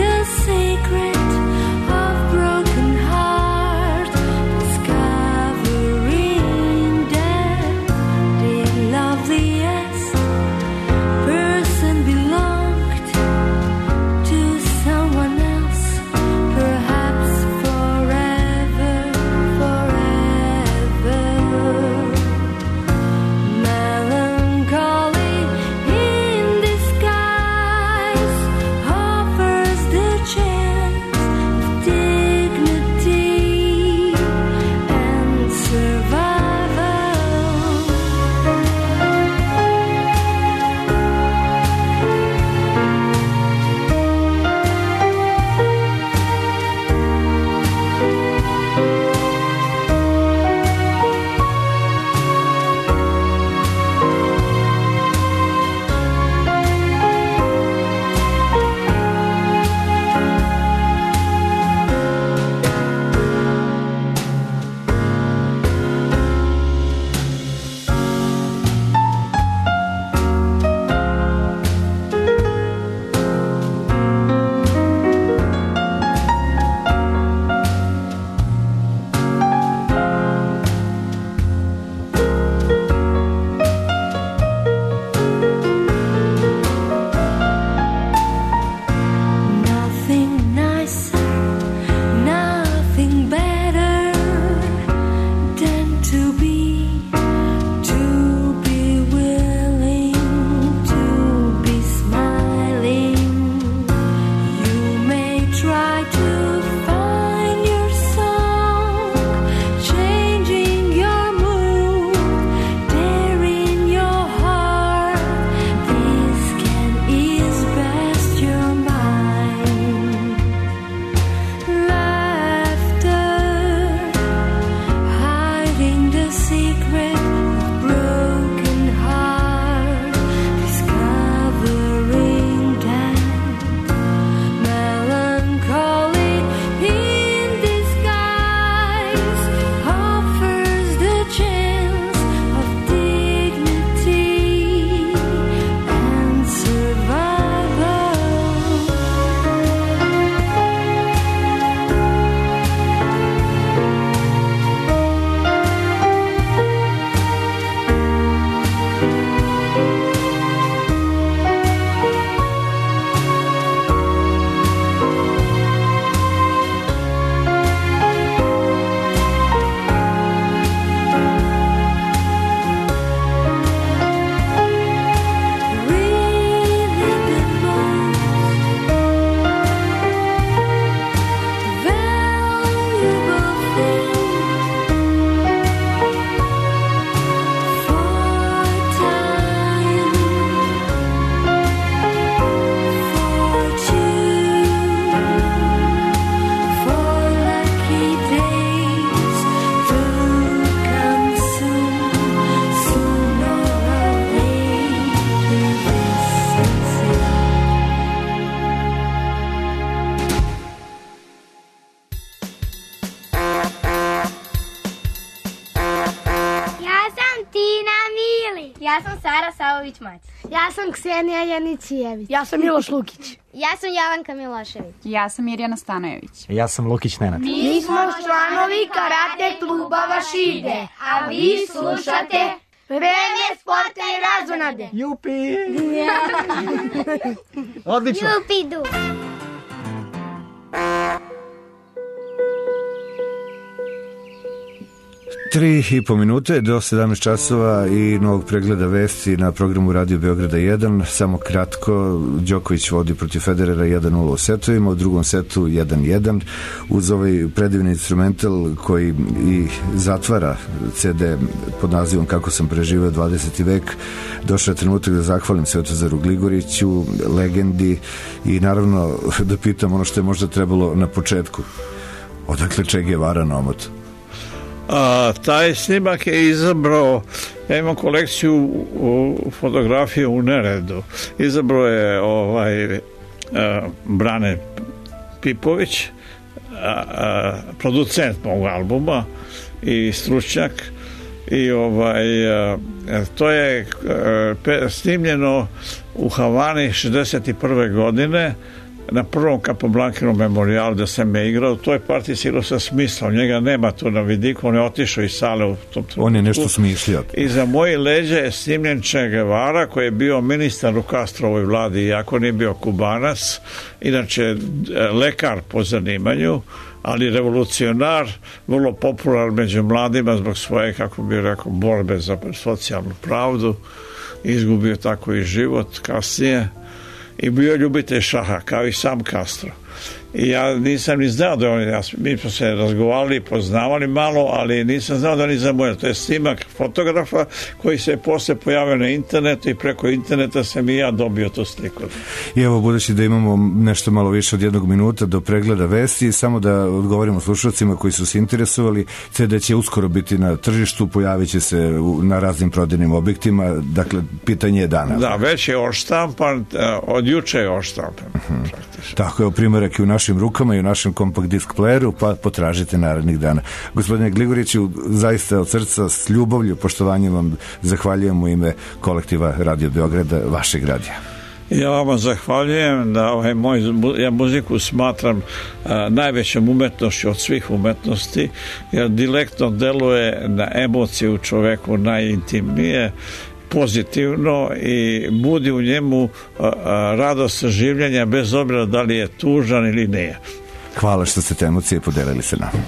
Ja sam Sara Savović-Mać. Ja sam Ksenija Janicijević. Ja sam Miloš Lukić. Ja sam Javanka Milošević. Ja sam Mirjana Stanojević. Ja sam Lukić Nenad. Mi smo članovi karate kluba Vašide, a vi slušate Vreme sporta i razonade. Jupi! Odlično. Jupidu. 3,5 minute do 17 časova i novog pregleda vesti na programu Radio Beograda 1. Samo kratko, Đoković vodi protiv Federera 1-0 u setovima, u drugom setu 1-1. Uz ovaj predivni instrumental koji i zatvara CD pod nazivom Kako sam preživeo 20. vek, došao je trenutak da zahvalim Svetozaru Gligoriću, legendi, i naravno da pitam ono što je možda trebalo na početku. Odakle Che Guevara na omotu? Taj snimak je izabrao, ja imam kolekciju fotografije u neredu, izabrao je Brane Pipović, producent mog albuma i stručnjak, i to je snimljeno u Havani 61. godine na prvom Capoblanquinom memorialu da sam je igrao. To je participirao sa smislom, njega nema tu na vidiku, on je otišao iz sale u tom trenutku. On je nešto smišljao. I za moje leđe je snimljen Che Guevara, koji je bio ministar u Castrovoj vladi, iako nije bio Kubanac, inače lekar po zanimanju, ali revolucionar, vrlo popularan među mladima zbog svoje, kako bih rekao, borbe za socijalnu pravdu. Izgubio tako i život kasnije. I bio ljubitelj šaha, kao i sam Castro. I ja nisam ni znao da oni, mi smo se razgovarali, poznavali malo, ali nisam znao da oni zamoje. To je snimak fotografa koji se posle pojavio na internetu i preko interneta sam i ja dobio tu sliku. I evo, budući da imamo nešto malo više od 1 minuta do pregleda vesti, samo da odgovorimo slušalcima koji su se interesovali, CD će uskoro biti na tržištu, pojavit će se na raznim prodajnim objektima, dakle, pitanje je dana. Da, već je oštampan, od juče je oštampan. Tako je, primerak i u našim rukama i u našem kompakt disk playeru, pa potražite narednih dana. Gospodine Gligoriću, zaista od srca, s ljubavlju, poštovanjem vam zahvaljujem u ime kolektiva Radio Beograda, vašeg radija. Ja vama zahvaljujem da ja muziku smatram najvećom umetnošću od svih umetnosti, jer direktno deluje na emocije u čoveku najintimnije, pozitivno, i budi u njemu radost življenja bez obzira da li je tužan ili nije. Hvala što ste te emocije podelili sa nama.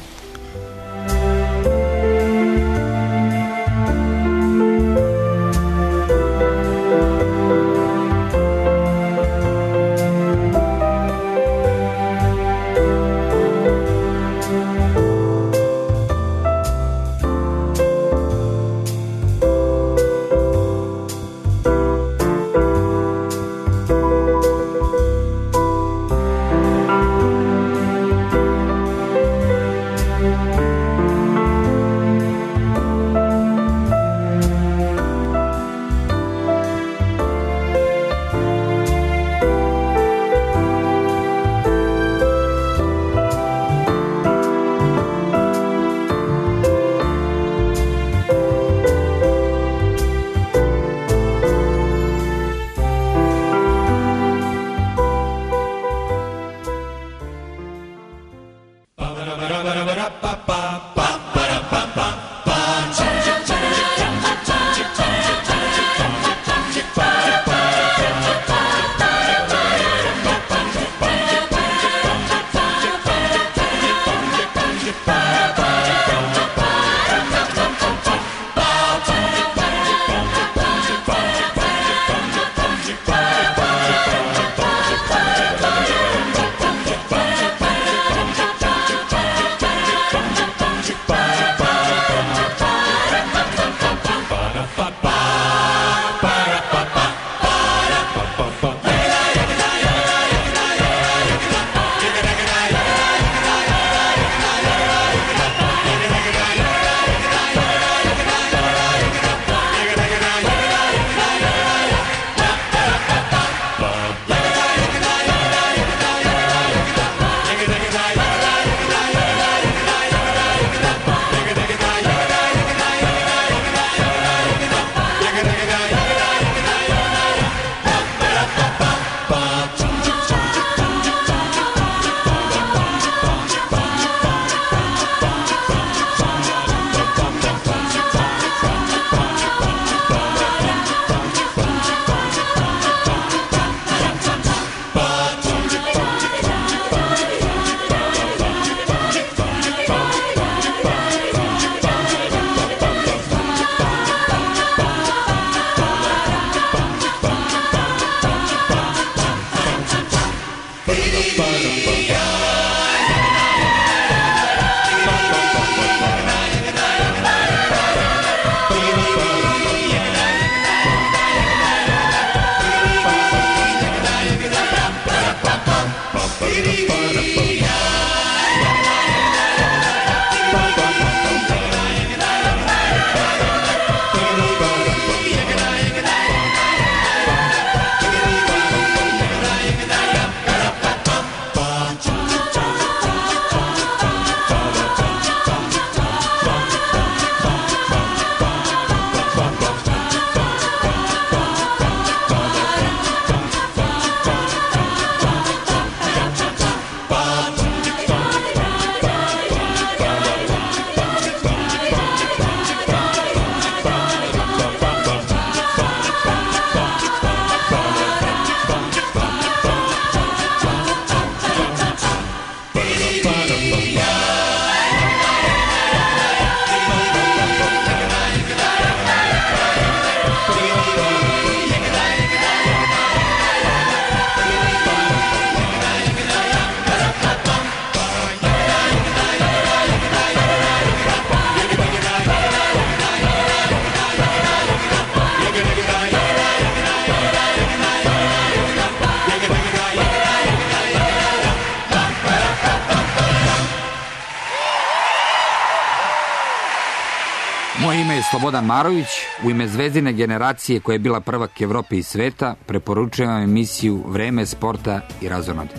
Moje ime je Slobodan Marović. U ime Zvezdine generacije koja je bila prvak Evrope i sveta preporučujem vam emisiju Vreme sporta i razonode.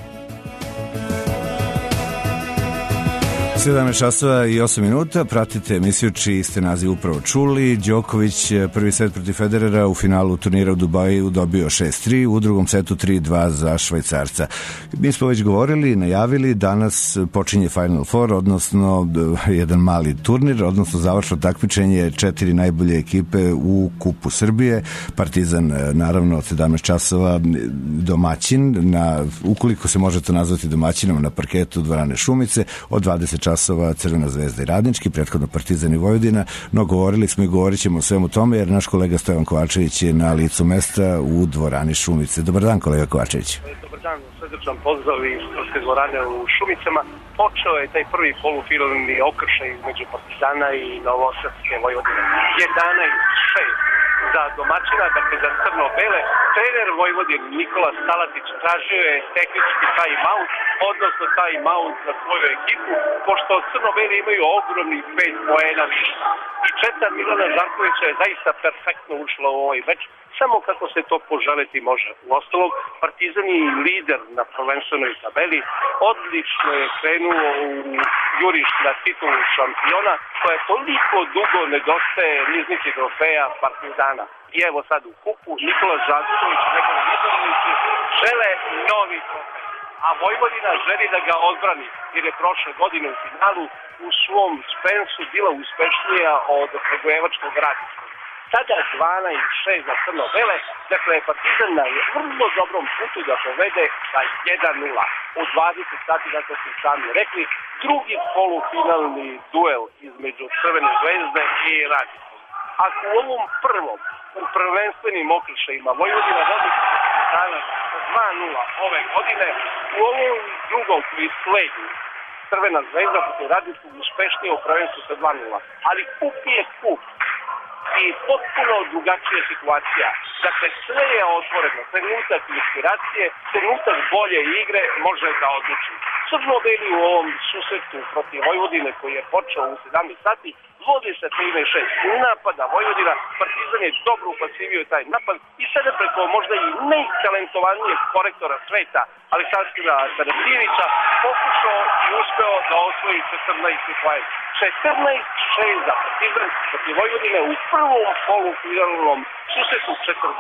17 časova i 8 minuta, pratite emisiju čiji ste naziv upravo čuli. Đoković prvi set protiv Federera u finalu turnira u Dubaju dobio 6-3, u drugom setu 3-2 za Švajcarca. Mi smo već govorili, najavili, danas počinje Final Four, odnosno jedan mali turnir, odnosno završno takmičenje 4 najbolje ekipe u Kupu Srbije. Partizan, naravno, od 17 časova domaćin, ukoliko se možete nazvati domaćinom, na parketu dvorane Šumice, od 20 časova Crvena zvezda i Radnički, prethodno Partizan i Vojvodina, no govorili smo i govorit ćemo o svemu tome, jer naš kolega Stojan Kovačević je na licu mesta u dvorani Šumice. Dobar dan, kolega Kovačević. Dobar dan, srdačan pozdrav iz sportske dvorane u Šumicama. Počeo je taj prvi polufinalni okršaj između Partizana i Novosadske Vojvodine. 11-6 za domaćina, dakle za crno-bele. Trener Vojvodin Nikola Stalatić tražio je tehnički time-out, odnosno time-out za svoju ekipu, pošto crno-beli imaju ogromnih 5 poena više. I četa Milana Žarkovića je zaista perfektno ušla u ovaj meč, samo kako se to poželiti može. U ostalom, Partizan je lider na prvenstvenoj tabeli, odlično je krenuo u juriš na titulu šampiona, koja je toliko dugo nedostaje niznike trofeja Partizana. I evo sad u kupu Nikola Žarković i njegovi izbornici žele novi trofej. A Vojvodina želi da ga odbrani, jer je prošle godine u finalu u svom Spensu bila uspešnija od Kragujevačkog Radničkog. Sada 12-6 za crno-bele, dakle Partizan na vrlo dobrom putu da povede sa 1-0. U 20 sati, kako ste sami rekli, drugi polufinalni duel između Crvene zvezde i Radničkog. Ako u ovom prvom, u prvenstvenim okršajima Vojvodina vodi danas 2-0 ove godine, u ovom drugom koji sledi Crvena zvezda protiv Radničkog uspešnije u prvenstvu sa 2-0. Ali kup je kup i potpuno drugačija situacija. Dakle, sve je otvoreno. Trenutak inspiracije, trenutak bolje igre može da odluči. Crno-beli u ovom susretu protiv Vojvodine koji je počeo u 17 sati vodi se 13-6 napada Vojvodina. Partizan je dobro upasivio taj napad i sada preko možda i najtalentovanijeg korektora sveta Aleksandra Tarapijevića pokušao i uspeo da osvoji 14 poena. 14-6 za Partizan protiv Vojvodine u prvom polufinalnom susretu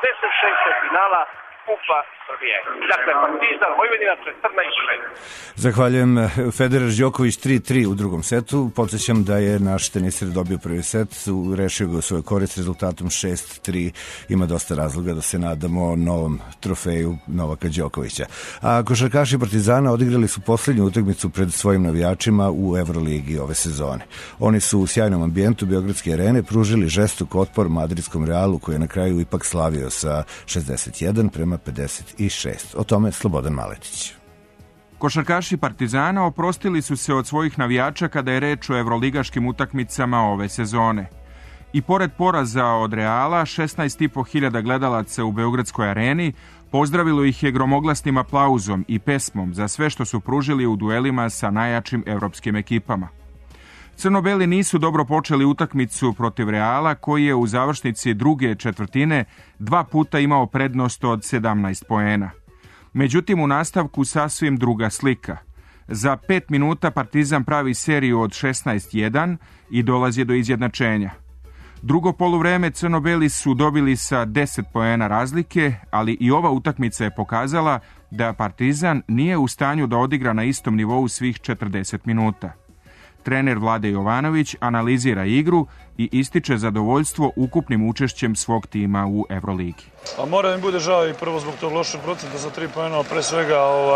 46. finala Kupa Srbije. Dakle, Partizan Vojvodina 14-6. Zahvaljujem. Federer Đoković 3-3 u drugom setu. Podsjećam da je naš teniser dobio prvi set, rešio ga u svoj korist rezultatom 6-3. Ima dosta razloga da se nadamo novom trofeju Novaka Đokovića. A košarkaši Partizana odigrali su poslednju utakmicu pred svojim navijačima u Evroligi ove sezone. Oni su u sjajnom ambijentu Beogradske arene pružili žestok otpor madridskom Realu, koji je na kraju ipak slavio sa 61 prema 56. O tome Slobodan Maletić. Košarkaši Partizana oprostili su se od svojih navijača kada je reč o evroligaškim utakmicama ove sezone. I pored poraza od Reala, 16.500 gledalaca u Beogradskoj areni pozdravilo ih je gromoglasnim aplauzom i pesmom za sve što su pružili u duelima sa najjačim evropskim ekipama. Crno-beli nisu dobro počeli utakmicu protiv Reala, koji je u završnici druge četvrtine 2 puta imao prednost od 17 poena. Međutim, u nastavku sasvim druga slika. Za 5 minuta Partizan pravi seriju od 16-1 i dolazi do izjednačenja. Drugo poluvreme crno-beli su dobili sa 10 poena razlike, ali i ova utakmica je pokazala da Partizan nije u stanju da odigra na istom nivou svih 40 minuta. Trener Vlade Jovanović analizira igru i ističe zadovoljstvo ukupnim učešćem svog tima u Evroligi. Mora mi bude žao i prvo zbog tog lošeg procenta za 3 poena, pre svega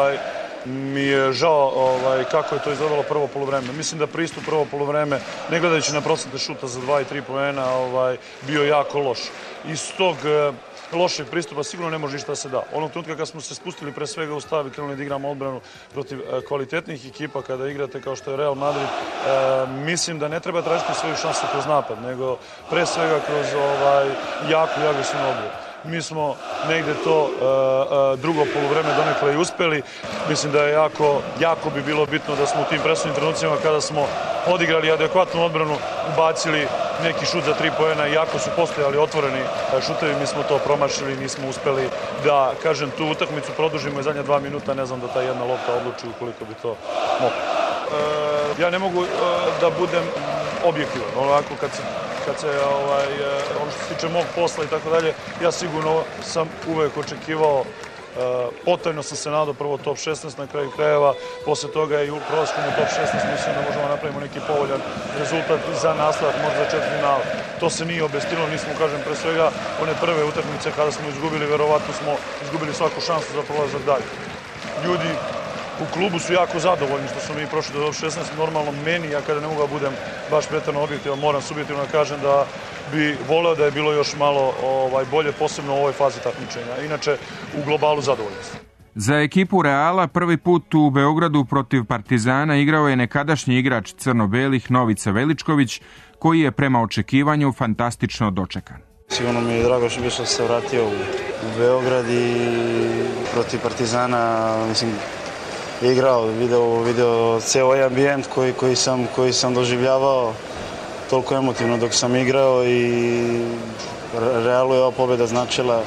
mi je žao kako je to izgledalo prvo poluvreme. Mislim da pristup prvo poluvreme, ne gledajući na procente šuta za 2 i 3 poena, bio jako loš. Iz tog lošeg pristupa sigurno ne može ništa da se da. Onog trenutka kad smo se spustili pre svega u stav i krenuli da igramo odbranu protiv kvalitetnih ekipa, kada igrate kao što je Real Madrid, mislim da ne treba tražiti svoju šansu kroz napad, nego pre svega kroz jaku i agresivnu odbranu. Mi smo negde to drugo poluvreme donekle i uspeli. Mislim da je jako bi bilo bitno da smo u tim presudnim trenucima kada smo odigrali adekvatnu odbranu, ubacili neki šut za 3 poena, iako su postojali otvoreni šutevi, mi smo to promašili, nismo uspeli da, kažem, tu utakmicu produžimo i zadnja 2 minuta, ne znam da ta jedna lopta odluči ukoliko bi to moglo. Ja ne mogu da budem objektivan, onako kad se ono što se tiče mog posla i tako dalje, ja sigurno sam uvek očekivao, potajno sam se nadao prvo top 16 na kraju krajeva, posle toga i u prolaskom u top 16 mislim da možemo napravimo neki povoljan rezultat za nastavak, možda za četvrtfinal. To se nije obestilo, nismo, kažem, pre svega one prve utakmice kada smo izgubili, verovatno smo izgubili svaku šansu za prolazak dalje. Ljudi u klubu su jako zadovoljni što smo mi prošli do top 16, normalno meni, ja kada ne mogu da budem baš pretjerano objektivan, moram subjektivno da kažem da bi voleo da je bilo još malo bolje, posebno u ovoj fazi takmičenja. Inače, u globalu zadovoljnosti. Za ekipu Reala prvi put u Beogradu protiv Partizana igrao je nekadašnji igrač crno-belih Novica Veličković, koji je prema očekivanju fantastično dočekan. Sigurno mi je drago što sam se vratio u Beograd i protiv Partizana, mislim, igrao, video ceo ovaj ambijent koji sam doživljavao toliko emotivno dok sam igrao i Realu je ova pobjeda značila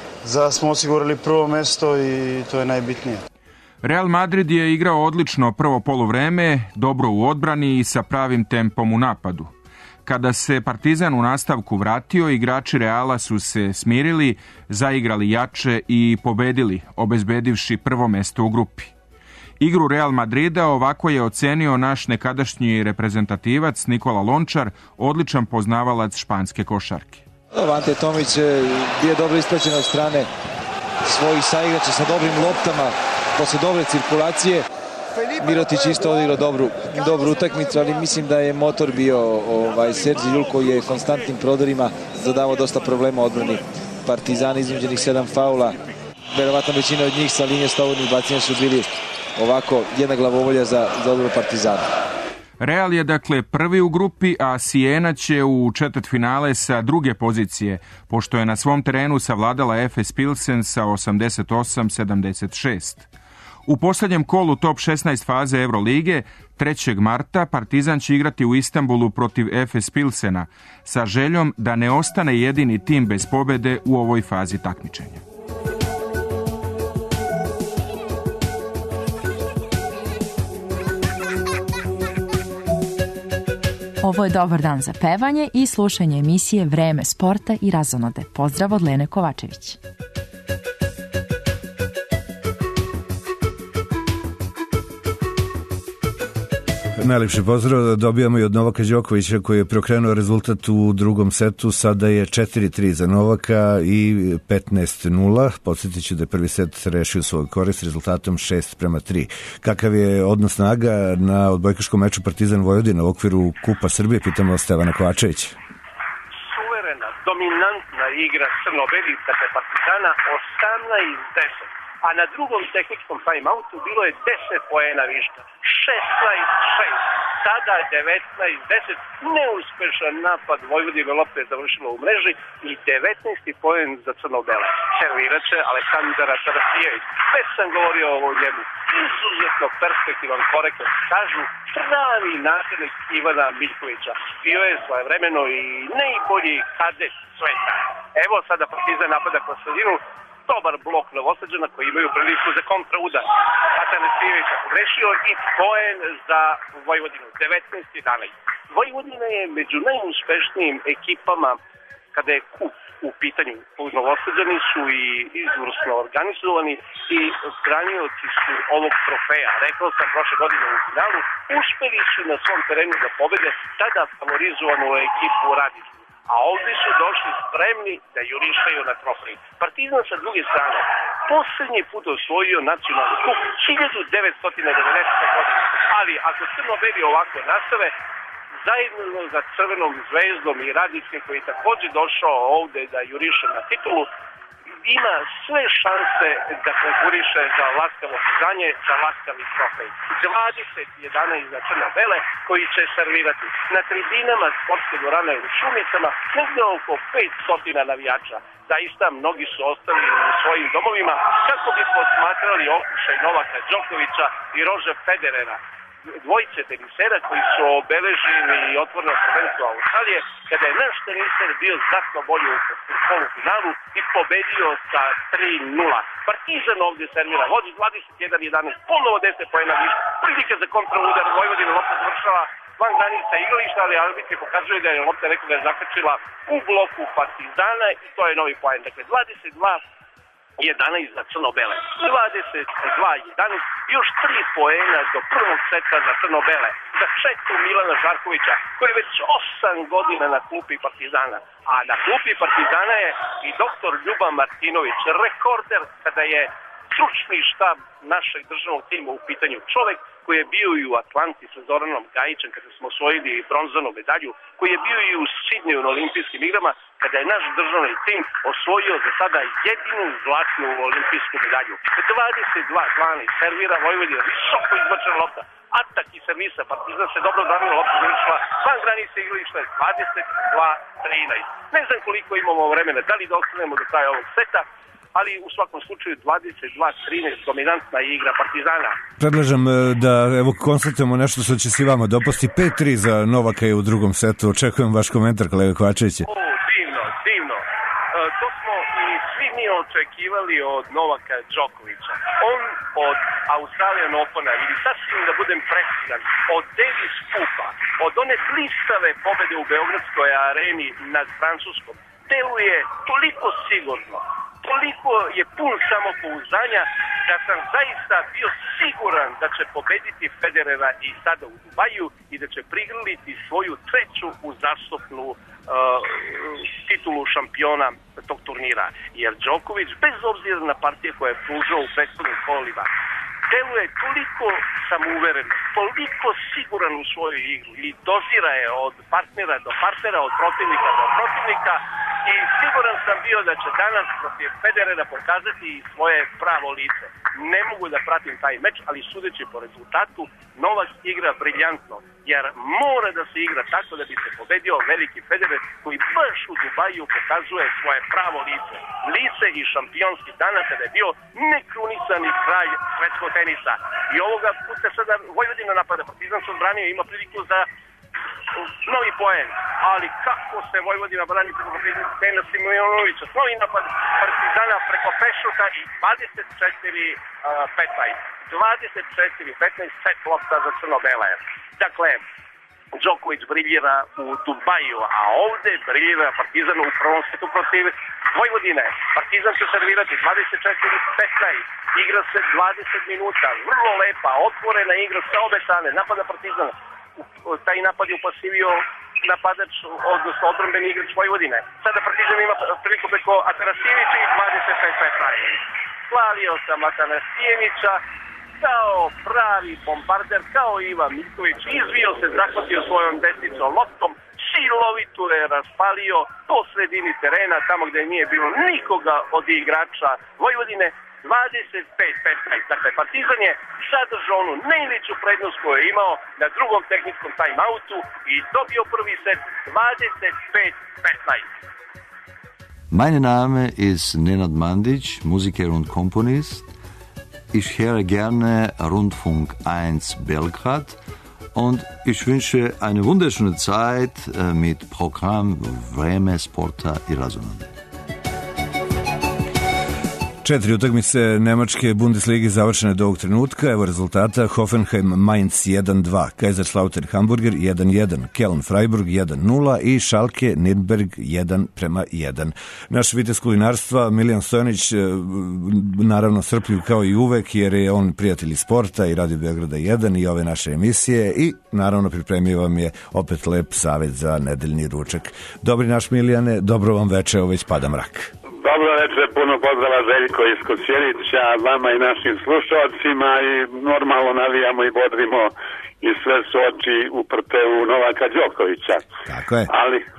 da smo osigurali prvo mesto i to je najbitnije. Real Madrid je igrao odlično prvo poluvreme, dobro u odbrani i sa pravim tempom u napadu. Kada se Partizan u nastavku vratio, igrači Reala su se smirili, zaigrali jače i pobedili, obezbedivši prvo mesto u grupi. Igru Real Madrida ovako je ocenio naš nekadašnji reprezentativac Nikola Lončar, odličan poznavalac španske košarke. Ante Tomić je dobro ispraćen od strane svojih saigrača sa dobrim loptama, posle dobre cirkulacije. Mirotić isto odigrao dobru utakmicu, ali mislim da je motor bio Serđi Ljul, koji je konstantnim prodorima zadavao dosta problema odbrani Partizana, iznuđenih 7 faula. Verovatno većina od njih sa linije slobodnih bacanja su bili ovako jedna glavovolja za odbranu Partizana. Real je dakle prvi u grupi, a Siena će u četvrtfinale sa druge pozicije, pošto je na svom terenu savladala Efes Pilsen sa 88-76. U posljednjem kolu top 16 faze Evrolige 3. marta Partizan će igrati u Istanbulu protiv Efes Pilsena sa željom da ne ostane jedini tim bez pobjede u ovoj fazi takmičenja. Ovo je dobar dan za pevanje i slušanje emisije Vreme sporta i razonode. Pozdrav od Lene Kovačević. Najlepši pozdrav dobijamo i od Novaka Đokovića, koji je preokrenuo rezultat u drugom setu. Sada je 4-3 za Novaka i 15-0. Podsjetit ću da je prvi set rešio svoj korist rezultatom 6-3. Kakav je odnos snaga na odbojkaškom meču Partizan Vojvodina u okviru Kupa Srbije? Pitamo Stevana Kovačevića. Suverena, dominantna igra crno-belih, dakle Partizana, 18-10. a na drugom tehničkom time-outu bilo je 10 poena viška. 16-6, sada 19-10, neuspešan napad Vojvodine, lopta je završila u mreži i 19. poen za crno-bele. Serviraće Aleksandar Atanasijević. Već sam govorio o njemu. Izuzetno perspektivan, korektan, kažu pravi naslednik Ivana Miljkovića. Bio je svojevremeno i najbolji kadet sveta. Evo sada Partizan napada kroz sredinu, dobar blok Novosađana koji imaju priliku za kontraudar. Atanasijevića pogrešio i poen za Vojvodinu, 19-11. Vojvodina je među najuspešnijim ekipama kada je kup u pitanju. Novosađani su i izvrsno organizovani i branioci su ovog trofeja. Rekao sam prošle godine u finalu, uspeli su na svom terenu da pobede tada favorizovanu ekipu Radicu. A ovdje su došli spremni da jurišaju na trofej. Partizan sa druge strane posljednji put osvojio nacionalni kup 1990. godine. Ali ako crno-beli ovako nastave, zajedno za Crvenom zvezdom i Radničkim koji je također došao ovdje da juriše na titulu, ima sve šanse da konkuriše za laskavo priznanje, za laskavi trofej. 20-11 za crno-bele koji će servirati na tribinama sportske dvorane u Šumicama negdje oko 500 navijača. Zaista mnogi su ostali u svojim domovima kako bi posmatrali okušaj Novaka Đokovića i Roger Federera, dvojice tenisera koji su obeležili otvoreno prvenstvo Australije, kada je naš teniser bio znatno bolji u polufinalu i pobedio sa 3-0. Partizan ovdje servira, vodi 21-11, ponovo 10 poena više, prilike za kontraudar, Vojvodina lopta završava van granica igrališta, ali arbitri pokazuje da je lopta nekoga zakačila u bloku Partizana i to je novi poen. Dakle, 22-11 za crno-bele, 22-11, još 3 poena do prvog seta za crno-bele, za četu Milana Žarkovića, koji je već 8 godina na klupi Partizana. A na klupi Partizana je i doktor Ljuba Martinović, rekorder kada je stručni štab našeg državnog tima u pitanju. Čovek koji je bio i u Atlanti sa Zoranom Gajićem kada smo osvojili bronzanu medalju, koji je bio i u Sidneju na olimpijskim igrama kada je naš državni tim osvojio za sada jedinu zlatnu olimpijsku medalju. 22-12 servira Vojvodina, visoko izbačena lopta, atak i servisa, Partizan se dobro branio, lopta završila van granice igrališta, 22-13. Ne znam koliko imamo vremena, da li da ostanemo do kraja ovog seta, ali u svakom slučaju 22-13 dominantna igra Partizana. Predlažem da evo konstatujemo nešto što će se vama dopasti. 5-3 za Novaka je u drugom setu. Očekujem vaš komentar, kolega Kovačević. Divno. To smo i svi mi očekivali od Novaka Đokovića. On od Australian Opena, ili sasvim da budem precizan, od Davis Cupa, od one blistave pobede u Beogradskoj areni nad Francuskom, deluje toliko sigurno, toliko je pun samopouzdanja da sam zaista bio siguran da će pobediti Federera i sada u Dubaju i da će prigrliti svoju treću uzastopnu titulu šampiona tog turnira. Jer Đoković, bez obzira na partije koje je pružao u prethodnim kolima, deluje toliko samouveren, toliko siguran u svoju igru i dozira je od partnera do partnera, od protivnika do protivnika i siguran sam bio da će danas protiv Federera pokazati svoje pravo lice. Ne mogu da pratim taj meč, ali sudeći po rezultatu, Novak igra briljantno, jer mora da se igra tako da bi se pobedio veliki Federer koji baš u Dubaju pokazuje svoje pravo lice. Lice i šampionski danas kada je bio nekrunisani kralj svetskog tenisa. I ovoga puta sada Vojvodina napada, Partizan se odbranio, ima priliku za novi poen, ali kako se Vojvodina brani preko Dejana Simonovića, novi napad Partizana preko Pešuta i 24-15 set lopta za crno-bele. Dakle, Đoković briljira u Dubaju, a ovde briljira Partizan u prvom setu protiv Vojvodine. Partizan će servirati 24-15, igra se 20 minuta, vrlo lepa, otvorena igra sa obe strane, napada Partizan. Taj napad je upasivio napadač, odnosno odbrambeni igrač Vojvodine. Sada Partizan ima priliku preko Atanasijevića i 25-15. Slavio sam Atanasijevića kao pravi bombarder, kao Ivan Miljković, izvio se, zahvatio svojom desnicom loptom, i lovitu je raspalio po sredini terena, tamo gde nije bilo nikoga od igrača Vojvodine, 25-15. Dakle, Partizan je zadržao onu najveću prednost koju je imao na drugom tehničkom time-outu i dobio prvi set 25-15. Mein Name ist Nenad Mandić, Musiker und Komponist. Ich höre gerne Rundfunk 1 Belgrad und ich wünsche eine wunderschöne Zeit mit Programm Vreme sporta i razonode. 4 utakmice Nemačke Bundesligi završene do ovog trenutka. Evo rezultata: Hoffenheim Mainz 1-2, Kaiserslautern Hamburger 1-1, Köln Freiburg 1-0 i Schalke Nürnberg 1-1. Naš vitez kulinarstva Milijan Stojanić, naravno srpljiv kao i uvek, jer je on prijatelj sporta i Radio Beograda 1 i ove naše emisije, i naravno pripremio vam je opet lep savjet za nedeljni ručak. Dobri naš Milijane, dobro vam veče, ovo već pada mrak. Dobro večer, puno pozdrava Željko iz Kosjerića, vama i našim slušalcima, i normalno navijamo i bodrimo i sve su oči uprte u Novaka Đokovića. Tako je.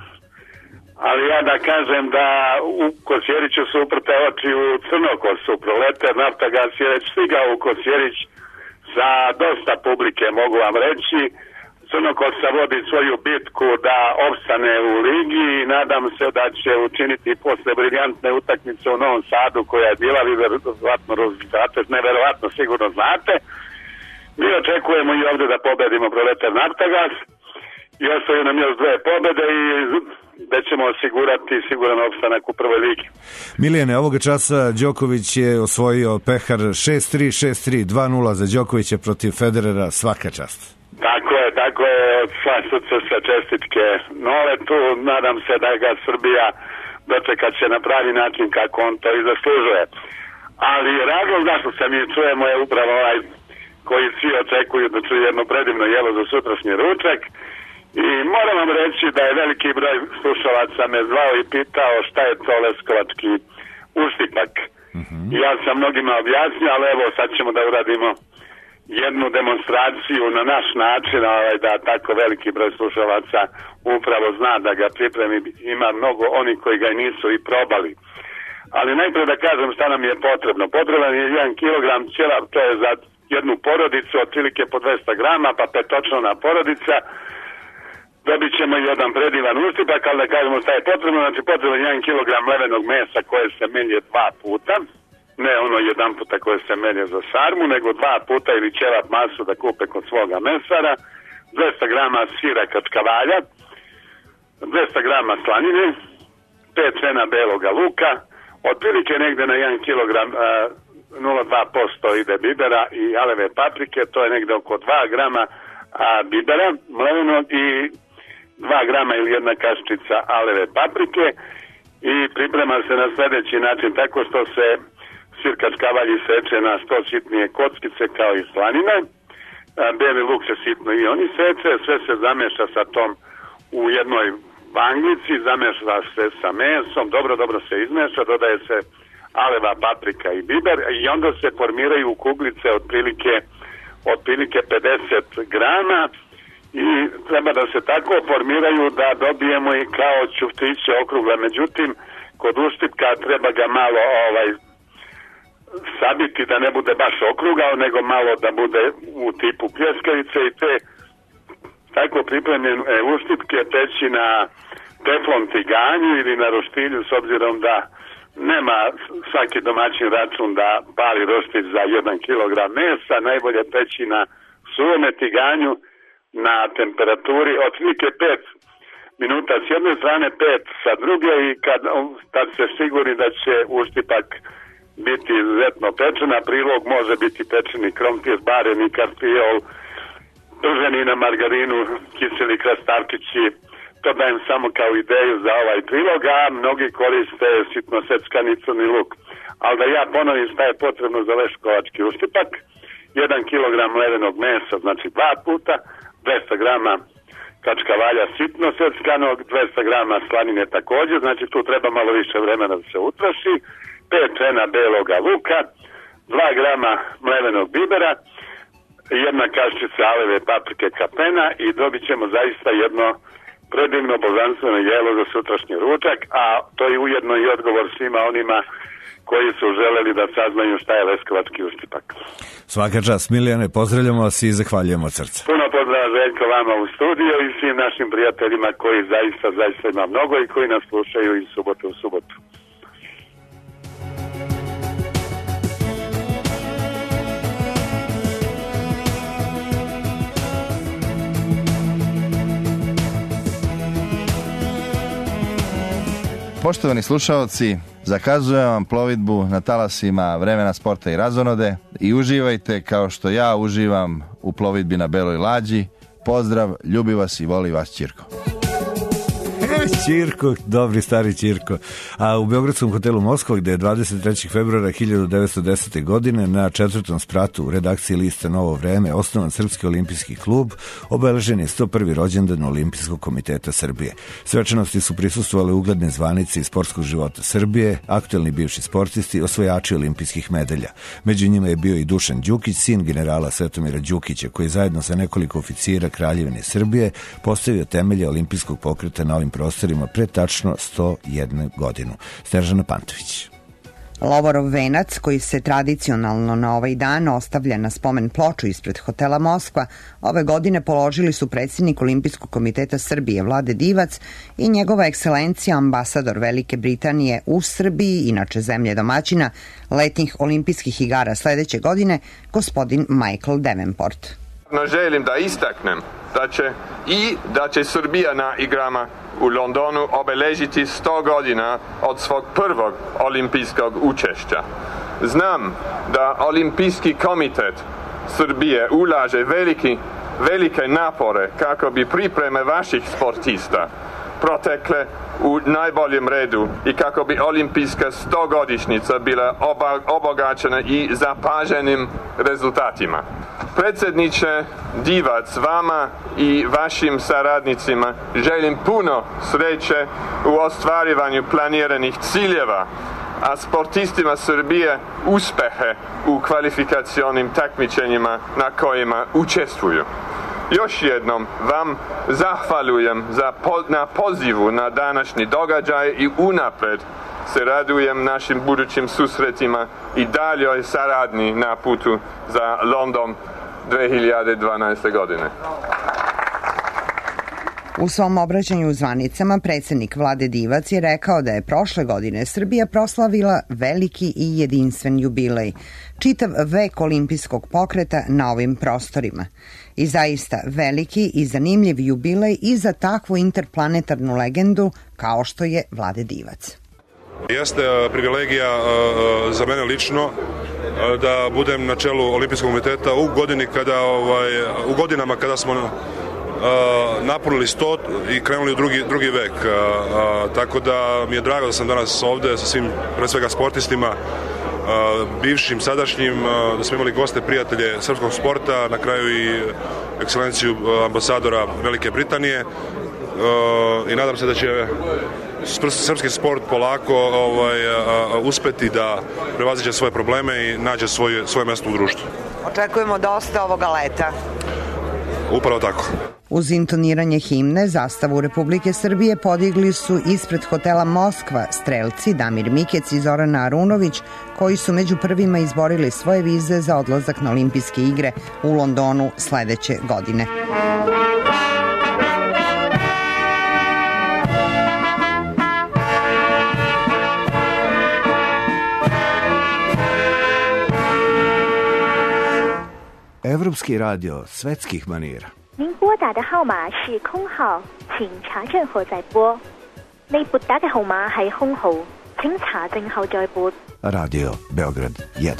Ali ja da kažem da u Kosjeriću su uprte oči u Crnokosu. Proletar Naftagas je već stigao u Kosjerić sa dosta publike, mogu vam reći. Crnokosa vodi svoju bitku da opstane u ligi i nadam se da će učiniti posle briljantne utakmice u Novom Sadu koja je bila, vi verovatno rezultate, neverovatno sigurno znate. Mi očekujemo i ovde da pobedimo Proletar Naftagas i ostaju nam još 2 pobede i da ćemo osigurati siguran opstanak u prvoj ligi. Milijane, ovoga časa Đoković je osvojio pehar 6-3, 6-3, 2-0 za Đokovića protiv Federera, svaka čast. Tako je, od sva srca sa čestitke Noletu, nadam se da ga Srbija dočekat će na pravi način kako on to i zaslužuje. Ali razlog zašto se mi čujemo je upravo ovaj koji svi očekuju da čuje jedno predivno jelo za sutrašnji ručak, i moram vam reći da je veliki broj slušalaca me zvao i pitao šta je to leskovački uštipak. Ja sam mnogima objasnio, ali evo sad ćemo da uradimo jednu demonstraciju na naš način, da tako veliki broj slušalaca upravo zna da ga pripremi. Ima mnogo onih koji ga nisu i probali. Ali najprije da kažem šta nam je potrebno. Potreban je 1 kilogram ćela, to je za jednu porodicu, otprilike po 200 grama, pa petočlana porodica. Dobit ćemo jedan predivan uštipak, ali da kažemo šta je potrebno. Znači potreban je 1 kilogram mlevenog mesa koje se melje 2 puta. Ne ono jedan puta koje se melje za sarmu, nego 2 puta ili ćevap masu da kupe kod svoga mesara, 200 grama sira kačkavalja, 200 grama slanine, 5 cena beloga luka, otprilike negde na 1 kilogram 0,2% ide bibera i aleve paprike, to je negde oko 2 grama bibera mlevenog i 2 grama ili 1 kaščica aleve paprike, i priprema se na sljedeći način tako što se sir kačkavalji seče na 100 sitnije kockice kao i slanina, beli luk se sitno i oni seče, sve se zameša sa tom u jednoj vanglici, zameša se sa mesom, dobro se izmeša, dodaje se aleva paprika i biber i onda se formiraju kuglice otprilike 50 grama i treba da se tako formiraju da dobijemo i kao ćuftiće okrugle. Međutim, kod uštipka treba ga malo sabiti da ne bude baš okrugao, nego malo da bude u tipu pljeskavice, i te tako pripremljene uštipke peći na teflon tiganju ili na roštilju, s obzirom da nema svaki domaćin račun da pali roštilj za 1 kilogram mesa, najbolje peći na suvome tiganju na temperaturi otprilike 5 minuta s jedne strane, 5 sa druge, i kad se sigurni da će uštipak biti izuzetno pečena, prilog može biti pečeni krompir, bareni karfiol, prženi na margarinu, kiseli krastavčići. To dajem samo kao ideju za ovaj prilog, a mnogi koriste sitno seckani crni luk. Ali da ja ponovim šta je potrebno za leskovački uštipak: 1 kilogram mlevenog mesa, znači 2 puta, 200 grama kačkavalja sitno seckanog, 200 grama slanine također, znači tu treba malo više vremena da se utroši, 5 cena beloga luka, 2 grama mlevenog bibera, 1 kaščica aleve paprike kapena, i dobit ćemo zaista jedno predivno božanstveno jelo za sutrašnji ručak, a to je ujedno i odgovor svima onima koji su želeli da saznaju šta je leskovački uštipak. Svaka čast, Milijane, pozdravljamo vas i zahvaljujemo od srca. Puno pozdrava, Željko, vama u studiju i svim našim prijateljima koji zaista ima mnogo i koji nas slušaju iz subote u subotu. Poštovani slušaoci, zakazujem vam plovidbu na talasima Vremena sporta i razonode i uživajte kao što ja uživam u plovidbi na Beloj lađi. Pozdrav, ljubi vas i voli vas Ćirko. Ćirko, dobri stari Ćirko. A u Beogradskom hotelu Moskva, gde je 23. februara 1910. godine na 4. spratu u redakciji liste Novo vreme osnovan Srpski olimpijski klub, obeležen je 101. rođendan Olimpijskog komiteta Srbije. Svečanosti su prisustvovali ugledne zvanice iz sportskog života Srbije, aktuelni bivši sportisti, osvojači olimpijskih medalja. Među njima je bio i Dušan Đukić, sin generala Svetomira Đukića, koji zajedno sa nekoliko oficira Kraljevine Srbije postavio temelje olimpijskog pokreta na ovim prostorima pre tačno 101 godinu. Snežana Pantović. Lovorov venac, koji se tradicionalno na ovaj dan ostavlja na spomen ploču ispred hotela Moskva, ove godine položili su predsjednik Olimpijskog komiteta Srbije Vlade Divac i njegova ekscelencija ambasador Velike Britanije u Srbiji, inače zemlje domaćina, letnjih olimpijskih igara sledeće godine, gospodin Michael Davenport. Želim da istaknem da će Srbija na igrama u Londonu obeležiti 100 godina od svog prvog olimpijskog učešća. Znam da Olimpijski komitet Srbije ulaže velike napore kako bi pripreme vaših sportista protekle u najboljem redu i kako bi olimpijska 100-godišnjica bila obogaćena i zapaženim rezultatima. Predsjedniče Divac, vama i vašim saradnicima želim puno sreće u ostvarivanju planiranih ciljeva, a sportistima Srbije uspehe u kvalifikacionim takmičenjima na kojima učestvuju. Još jednom vam zahvaljujem na pozivu na današnji događaj i unapred se radujem našim budućim susretima i daljoj saradnji na putu za London 2012. godine. U svom obraćanju u zvanicama predsjednik Vlade Divac je rekao da je prošle godine Srbija proslavila veliki i jedinstven jubilej, čitav vek olimpijskog pokreta na ovim prostorima. I zaista veliki i zanimljiv jubilej i za takvu interplanetarnu legendu kao što je Vlade Divac. Jeste privilegija za mene lično da budem na čelu Olimpijskog komiteta u godinama kada smo napunili 100 i krenuli u drugi vek. Tako da mi je drago da sam danas ovde sa svim, pre svega sportistima, bivšim, sadašnjim, da smo imali goste, prijatelje srpskog sporta, na kraju i ekscelenciju ambasadora Velike Britanije i nadam se da će srpski sport polako uspeti da prevaziđe svoje probleme i nađe svoje mesto u društvu. Očekujemo dosta ovoga leta. Upravo tako. Uz intoniranje himne zastavu Republike Srbije podigli su ispred hotela Moskva strelci Damir Mikec i Zorana Arunović, koji su među prvima izborili svoje vize za odlazak na olimpijske igre u Londonu sledeće godine. Evropski radio svetskih manira. 您拨打的号码是空号，請查證後再撥。你撥打嘅號碼係空號，請查證後再撥。 Radio Beograd 1.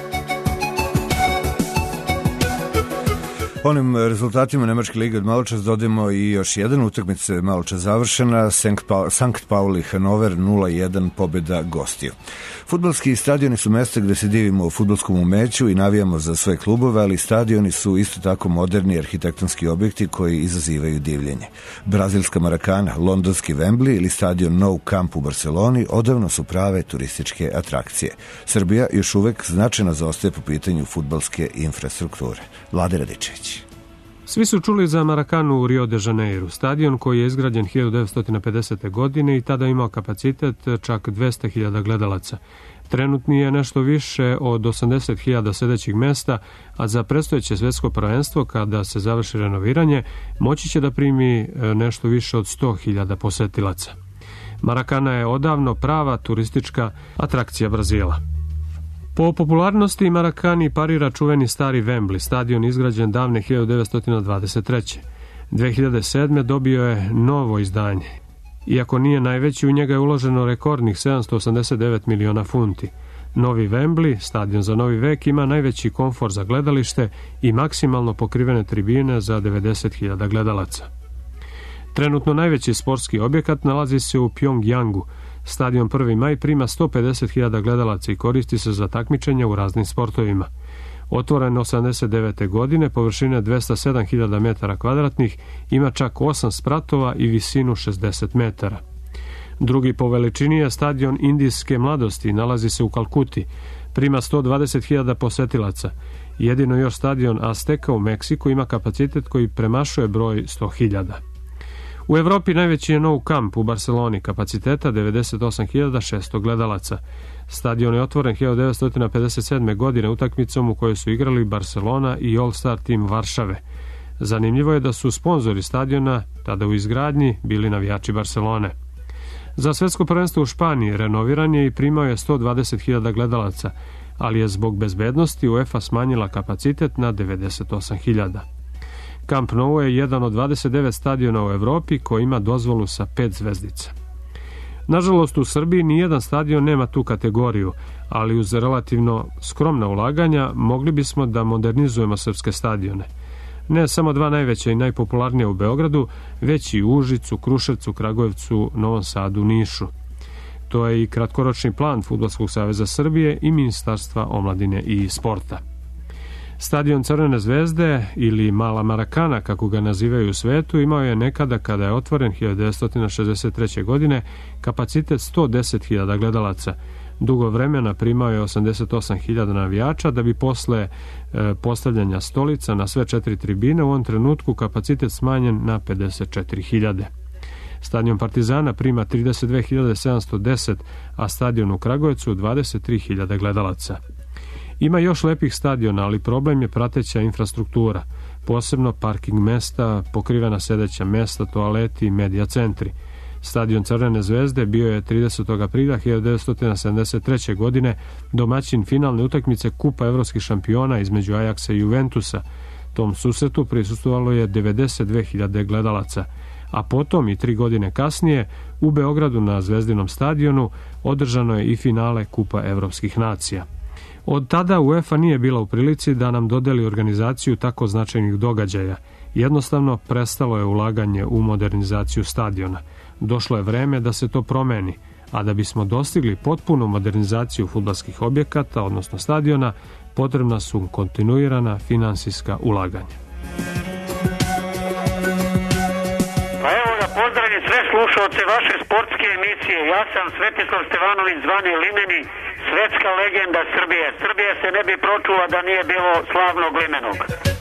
Onim rezultatima Nemačke lige od maločas dodajemo i još jedan, utakmica je maločas završena, Sankt Pauli Hanover 0-1 pobjeda gostiju. Fudbalski stadioni su mesta gde se divimo u fudbalskom umeću i navijamo za sve klubove, ali stadioni su isto tako moderni arhitektonski objekti koji izazivaju divljenje. Brazilska Marakana, londonski Wembley ili stadion Nou Camp u Barceloni odavno su prave turističke atrakcije. Srbija još uvek značajno zaostaje po pitanju fudbalske infrastrukture. Vlade Radičević. Svi su čuli za Marakanu u Rio de Janeiro, stadion koji je izgrađen 1950. godine i tada imao kapacitet čak 200.000 gledalaca. Trenutni je nešto više od 80.000 sedećih mesta, a za predstojeće svetsko prvenstvo, kada se završi renoviranje, moći će da primi nešto više od 100.000 posetilaca. Marakana je odavno prava turistička atrakcija Brazila. Po popularnosti Marakani parira čuveni stari Wembley, stadion izgrađen davne 1923. 2007. dobio je novo izdanje. Iako nije najveći, u njega je uloženo rekordnih 789 miliona funti. Novi Wembley, stadion za novi vek, ima najveći komfor za gledalište i maksimalno pokrivene tribine za 90.000 gledalaca. Trenutno najveći sportski objekat nalazi se u Pjongjangu. Stadion 1. maj prima 150.000 gledalaca i koristi se za takmičenja u raznim sportovima. Otvoren 89. godine, površine 207.000 metara kvadratnih, ima čak 8 spratova i visinu 60 metara. Drugi po veličini je stadion Indijske mladosti, nalazi se u Kalkuti, prima 120.000 posetilaca. Jedino još stadion Azteka u Meksiku ima kapacitet koji premašuje broj 100.000. U Evropi najveći je Nou Camp u Barceloni, kapaciteta 98.600 gledalaca. Stadion je otvoren 1957. godine utakmicom u kojoj su igrali Barcelona i All-Star tim Varšave. Zanimljivo je da su sponzori stadiona, tada u izgradnji, bili navijači Barcelone. Za svetsko prvenstvo u Španiji renoviran je i primao je 120.000 gledalaca, ali je zbog bezbednosti UEFA smanjila kapacitet na 98.000. Camp Nou je jedan od 29 stadiona u Evropi koji ima dozvolu sa 5 zvezdica. Nažalost, u Srbiji nijedan stadion nema tu kategoriju, ali uz relativno skromna ulaganja mogli bismo da modernizujemo srpske stadione. Ne samo dva najveća i najpopularnije u Beogradu, već i u Užicu, Kruševcu, Kragujevcu, Novom Sadu, Nišu. To je i kratkoročni plan Fudbalskog saveza Srbije i Ministarstva omladine i sporta. Stadion Crvene zvezde ili Mala Marakana, kako ga nazivaju u svetu, imao je nekada, kada je otvoren 1963. godine, kapacitet 110.000 gledalaca. Dugo vremena primao je 88.000 navijača, da bi posle postavljanja stolica na sve 4 tribine u ovom trenutku kapacitet smanjen na 54.000. Stadion Partizana prima 32.710, a stadion u Kragujevcu 23.000 gledalaca. Ima još lepih stadiona, ali problem je prateća infrastruktura, posebno parking mesta, pokrivena sedeća mesta, toaleti i medija centri. Stadion Crvene zvezde bio je 30. aprila 1973. godine domaćin finalne utakmice Kupa evropskih šampiona između Ajaksa i Juventusa. Tom susretu prisustvovalo je 92.000 gledalaca, a potom i 3 godine kasnije u Beogradu na Zvezdinom stadionu održano je i finale Kupa evropskih nacija. Od tada UEFA nije bila u prilici da nam dodeli organizaciju tako značajnih događaja. Jednostavno prestalo je ulaganje u modernizaciju stadiona. Došlo je vreme da se to promeni, a da bismo dostigli potpunu modernizaciju fudbalskih objekata, odnosno stadiona, potrebna su kontinuirana finansijska ulaganja. Pa evo da pozdravim sve slušalce vaše sportske emisije. Ja sam Svetislav Stevanović, zvani Limeni, svetska legenda Srbije. Srbija se ne bi pročula da nije bilo slavnog Limenog.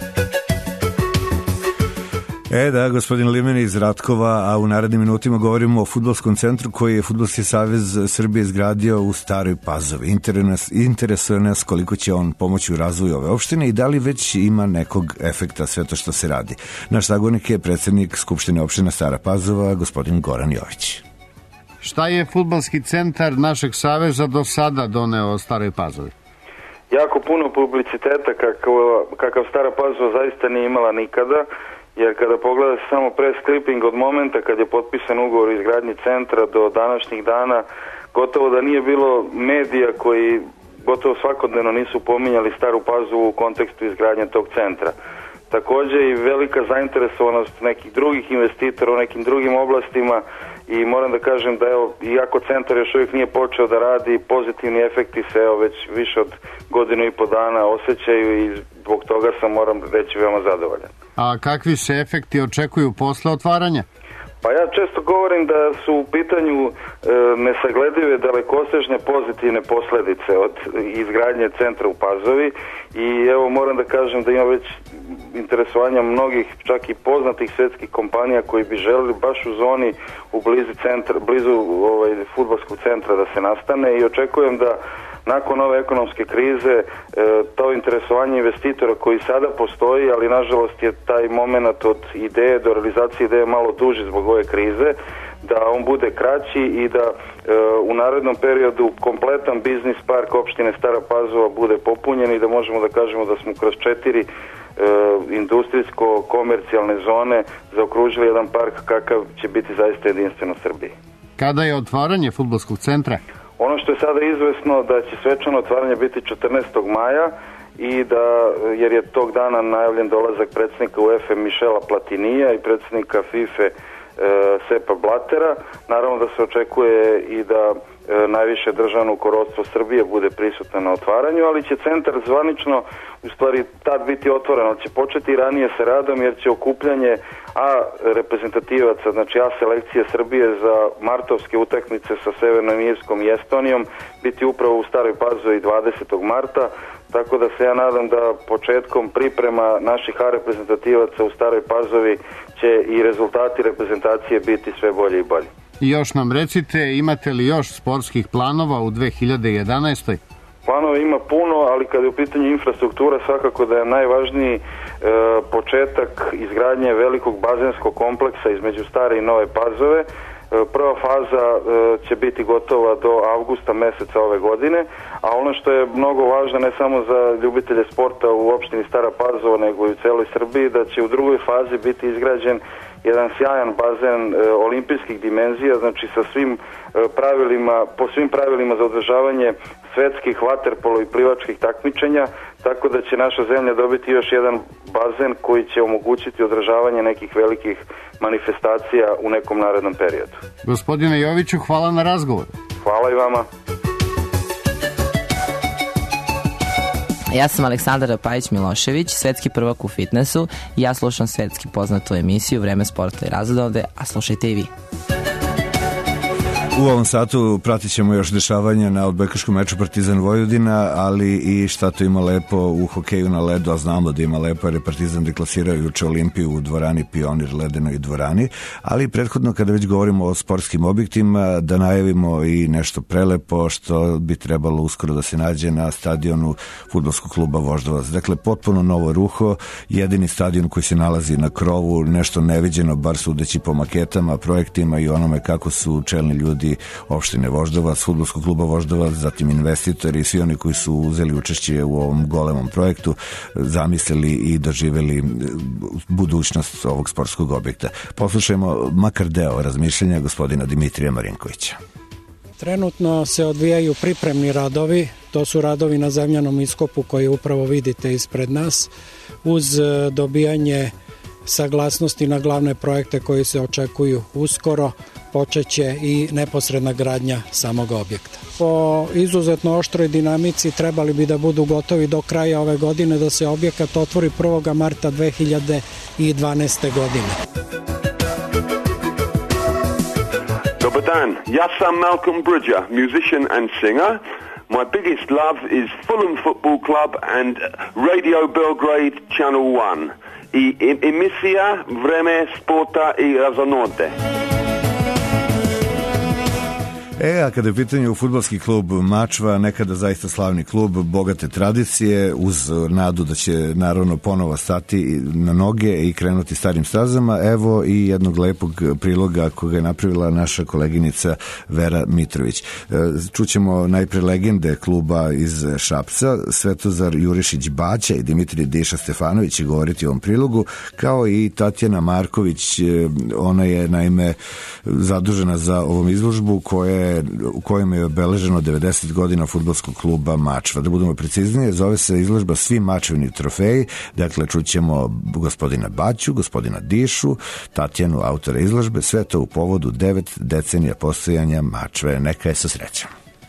Da, gospodin Limeni iz Ratkova, a u narednim minutima govorimo o fudbalskom centru koji je Fudbalski savez Srbije izgradio u Staroj Pazovi. Interesuje nas koliko će on pomoći u razvoju ove opštine i da li već ima nekog efekta sve to što se radi. Naš sagovornik je predsjednik Skupštine opštine Stara Pazova, gospodin Goran Jović. Šta je fudbalski centar našeg saveza do sada doneo Staroj Pazovi? Jako puno publiciteta kakav Stara Pazova zaista nije imala nikada, jer kada pogledate samo press clipping od momenta kad je potpisan ugovor o izgradnji centra do današnjih dana, gotovo da nije bilo medija koji gotovo svakodnevno nisu pominjali Staru Pazovu u kontekstu izgradnje tog centra. Također i velika zainteresovanost nekih drugih investitora u nekim drugim oblastima i moram da kažem da evo, iako centar još uvijek nije počeo da radi, pozitivni efekti se evo već više od godinu i po dana osjećaju i zbog toga sam, moram reći, veoma zadovoljan. A kakvi se efekti očekuju posle otvaranja? Pa ja često govorim da su u pitanju nesagledive dalekosežne pozitivne posljedice od izgradnje centra u Pazovi i evo moram da kažem da ima već interesovanja mnogih čak i poznatih svjetskih kompanija koji bi želeli baš u zoni u blizu fudbalskog centra da se nastane i očekujem da nakon ove ekonomske krize to interesovanje investitora koji sada postoji, ali nažalost je taj moment od ideje do realizacije ideje malo duži zbog ove krize, da on bude kraći i da u narednom periodu kompletan biznis park opštine Stara Pazova bude popunjen i da možemo da kažemo da smo kroz 4 industrijsko-komercijalne zone zaokružili jedan park kakav će biti zaista jedinstven u Srbiji. Kada je otvaranje fudbalskog centra? Ono što je sada izvesno da će svečano otvaranje biti 14. maja i da, jer je tog dana najavljen dolazak predsjednika UEFA Michela Platinija i predsjednika FIFA Sepa Blatera. Naravno da se očekuje i da najviše državno rukovodstvo Srbije bude prisutno na otvaranju, ali će centar zvanično u stvari tad biti otvoren, ali će početi ranije sa radom jer će okupljanje reprezentativaca, znači selekcije Srbije za martovske utakmice sa Severnom Irskom i Estonijom biti upravo u Staroj Pazovi 20. marta, tako da se ja nadam da početkom priprema naših reprezentativaca u Staroj Pazovi će i rezultati reprezentacije biti sve bolje i bolje. I još nam recite, imate li još sportskih planova u 2011. Planova ima puno, ali kada je u pitanju infrastruktura svakako da je najvažniji početak izgradnje velikog bazenskog kompleksa između Stare i Nove Pazove. Prva faza će biti gotova do avgusta meseca ove godine, a ono što je mnogo važno ne samo za ljubitelje sporta u opštini Stara Pazova, nego i u celoj Srbiji, da će u drugoj fazi biti izgrađen jedan sjajan bazen olimpijskih dimenzija, znači sa svim pravilima, po svim pravilima za održavanje svetskih vaterpolo i plivačkih takmičenja, tako da će naša zemlja dobiti još jedan bazen koji će omogućiti održavanje nekih velikih manifestacija u nekom narednom periodu. Gospodine Joviću, hvala na razgovor. Hvala i vama. Ja sam Aleksandar Pajić-Milošević, svetski prvak u fitnessu i ja slušam svetski poznatu emisiju Vreme sporta i razonode, a slušajte i vi. U ovom satu pratit ćemo još dešavanja na odbojkaškom meču Partizan Vojvodina, ali i šta to ima lepo u hokeju na ledu, a znamo da ima lepo jer je Partizan deklasirao juče Olimpiju u dvorani Pionir, ledenoj dvorani, ali prethodno kada već govorimo o sportskim objektima da najavimo i nešto prelepo što bi trebalo uskoro da se nađe na stadionu fudbalskog kluba Voždovac. Dakle, potpuno novo ruho, jedini stadion koji se nalazi na krovu, nešto neviđeno, bar sudeći po maketama, projektima i onome kako su čelni ljudi opštine Voždovac, fudbalskog kluba Voždovac, zatim investitori i svi oni koji su uzeli učešće u ovom golemom projektu, zamislili i doživeli budućnost ovog sportskog objekta. Poslušajmo makar deo razmišljanja gospodina Dimitrija Marinkovića. Trenutno se odvijaju pripremni radovi, to su radovi na zemljanom iskopu koji upravo vidite ispred nas, uz dobijanje saglasnosti na glavne projekte koji se očekuju uskoro, počeće i neposredna gradnja samog objekta. Po izuzetno oštroj dinamici trebali bi da budu gotovi do kraja ove godine, da se objekat otvori 1. marta 2012. godine. Dobar dan, ja sam Malcolm Bridger, musician and singer. My biggest love is Fulham Football Club and Radio Belgrade Channel 1. I emisija Vreme sporta i razonode. A kada je u pitanju fudbalski klub Mačva, nekada zaista slavni klub, bogate tradicije, uz nadu da će naravno ponovo stati na noge i krenuti starim stazama, evo i jednog lepog priloga koga je napravila naša koleginica Vera Mitrović. Čućemo najpre legende kluba iz Šapca, Svetozar Jurišić Baća i Dimitrij Diša Stefanović će govoriti o ovom prilogu, kao i Tatjana Marković, ona je naime zadužena za ovom izložbu u kojem je obeleženo 90 godina fudbalskog kluba Mačva. Da budemo preciznije, zove se izložba Svi mačevni trofeji, dakle čućemo gospodina Baću, gospodina Dišu, Tatjanu, autora izložbe, sve to u povodu 9 decenija postojanja Mačve. Neka je sa srećom.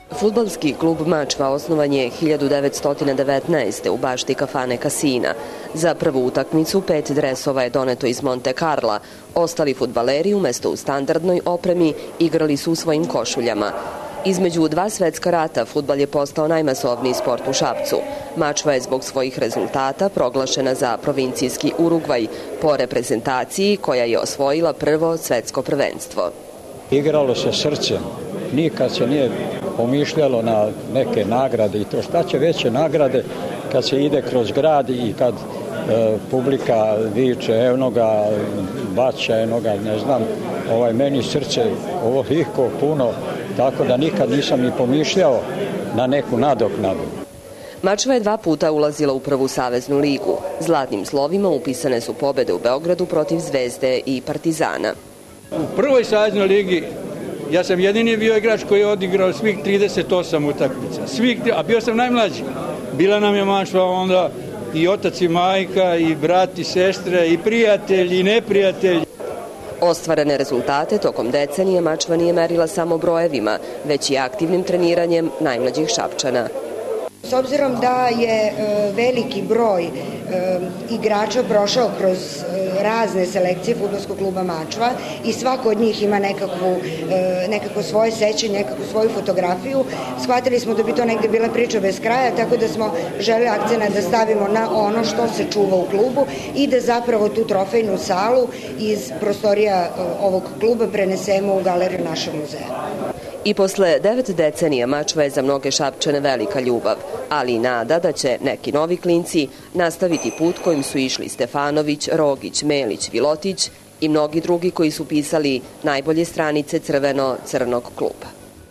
Fudbalski klub Mačva osnovan je 1919. u bašti kafane Kasina. Za prvu utakmicu 5 dresova je doneto iz Monte Carla. Ostali fudbaleri umesto u standardnoj opremi igrali su u svojim košuljama. Između dva svetska rata fudbal je postao najmasovniji sport u Šapcu. Mačva je zbog svojih rezultata proglašena za provincijski Urugvaj po reprezentaciji koja je osvojila prvo svetsko prvenstvo. Igralo se srcem. Nikad se nije pomišljalo na neke nagrade i to šta će veće nagrade kad se ide kroz grad i kad publika viče enoga, baća enoga, ne znam, meni srce ovoliko puno, tako da nikad nisam ni pomišljao na neku nadoknadu. Mačva je 2 puta ulazila u prvu saveznu ligu. Zlatnim slovima upisane su pobede u Beogradu protiv Zvezde i Partizana. U prvoj saveznoj ligi ja sam jedini bio igrač koji je odigrao svih 38 utakmica. A bio sam najmlađi. Bila nam je Mačva onda i otac i majka, i brat i sestre, i prijatelji, i neprijatelji. Ostvarene rezultate tokom decenije Mačva nije merila samo brojevima, već i aktivnim treniranjem najmlađih Šapčana. S obzirom da je veliki broj igrača prošao kroz razne selekcije fudbalskog kluba Mačva i svako od njih ima nekako svoje sećanje, nekakvu svoju fotografiju, shvatili smo da bi to negde bila priča bez kraja, tako da smo želeli akcenat da stavimo na ono što se čuva u klubu i da zapravo tu trofejnu salu iz prostorija ovog kluba prenesemo u galeriju našeg muzeja. I posle 9 decenija Mačva je za mnoge Šapčane velika ljubav, ali i nada da će neki novi klinci nastaviti put kojim su išli Stefanović, Rogić, Melić, Vilotić i mnogi drugi koji su pisali najbolje stranice crveno-crnog kluba.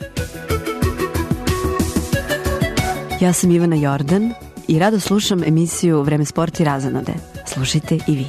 Ja sam Ivana Jordan i rado slušam emisiju Vreme sport i razonode. Slušajte i vi.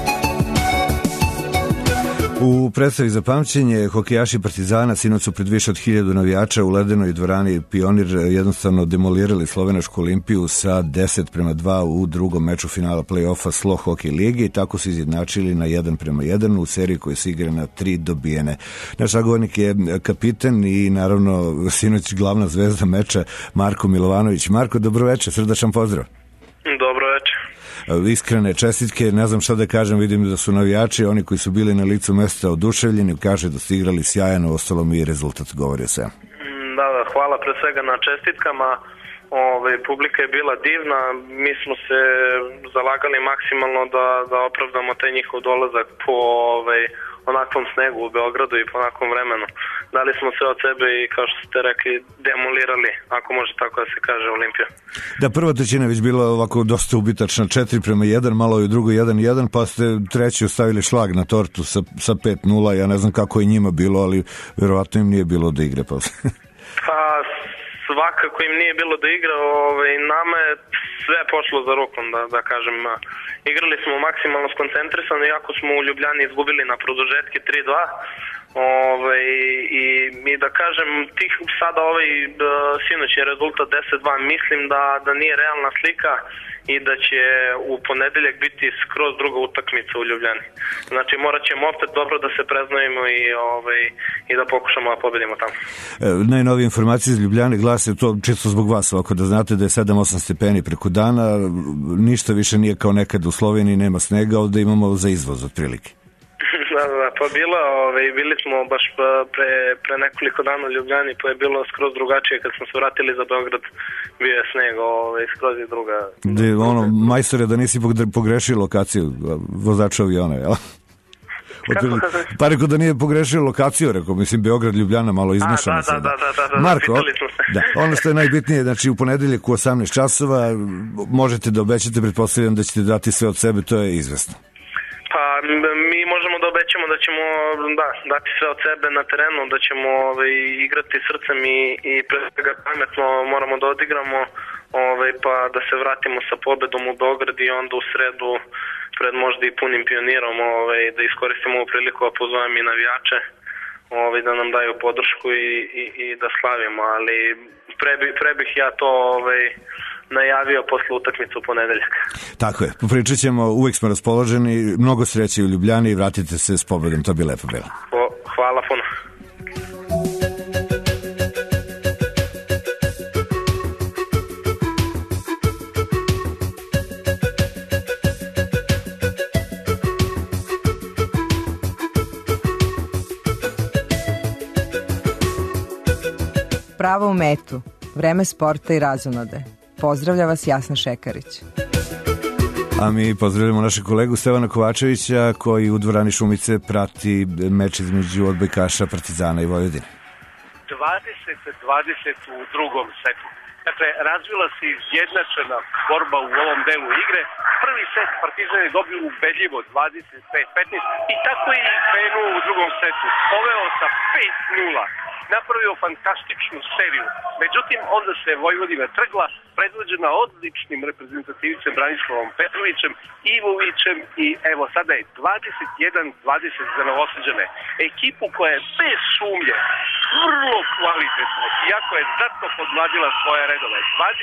U predstavi za pamćenje hokejaši Partizana sinoć su pred više od 1000 navijača u ledenoj dvorani Pionir jednostavno demolirali Slovenačku Olimpiju sa 10:2 u drugom meču finala play-offa Slo Hokej lige i tako su izjednačili na 1:1 u seriji koja se igra na 3 dobijene. Naš sagovornik je kapitan i naravno sinoć glavna zvezda meča Marko Milovanović. Marko, dobroveče, srdačan pozdrav. Dobroveče. Iskrene čestitke, ne znam šta da kažem, vidim da su navijači, oni koji su bili na licu mesta oduševljeni, kaže da su igrali sjajno, ostalo mi i rezultat govori sve. Da, hvala pre svega na čestitkama, publika je bila divna, mi smo se zalagali maksimalno da opravdamo taj njihov dolazak po onakvom snegu u Beogradu i po onakvom vremenu. Dali smo sve od sebe i kao što ste rekli demolirali, ako može tako da se kaže, Olimpija. Da, prva trećina već bila ovako dosta ubitačna, 4:1, malo je u drugoj 1:1, pa ste treći ostavili šlag na tortu sa 5:0, ja ne znam kako je njima bilo, ali verovatno im nije bilo da igre posle. Pa svakako im nije bilo da igra, nama je sve pošlo za rukom, da kažem. Igrali smo maksimalno skoncentrisano, iako smo u Ljubljani izgubili na produžetke 3:2, i da kažem, sada sinoćni rezultat 10:2, mislim da nije realna slika i da će u ponedeljak biti skroz druga utakmica u Ljubljani. Znači morat ćemo opet dobro da se preznojimo i da pokušamo da pobedimo tamo. Najnovije informacije iz Ljubljane glase to čisto zbog vas, ovako da znate da je 7-8 stepeni preko dana, ništa više nije kao nekad u Sloveniji, nema snega, ovde imamo za izvoz otprilike. Da, pa bili smo baš pre nekoliko dana u Ljubljani, pa je bilo skroz drugačije kad smo se vratili za Beograd, bio je sneg, skroz je druga. Majstore, da nisi pogrešio lokaciju vozača aviona, jel? Pa rekao da nije pogrešio lokaciju, rekao, mislim Beograd, Ljubljana, malo izmešano se. Da, Marko, ono što je najbitnije, znači u ponedeljak u 18 časova možete da obećate, pretpostavljam da ćete dati sve od sebe, to je izvesno. Pa mi možemo da obećamo da ćemo dati sve od sebe na terenu, da ćemo igrati srcem i pre svega pametno moramo da odigramo, pa da se vratimo sa pobedom u Beograd i onda u sredu pred možda i punim Pionirom, da iskoristimo ovu priliku, a pozovem i navijače da nam daju podršku i da slavimo, ali pre bih ja to najavio posle utakmice u ponedeljak. Tako je, popričat ćemo, uvek smo raspoloženi, mnogo sreće u Ljubljani i vratite se s pobedom, to bi lepo bilo. Hvala puno. pravom metu. Vreme sporta i razonode. Pozdravlja vas Jasna Šekarić. A mi pozdravljamo našeg kolegu Stevana Kovačevića koji u dvorani Šumice prati meč između odbojkaša Partizana i Vojvodine. 20-20 u drugom setu. Dakle, razvila se izjednačena borba u ovom delu igre. Prvi set Partizan je dobio ubedljivo 25-15 i tako je i krenuo u drugom setu. Poveo sa 5-0. Napravio fantastičnu seriju. Međutim, onda se Vojvodina trgla, predvođena odličnim reprezentativcem Branislavom Petrovićem, Ivovićem i evo sada je 21-20 za Novosađane. Ekipu koja je bez sumnje vrlo kvalitetna, iako je zato podmladila svoje redove.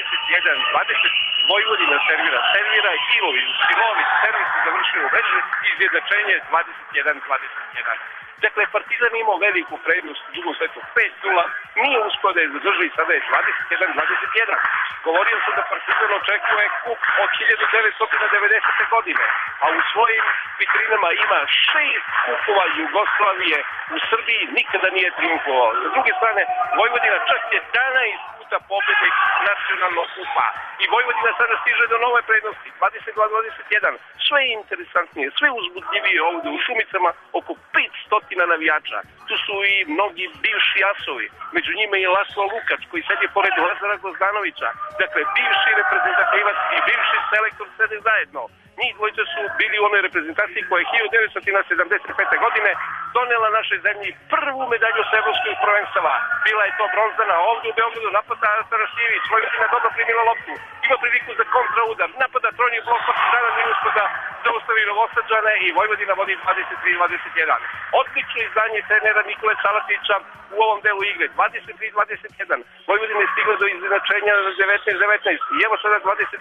21-20 Vojvodina servira Ivović, Silović, servis se završio u mreži, izjednačenje 21-21. Dakle, Partizan imao veliku prednost u drugom setu 5-0, nije uspio da je zadrži i sada je 21-21. Govorio sam da Partizan očekuje kup od 1990. godine, a u svojim vitrinama ima 6 kupova Jugoslavije, u Srbiji nikada nije triumfovao. Sa druge strane, Vojvodina čak 11 puta pobednik nacionalnog kupa i Vojvodina sada stiže do nove prednosti 22-21. Sve je interesantnije, sve uzbudljivije ovde u Šumicama, oko 500 navijača. Tu su i mnogi bivši asovi, među njima i Laslo Lukač koji sedi pored Lazara Gozdanovića. Dakle, bivši reprezentativac i bivši selektor sede zajedno. Njih dvojice su bili u onoj reprezentaciji koja je 1975. godine donela našoj zemlji prvu medalju s evropskog prvenstava. Bila je to bronzana ovdje u Beogradu, napada Atanasijević, Vojvodina dobro primila loptu, ima priliku za kontraudar, napada trojni blok Partizana, nije uspio da zaustavi Novosađane i Vojvodina vodi 23-21. Odlično izdanje trenera Nikole Salatića u ovom delu igre, 23-21. Vojvodina je stigla do izjednačenja 19-19 i evo sada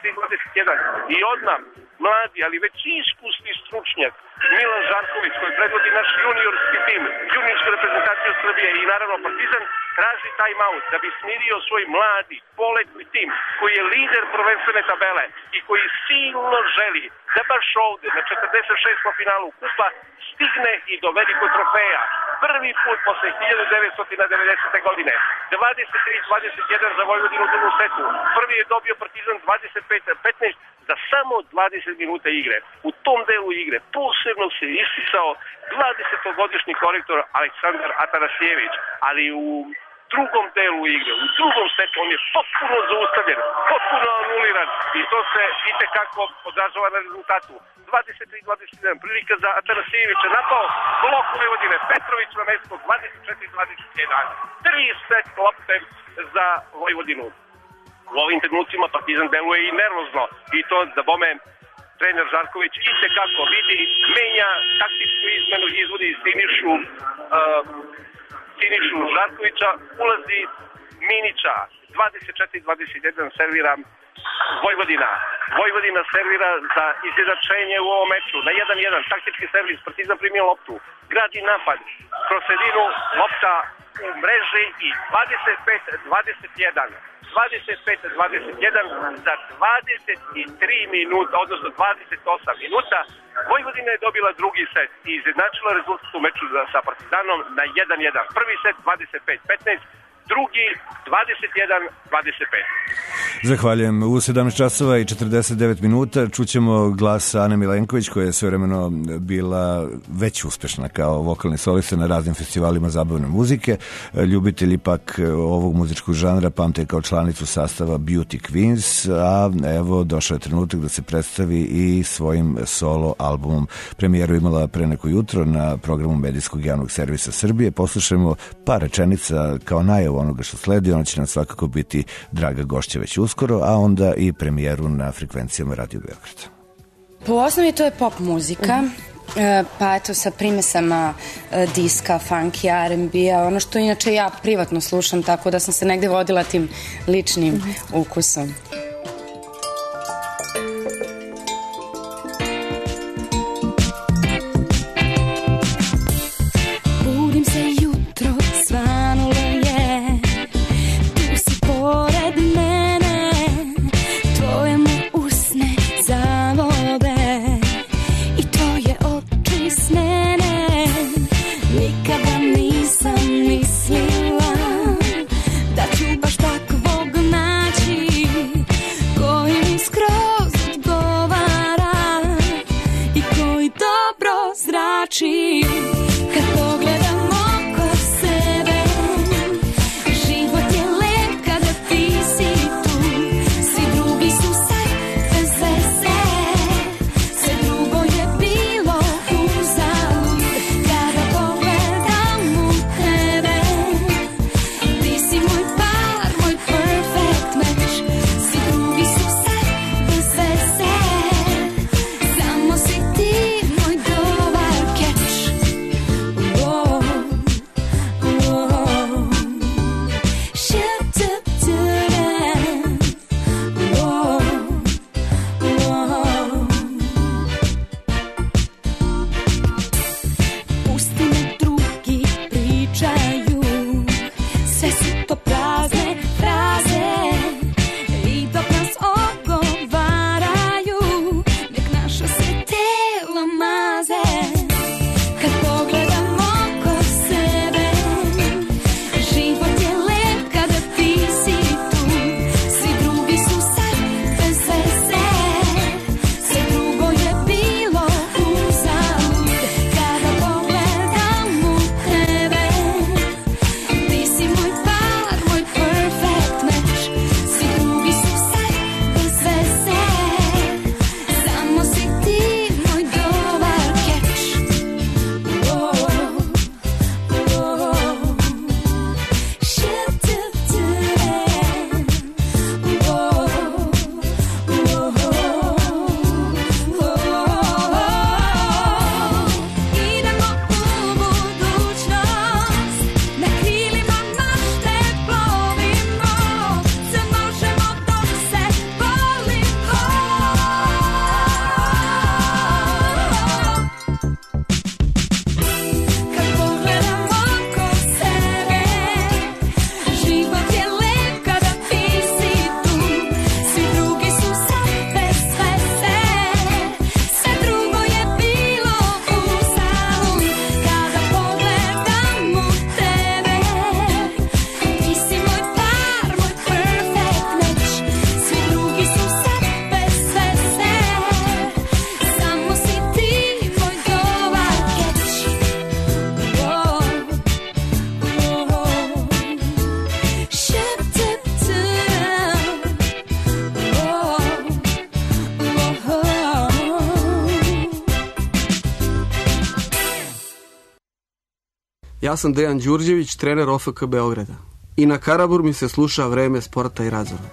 23-21. I odmah mladi, ali već iskusni stručnjak Milan Žarković koji predvodi naš juniorski tim, juniorsku reprezentaciju Srbije i naravno Partizan, traži time-out da bi smirio svoj mladi, poletni tim koji je lider prvenstvene tabele i koji silno želi da baš ovde na 46. finalu kupa stigne i do velikog trofeja. Prvi put posle 1990. godine. 23-21 za Vojvodinu u drugom setu. Prvi je dobio Partizan 25-15 za samo 20 minuta igre. U tom delu igre posebno se isticao 20-godišnji korektor Aleksandar Atanasijević, ali u drugom delu igre, u drugom setu on je potpuno zaustavljen, potpuno anuliran i to se itekako odražava na rezultatu. 23-21 prilika za Atanasijevića, napao blok Vojvodine, Petrović na mesto 24-21. 3 set lopte za Vojvodinu. U ovim trenucima Partizan deluje i nervozno i to da bome trener Žarković itekako vidi, menja taktičku izmenu, izvodi Sinišu Žarkovića, ulazi Minića, 24-21 servira Vojvodina. Vojvodina servira za izjednačenje u ovom meču na 1-1, taktički servis, Partizan primio loptu, gradi napad, kroz sredinu lopta u mreži i 25-21. 25-21 za 23 minuta, odnosno 28 minuta. Vojvodina je dobila drugi set i izjednačila rezultat u meču sa Partizanom na 1-1. Prvi set 25-15, drugi 21-25. Zahvaljujem. U 17 časova i 49 minuta čućemo glas Ane Milenković koja je svevremeno bila već uspešna kao vokalni solista na raznim festivalima zabavne muzike. Ljubitelji pak ovog muzičkog žanra pamte kao članicu sastava Beauty Queens, a evo došao je trenutak da se predstavi i svojim solo albumom. Premijeru imala pre neko jutro na programu medijskog javnog servisa Srbije. Poslušajmo par rečenica kao najavu onoga što sledi. Ona će nam svakako biti draga gošća već uskoro, a onda i premijeru na frekvencijama Radio Beograda. Po osnovi to je pop muzika, pa eto sa primesama diska, funky, R&B-a, ono što inače ja privatno slušam, tako da sam se negde vodila tim ličnim ukusom. Budim se jutro, svanulo je, tu si pored mene, tvoje mu usne zavode i tvoje oči snene. Nikada nisam mislila da ću Ja sam Dejan Đurđević, trener OFK Beograda. I na Karaburmi se sluša Vreme sporta i razonode.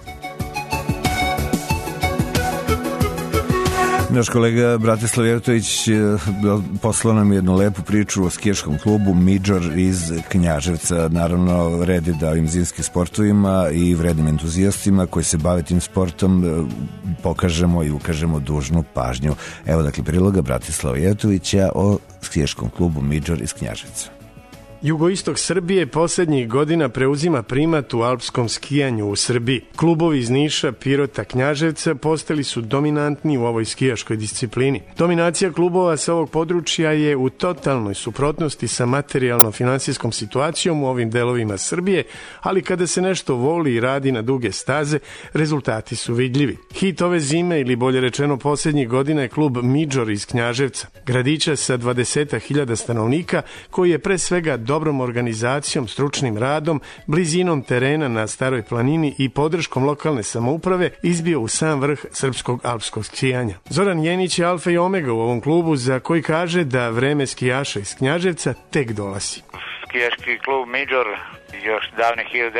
Naš kolega Bratislav Jevtović poslao nam jednu lepu priču o skijaškom klubu Midžor iz Knjaževca. Naravno, red je da ovim zimskim sportovima i vrednim entuzijastima koji se bave tim sportom pokažemo i ukažemo dužnu pažnju. Evo dakle priloga Bratislava Jevtovića o skijaškom klubu Midžor iz Knjaževca. Jugoistok Srbije poslednjih godina preuzima primat u alpskom skijanju u Srbiji. Klubovi iz Niša, Pirota, Knjaževca postali su dominantni u ovoj skijaškoj disciplini. Dominacija klubova sa ovog područja je u totalnoj suprotnosti sa materijalno-finansijskom situacijom u ovim delovima Srbije, ali kada se nešto voli i radi na duge staze, rezultati su vidljivi. Hit ove zime, ili bolje rečeno poslednjih godina, je klub Midžor iz Knjaževca, gradića sa 20.000 stanovnika, koji je pre svega dobrom organizacijom, stručnim radom, blizinom terena na Staroj planini i podrškom lokalne samouprave izbio u sam vrh srpskog alpskog skijanja. Zoran Jenić je alfa i omega u ovom klubu, za koji kaže da vreme skijaša iz Knjaževca tek dolazi. Skijaški klub Midžor još davne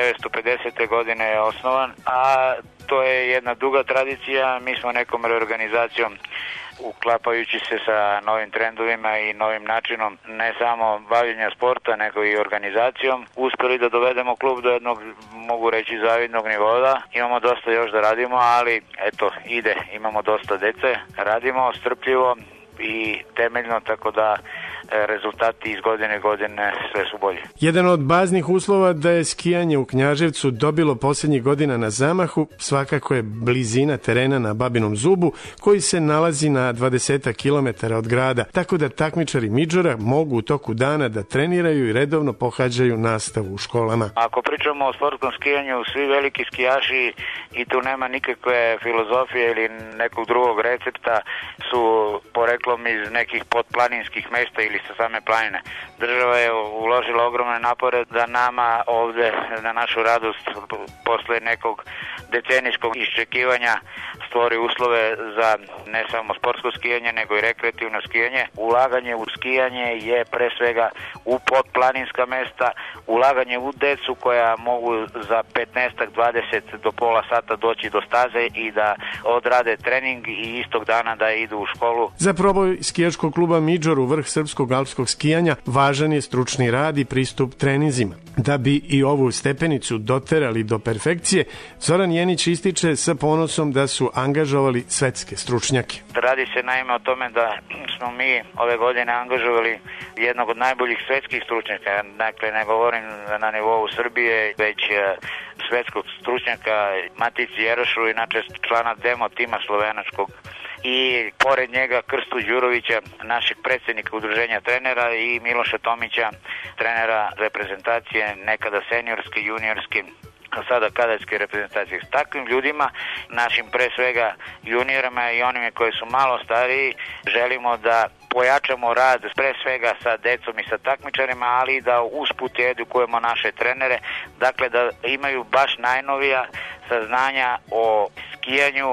1950. godine je osnovan, a to je jedna duga tradicija. Mi smo nekom reorganizacijom, uklapajući se sa novim trendovima i novim načinom ne samo bavljenja sporta, nego i organizacijom, uspeli da dovedemo klub do jednog, mogu reći, zavidnog nivoa. Imamo dosta još da radimo, ali eto, ide, imamo dosta dece, radimo strpljivo i temeljno, tako da rezultati iz godine sve su bolje. Jedan od baznih uslova da je skijanje u Knjaževcu dobilo posljednjih godina na zamahu svakako je blizina terena na Babinom Zubu, koji se nalazi na 20 km od grada, tako da takmičari Midžora mogu u toku dana da treniraju i redovno pohađaju nastavu u školama. Ako pričamo o sportskom skijanju, svi veliki skijaši, i tu nema nikakve filozofije ili nekog drugog recepta, su poreklom iz nekih podplaninskih mesta ili sa same planine. Država je uložila ogromne napore da nama ovde, na našu radost, posle nekog decenijskog iščekivanja, stvori uslove za ne samo sportsko skijanje, nego i rekreativno skijanje. Ulaganje u skijanje je pre svega u podplaninska mesta, ulaganje u decu koja mogu za 15-20 do pola sata doći do staze i da odrade trening i istog dana da idu u školu. Za proboj skijaškog kluba Midžor u vrh srpskog alpskog skijanja važan je stručni rad i pristup treninzima. Da bi i ovu stepenicu doterali do perfekcije, Zoran Jenić ističe sa ponosom da su angažovali svetske stručnjake. Radi se naime o tome da smo mi ove godine angažovali jednog od najboljih svetskih stručnjaka. Dakle, ne govorim na nivou Srbije, već svetskog stručnjaka Matici Jerošu, inače člana demo tima slovenačkog. I pored njega Krstu Đurovića, našeg predsjednika udruženja trenera, i Miloša Tomića, trenera reprezentacije, nekada seniorske, juniorske, a sada kadetske reprezentacije. S takvim ljudima, našim pre svega juniorima i onime koji su malo stariji, želimo da pojačamo rad pre svega sa decom i sa takmičarima, ali da usput edukujemo naše trenere, dakle da imaju baš najnovija saznanja o skijanju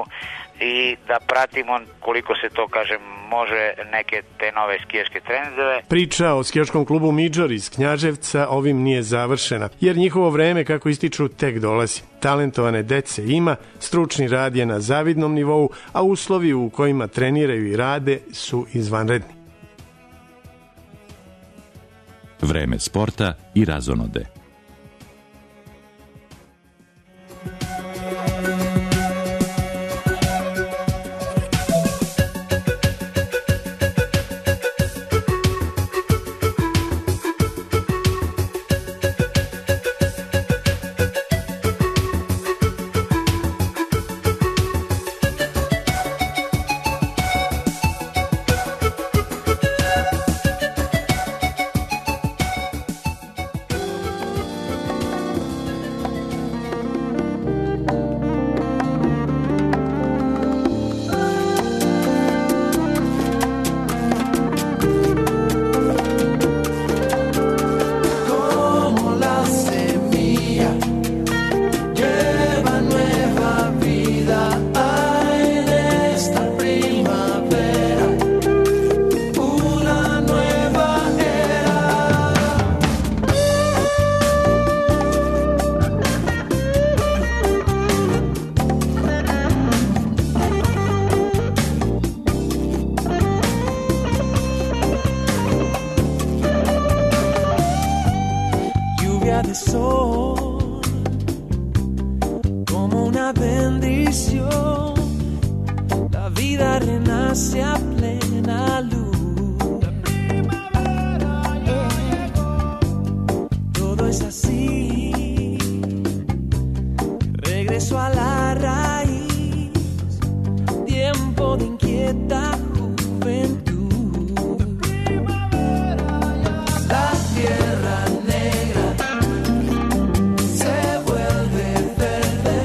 i da pratimo, koliko se to, kažem, može, neke te nove skijaške trendove. Priča o skijaškom klubu Midžor iz Knjaževca ovim nije završena, jer njihovo vreme, kako ističu, tek dolazi. Talentovane dece ima, stručni rad je na zavidnom nivou, a uslovi u kojima treniraju i rade su izvanredni. Vreme sporta i razonode. vida renace a plena luz. Todo es así. Regreso a la raíz. Tiempo de inquieta juventud. La tierra negra se vuelve verde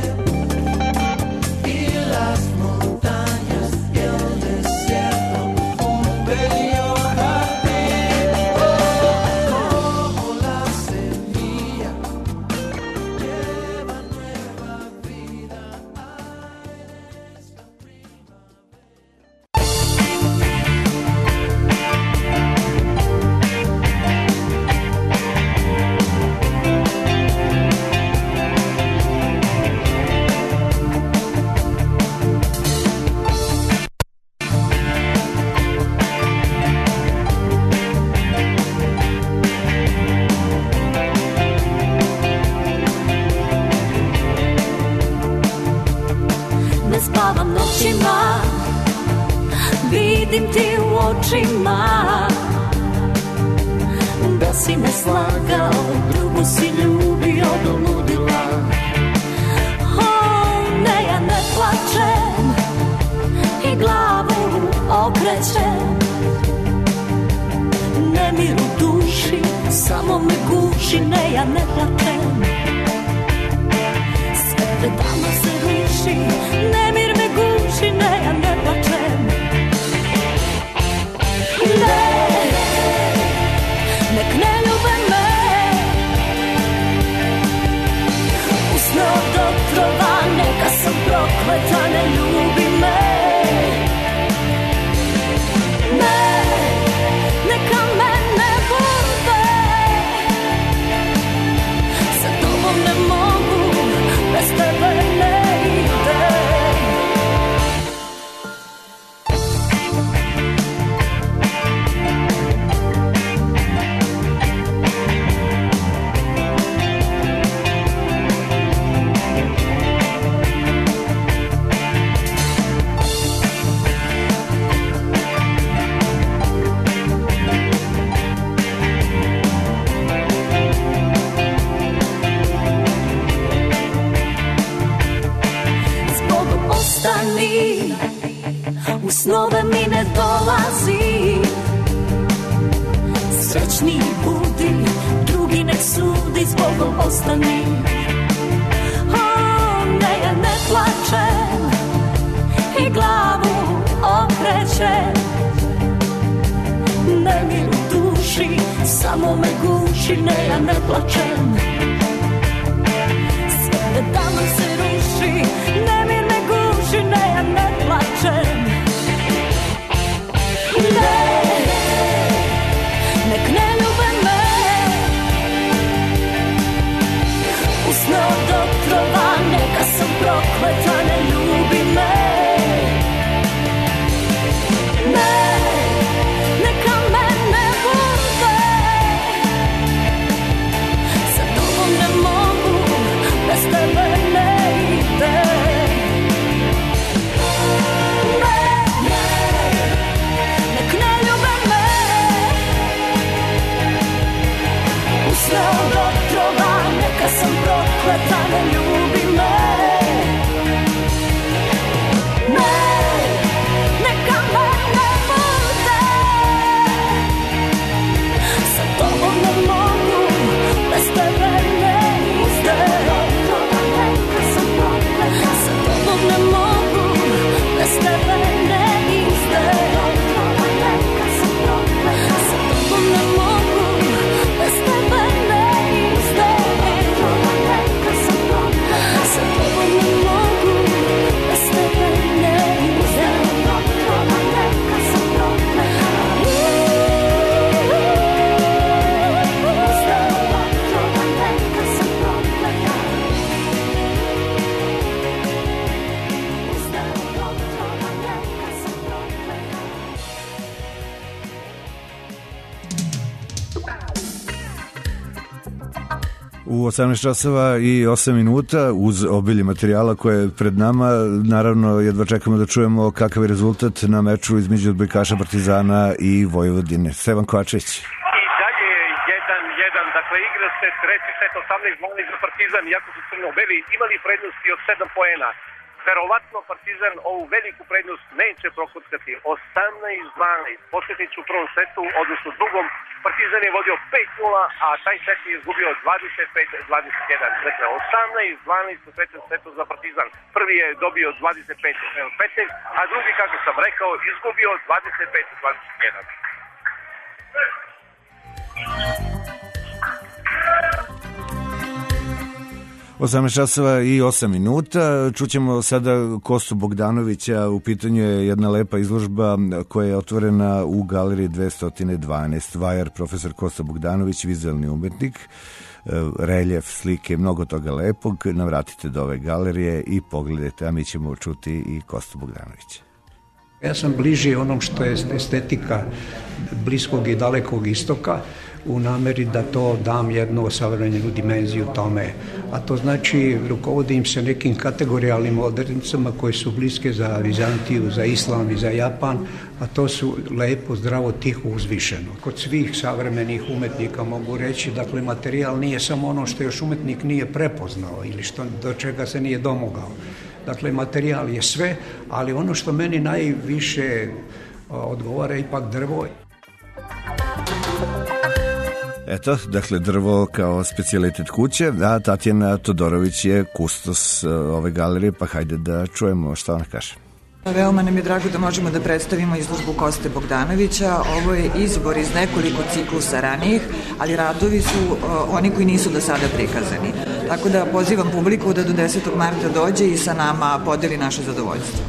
y las montañas y el desierto un bello jardín. Como la semilla lleva nueva vida a esta Ne spavam noćima, vidim ti u očima da si me slagao, drugu si ljubio do ludila. Ne, ja ne plačem i glavu okrećem. Nemir u duši samo me guši, ne, ja ne plačem. Sve pred dama se ruši, nemir me guši, ne, ja ne plačem. Ne, nek ne ljube me, usne od otrova, neka sam prokleta, ne ljubi me. Ne, neka me ne bude, sa tobom ne mogu, bez tebe ne ide. Zbogom ostani, u snove mi ne dolazi. Srećni budi, drugi nek sudi, zbogom ostani. Ne, ja ne plačem i glavu okrećem. Nemir u duši samo me guši, ne, ja ne plačem. Sve dama se ruši, nemir me guši, ne, ja ne plačem. Ne, nek ne ljube me, usne od otrova, neka sam prokleta, ne ljubi me. Ne, neka me ne bude, sa tobom U 18 časova i 8 minuta uz obilje materijala koje je pred nama, naravno jedva čekamo da čujemo kakav je rezultat na meču između odbojkaša Partizana i Vojvodine. Stevan Kovačević. I dalje 1-1, dakle igra se treći set 18-12 za Partizan, iako su crno-beli imali prednosti od 7 poena. Verovatno Partizan ovu veliku prednost neće prokuckati. 18-12. Posjetnić u prvom setu, odnosno drugom, Partizan je vodio 5-0, a taj set je izgubio 25-21. Dakle, 18-12 u trećem setu za Partizan. Prvi je dobio 25-15, a drugi, kako sam rekao, izgubio 25-21. 18 časova i 8 minuta. Čućemo sada Kostu Bogdanovića. U pitanju je jedna lepa izložba koja je otvorena u galeriji 212. Vajar, profesor Kosta Bogdanović, vizualni umetnik, reljef, slike, mnogo toga lepog. Navratite do ove galerije i pogledajte, a mi ćemo čuti i Kostu Bogdanovića. Ja sam bliži onom što je estetika Bliskog i Dalekog istoka, u nameri da to dam jednu savremenju dimenziju tome. A to znači, rukovodim se nekim kategorijalnim odrednicama koje su bliske za Vizantiju, za Islam i za Japan, a to su lepo, zdravo, tiho, uzvišeno. Kod svih savremenih umetnika mogu reći, dakle, materijal nije samo ono što još umetnik nije prepoznao ili do čega se nije domogao. Dakle, materijal je sve, ali ono što meni najviše odgovara je ipak drvo. Eto, dakle, drvo kao specijalitet kuće, a Tatjana Todorović je kustos ove galerije, pa hajde da čujemo šta ona kaže. Veoma nam je drago da možemo da predstavimo izložbu Koste Bogdanovića. Ovo je izbor iz nekoliko ciklusa ranijih, ali radovi su oni koji nisu do sada prikazani. Tako da pozivam publiku da do 10. marta dođe i sa nama podeli naše zadovoljstvo.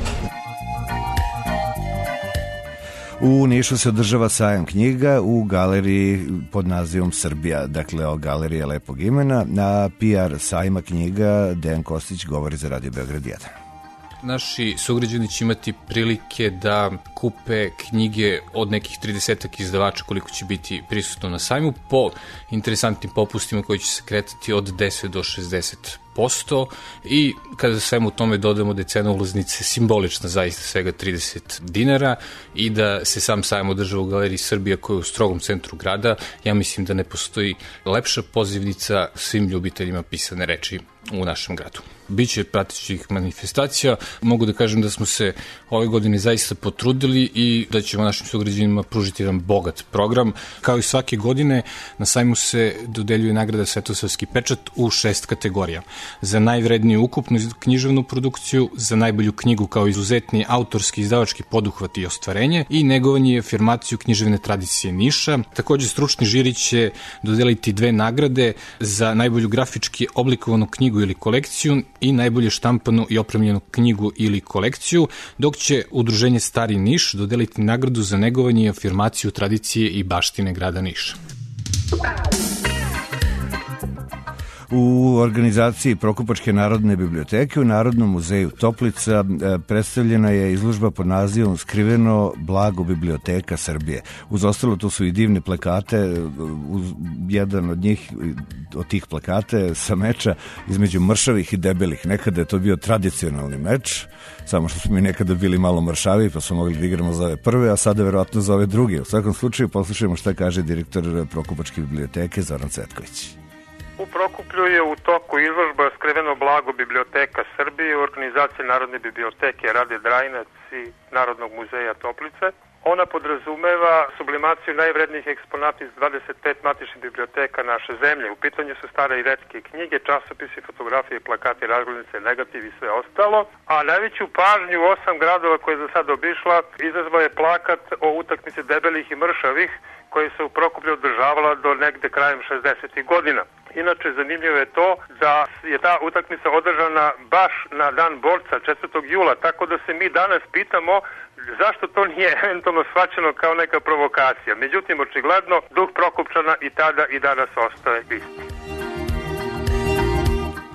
U Nišu se održava sajam knjiga u galeriji pod nazivom Srbija, dakle o galerije lepog imena. Na PR sajma knjiga Dejan Kostić govori za Radio Beograd 1. Naši sugrađani će imati prilike da kupe knjige od nekih 30 izdavača koliko će biti prisutno na sajmu po interesantnim popustima koji će se kretati od 10 do 60%. I kada svemu tome dodamo da je cena ulaznice simbolična, zaista svega 30 dinara i da se sam sajam održava u galeriji Srbija koja je u strogom centru grada, ja mislim da ne postoji lepša pozivnica svim ljubiteljima pisane reči u našem gradu. Biće pratećih manifestacija, mogu da kažem da smo se ove godine zaista potrudili i da ćemo našim sugrađanima pružiti jedan bogat program. Kao i svake godine, na sajmu se dodeljuje nagrada Svetosavski pečat u 6 kategorija. Za najvredniju ukupnu književnu produkciju, za najbolju knjigu kao izuzetni autorski izdavački poduhvat i ostvarenje i negovanje i afirmaciju književne tradicije Niša. Takođe, stručni žiri će dodeliti 2 nagrade za najbolju grafički oblikovanu knjigu ili kolekciju i najbolje štampanu i opremljenu knjigu ili kolekciju, dok će Udruženje Stari Niš dodeliti nagradu za negovanje i afirmaciju tradicije i baštine grada Niša. U organizaciji Prokupačke narodne biblioteke u Narodnom muzeju Toplica predstavljena je izložba pod nazivom Skriveno blago biblioteka Srbije. Uz ostalo tu su i divne plakate, jedan od njih, od tih plakate sa meča između mršavih i debelih. Nekada je to bio tradicionalni meč, samo što smo mi nekada bili malo mršavi pa smo mogli da igramo za ove prve, a sada verovatno za ove druge. U svakom slučaju poslušajmo šta kaže direktor Prokupačke biblioteke Zoran Cvetković. U Prokuplju je u toku izložba Skriveno blago biblioteka Srbije u organizaciji Narodne biblioteke Rade Drajinac i Narodnog muzeja Toplice. Ona podrazumeva sublimaciju najvrednijih eksponata iz 25 matičnih biblioteka naše zemlje. U pitanju su stare i retke knjige, časopisi, fotografije, plakati, razglednice, negativ i sve ostalo. A najveću pažnju u 8 gradova koje je za sad obišla izazvao je plakat o utakmici debelih i mršavih koja se u Prokuplju održavala do negde krajem 60. godina. Inače, zanimljivo je to da je ta utakmica održana baš na dan borca 4. jula, tako da se mi danas pitamo zašto to nije eventualno shvaćeno kao neka provokacija. Međutim, očigledno, duh Prokupčana i tada i danas ostaje isti.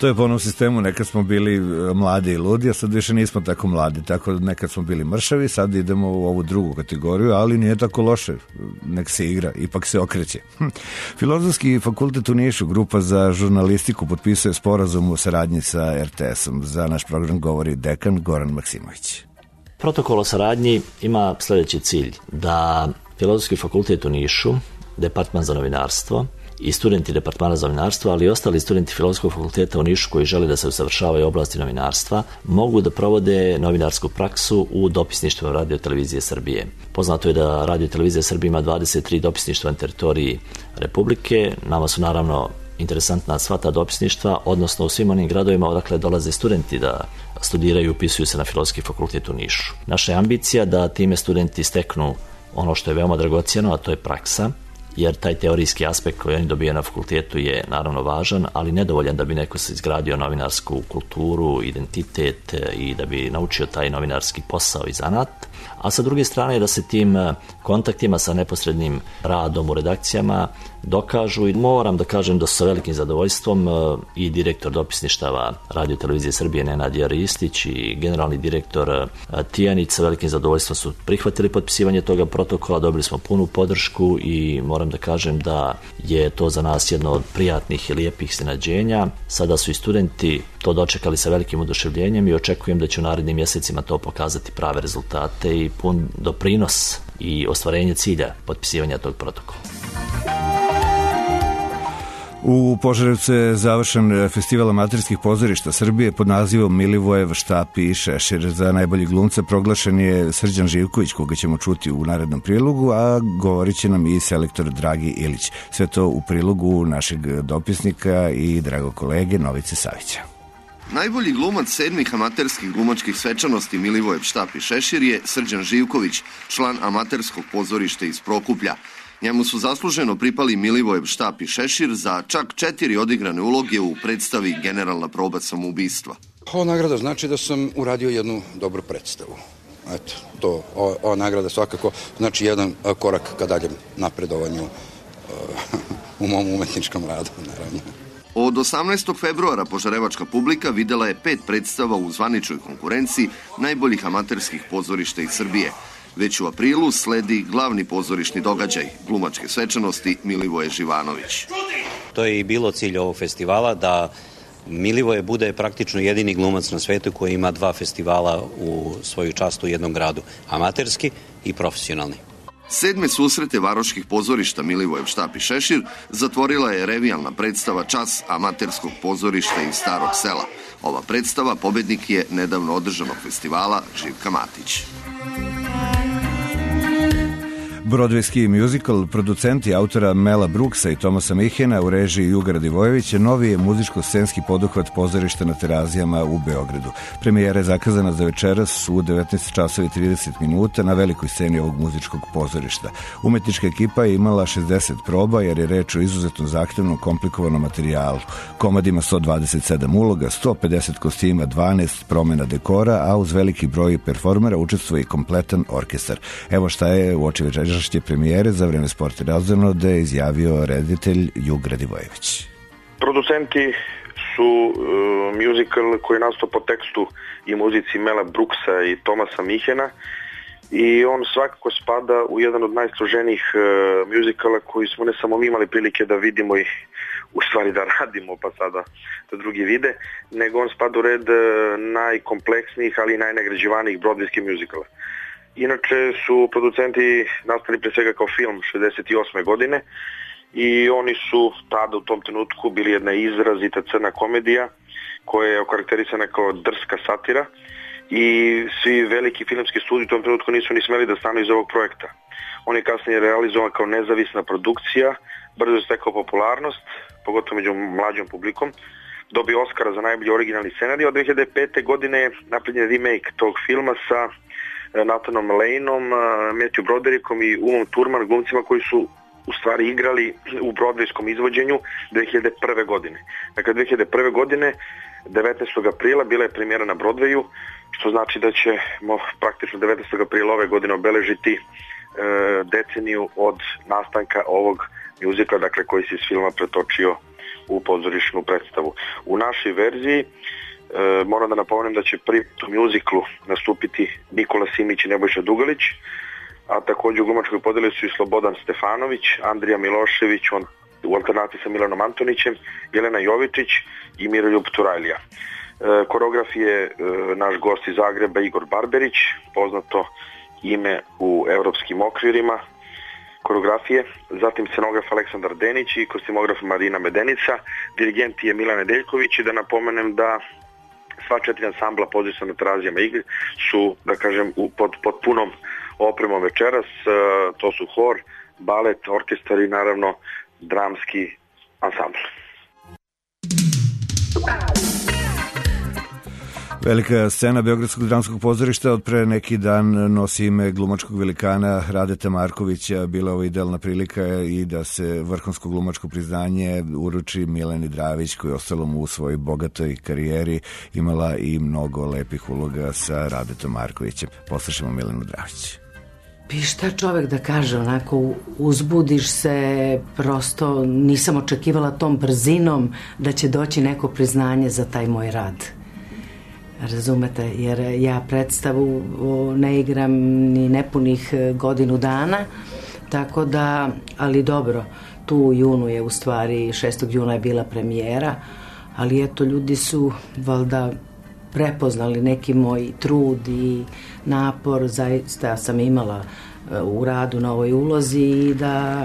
To je po onom sistemu, nekad smo bili mladi i ludi, a sad više nismo tako mladi, tako nekad smo bili mršavi, sad idemo u ovu drugu kategoriju, ali nije tako loše, nek se igra, ipak se okreće. Filozofski fakultet u Nišu, grupa za žurnalistiku, potpisuje sporazum o saradnji sa RTS-om. Za naš program govori dekan Goran Maksimović. Protokol o saradnji ima sljedeći cilj, da Filozofski fakultet u Nišu, Departman za novinarstvo i studenti Departmana za novinarstvo, ali i ostali studenti Filozofskog fakulteta u Nišu koji žele da se usavršavaju u oblasti novinarstva, mogu da provode novinarsku praksu u dopisništvima Radio Televizije Srbije. Poznato je da Radio Televizija Srbije ima 23 dopisništva na teritoriji Republike. Nama su naravno interesantna sva ta dopisništva, odnosno u svim onim gradovima odakle dolaze studenti da studiraju i upisuju se na Filozofski fakultet u Nišu. Naša je ambicija da time studenti steknu ono što je veoma dragocjeno, a to je praksa, jer taj teorijski aspekt koji oni dobijaju na fakultetu je naravno važan, ali nedovoljan da bi neko se izgradio novinarsku kulturu, identitet i da bi naučio taj novinarski posao i zanat. A sa druge strane da se tim kontaktima sa neposrednim radom u redakcijama dokažu i moram da kažem da su sa velikim zadovoljstvom i direktor dopisništava Radio Televizije Srbije Nenad Ristić i generalni direktor Tijanić sa velikim zadovoljstvom su prihvatili potpisivanje toga protokola, dobili smo punu podršku i moram da kažem da je to za nas jedno od prijatnih i lijepih iznenađenja. Sada su i studenti to dočekali sa velikim oduševljenjem i očekujem da će u narednim mjesecima to pokazati prave rezultate i pun doprinos i ostvarenje cilja potpisivanja tog protokola. U Požarevcu je završen festival amaterskih pozorišta Srbije pod nazivom Milivojev, štap i šešir. Za najbolji glumca proglašen je Srđan Živković, koga ćemo čuti u narednom prilogu, a govorit će nam i selektor Dragi Ilić. Sve to u prilogu našeg dopisnika i dragog kolege Novice Savića. Najbolji glumac sedmih amaterskih glumačkih svečanosti Milivojev, štap i šešir je Srđan Živković, član amaterskog pozorišta iz Prokuplja. Njemu su zasluženo pripali Milivojev, štap i šešir za čak 4 odigrane uloge u predstavi Generalna proba samoubistva. Ova nagrada znači da sam uradio jednu dobru predstavu. Eto, ova nagrada svakako znači jedan korak ka daljem napredovanju u mom umetničkom radu, naravno. Od 18. februara požarevačka publika videla je 5 predstava u zvaničnoj konkurenciji najboljih amaterskih pozorišta iz Srbije. Već u aprilu sledi glavni pozorišni događaj, glumačke svečanosti Milivoje Živanović. To je i bilo cilj ovog festivala, da Milivoje bude praktično jedini glumac na svetu koji ima 2 festivala u svoju čast u jednom gradu, amaterski i profesionalni. 7. susrete varoških pozorišta Milivojev, štap i šešir zatvorila je revijalna predstava Čas amaterskog pozorišta iz Starog Sela. Ova predstava pobednik je nedavno održanog festivala Živka Matić. Brodvejski muzikal, producenti autora Mela Brooksa i Tomasa Mihena u režiji Juga Radivojevića novi je muzičko-scenski poduhvat pozorišta na Terazijama u Beogradu. Premijera je zakazana za večeras u 19 časova i 30 minuta na velikoj sceni ovog muzičkog pozorišta. Umetnička ekipa je imala 60 proba jer je reč o izuzetno zahtevnom komplikovanom materijalu. Komad ima 127 uloga, 150 kostima, 12 promjena dekora, a uz veliki broj performera učestvuje i kompletan orkestar. Evo šta je u oči večerašnje premijere za Vreme sporta i razonode izjavio reditelj Jug Radivojević. Producenti su muzikal koji je nastao po tekstu i muzici Mela Brooksa i Tomasa Mihena i on svakako spada u jedan od najsloženijih muzikala koji smo ne samo imali prilike da vidimo i u stvari da radimo pa sada da drugi vide, nego on spada u red najkompleksnijih ali i najnagrađivanijih broadwayskih muzikala. Inače su producenti nastali pre svega kao film 68. godine i oni su tada u tom trenutku bili jedna izrazita crna komedija koja je okarakterisana kao drska satira i svi veliki filmski studiji u tom trenutku nisu ni smeli da stanu iz ovog projekta. On je kasnije realizovan kao nezavisna produkcija, brzo je stekao popularnost, pogotovo među mlađom publikom, dobio Oscara za najbolji originalni scenarij. Od 2005. godine je napravljen remake tog filma sa Nathanom Laneom, Matthew Broderickom i Umom Thurman, glumcima koji su u stvari igrali u broadwayskom izvođenju 2001. godine. Dakle, 2001. godine, 19. aprila, bila je premijera na Broadwayu, što znači da ćemo praktično 19. aprila ove godine obeležiti deceniju od nastanka ovog muzikla, dakle, koji se iz filma pretočio u pozorišnu predstavu. U našoj verziji moram da napomenem da će prvi u mjuziklu nastupiti Nikola Simić i Nebojša Dugalić, a također u glumačkoj podeli su i Slobodan Stefanović, Andrija Milošević u alternaciji sa Milanom Antonićem, Jelena Jovičić i Miroljub Turajlija. Koreograf je naš gost iz Zagreba Igor Barberić, poznato ime u evropskim okvirima koreografije, zatim scenograf Aleksandar Denić i kostimograf Marina Medenica, dirigent je Milan Nedeljković i da napomenem da sva 4 ansambla pozorišta na Terazijama igre su, da kažem, pod punom opremom večeras. To su hor, balet, orkestar i naravno dramski ansambl. Velika scena Beogradskog dramskog pozorišta od pre neki dan nosi ime glumačkog velikana Radeta Markovića. Bila ovo idealna prilika i da se vrhunsko glumačko priznanje uruči Mileni Dravić, koja je ostalom u svojoj bogatoj karijeri imala i mnogo lepih uloga sa Radetom Markovićem. Poslušamo Milenu Dravić. I šta čovek da kaže, onako uzbudiš se, prosto nisam očekivala tom brzinom da će doći neko priznanje za taj moj rad. Razumete, jer ja predstavu ne igram ni nepunih godinu dana, tako da, ali dobro, tu u junu je u stvari, 6. juna je bila premijera, ali eto, ljudi su valjda prepoznali neki moj trud i napor, zaista sam imala u radu na ovoj ulozi i da,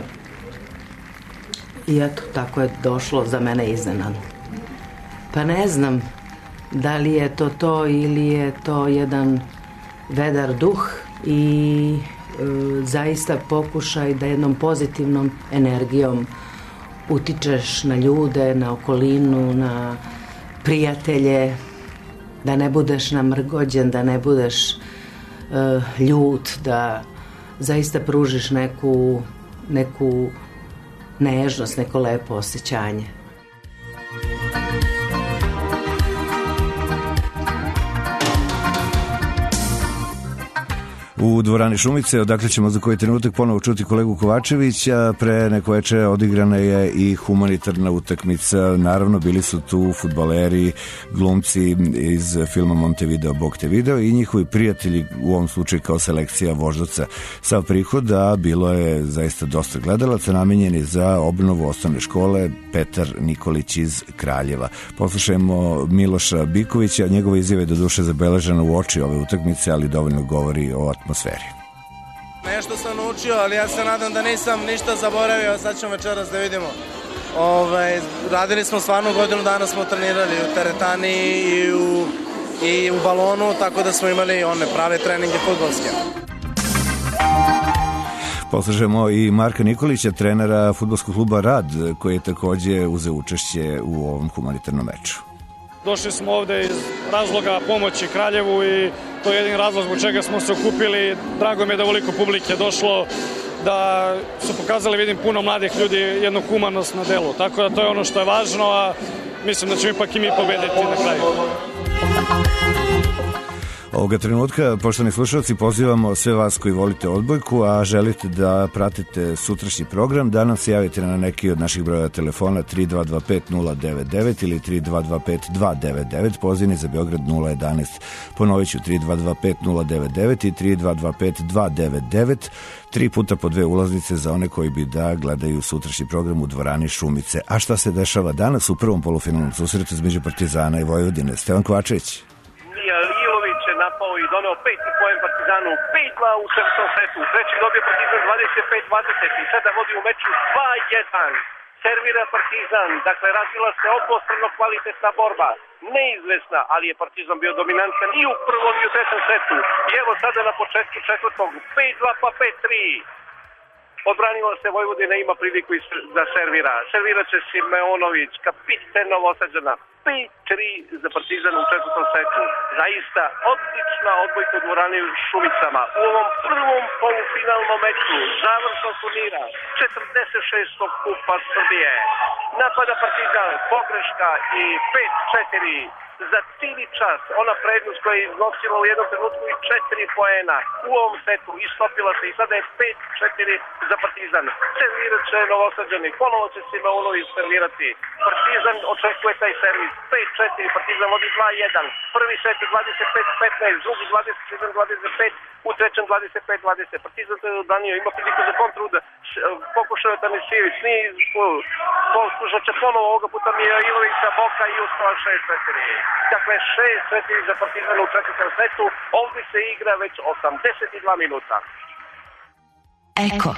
i eto, tako je došlo za mene iznenadno. Pa ne znam da li je to ili je to jedan vedar duh i zaista pokušaj da jednom pozitivnom energijom utičeš na ljude, na okolinu, na prijatelje, da ne budeš namrgođen, da ne budeš ljut, da zaista pružiš neku nežnost, neko lepo osjećanje. U dvorani Šumice, odakle ćemo za koji trenutak ponovo čuti kolegu Kovačevića. Pre neko veče odigrana je i humanitarna utakmica. Naravno, bili su tu fudbaleri, glumci iz filma Montevideo, Bog te video i njihovi prijatelji, u ovom slučaju kao selekcija Voždovca. Sav prihod, a bilo je zaista dosta gledalaca, namenjeni za obnovu osnovne škole Petar Nikolić iz Kraljeva. Poslušajmo Miloša Bikovića, njegova izjava je do duše zabeležena u oči ove utakmice, ali dovoljno govori o atmosferi. Nešto sam naučio, ali ja se nadam da nisam ništa zaboravio, sad ćemo večeras da vidimo. Radili smo stvarno godinu dana, smo trenirali u teretani i u balonu, tako da smo imali one prave treninge fudbalske. Poslušajmo i Marka Nikolića, trenera fudbalskog kluba Rad, koji je takođe uzeo učešće u ovom humanitarnom meču. Došli smo ovde iz razloga pomoći Kraljevu i to je jedin razlog zbog čega smo se okupili. Drago mi je da veliko publike došlo, da su pokazali, vidim, puno mladih ljudi jednu humanost na delu. Tako da to je ono što je važno, a mislim da ćemo ipak i mi pobediti na kraju. Ovoga trenutka, poštovani slušalci, pozivamo sve vas koji volite odbojku, a želite da pratite sutrašnji program, da nam se javite na neki od naših broja telefona 3225-099 ili 3225-299, pozivni za Beograd 011. Ponovit ću 3225-099 i 3225-299, 3 puta po 2 ulaznice za one koji bi da gledaju sutrašnji program u dvorani Šumice. A šta se dešava danas u prvom polufinalnom susretu između Partizana i Vojvodine? Stevan Kovačević. Napao i doneo 5 poen Partizanu, 5-2 u četvrtom setu. Treći dobio Partizan 25-20 i sada vodi u meču 2-1. Servira Partizan, dakle razvila se obostrano kvalitetna borba. Neizvesna, ali je Partizan bio dominantan i u prvom i u trećem setu. I evo sada na početku četvrtog, 5-2 pa 5-3. Odbranila se Vojvodina, ima priliku da servira. Servirat će Simeonović, kapiten Novosađana. 5-3 za Partizan u četvrtom setu. Zaista odlična odbojka u dvorani u Šumicama. U ovom prvom polufinalnom meču završnog turnira 46. kupa Srbije. Napada Partizan, pogreška i 5-4. za cijeli čas. Ona prednost koja je iznosila u jednom trenutku i 4 poena u ovom setu istopila se i sada je 5-4 za Partizan. Servirat će Novosađani, ponovo će Simeunović servirati. Partizan očekuje taj servis. 5-4, Partizan vodi 2-1. Prvi set je 25-15, drugi 27-25, u trećem 25-20. Partizan se odanio, ima priliku za kontruda. Pokušao je Tanisijević, nije poslušat će ponovo ovoga puta Mijailovića, Boka i uspava 6-4. Dakle, 6-4 za Partizan u četvrtom setu. Ovdje se igra već 82 minuta. Eko.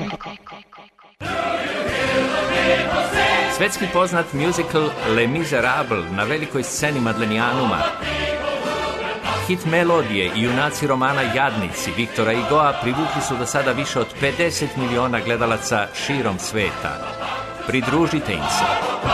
Svetski poznat musical Les Miserables na velikoj sceni Madlenijanuma. Hit melodije i junaci romana Jadnici Viktora Hugoa privukli su do sada više od 50 miliona gledalaca širom sveta. Pridružite im se.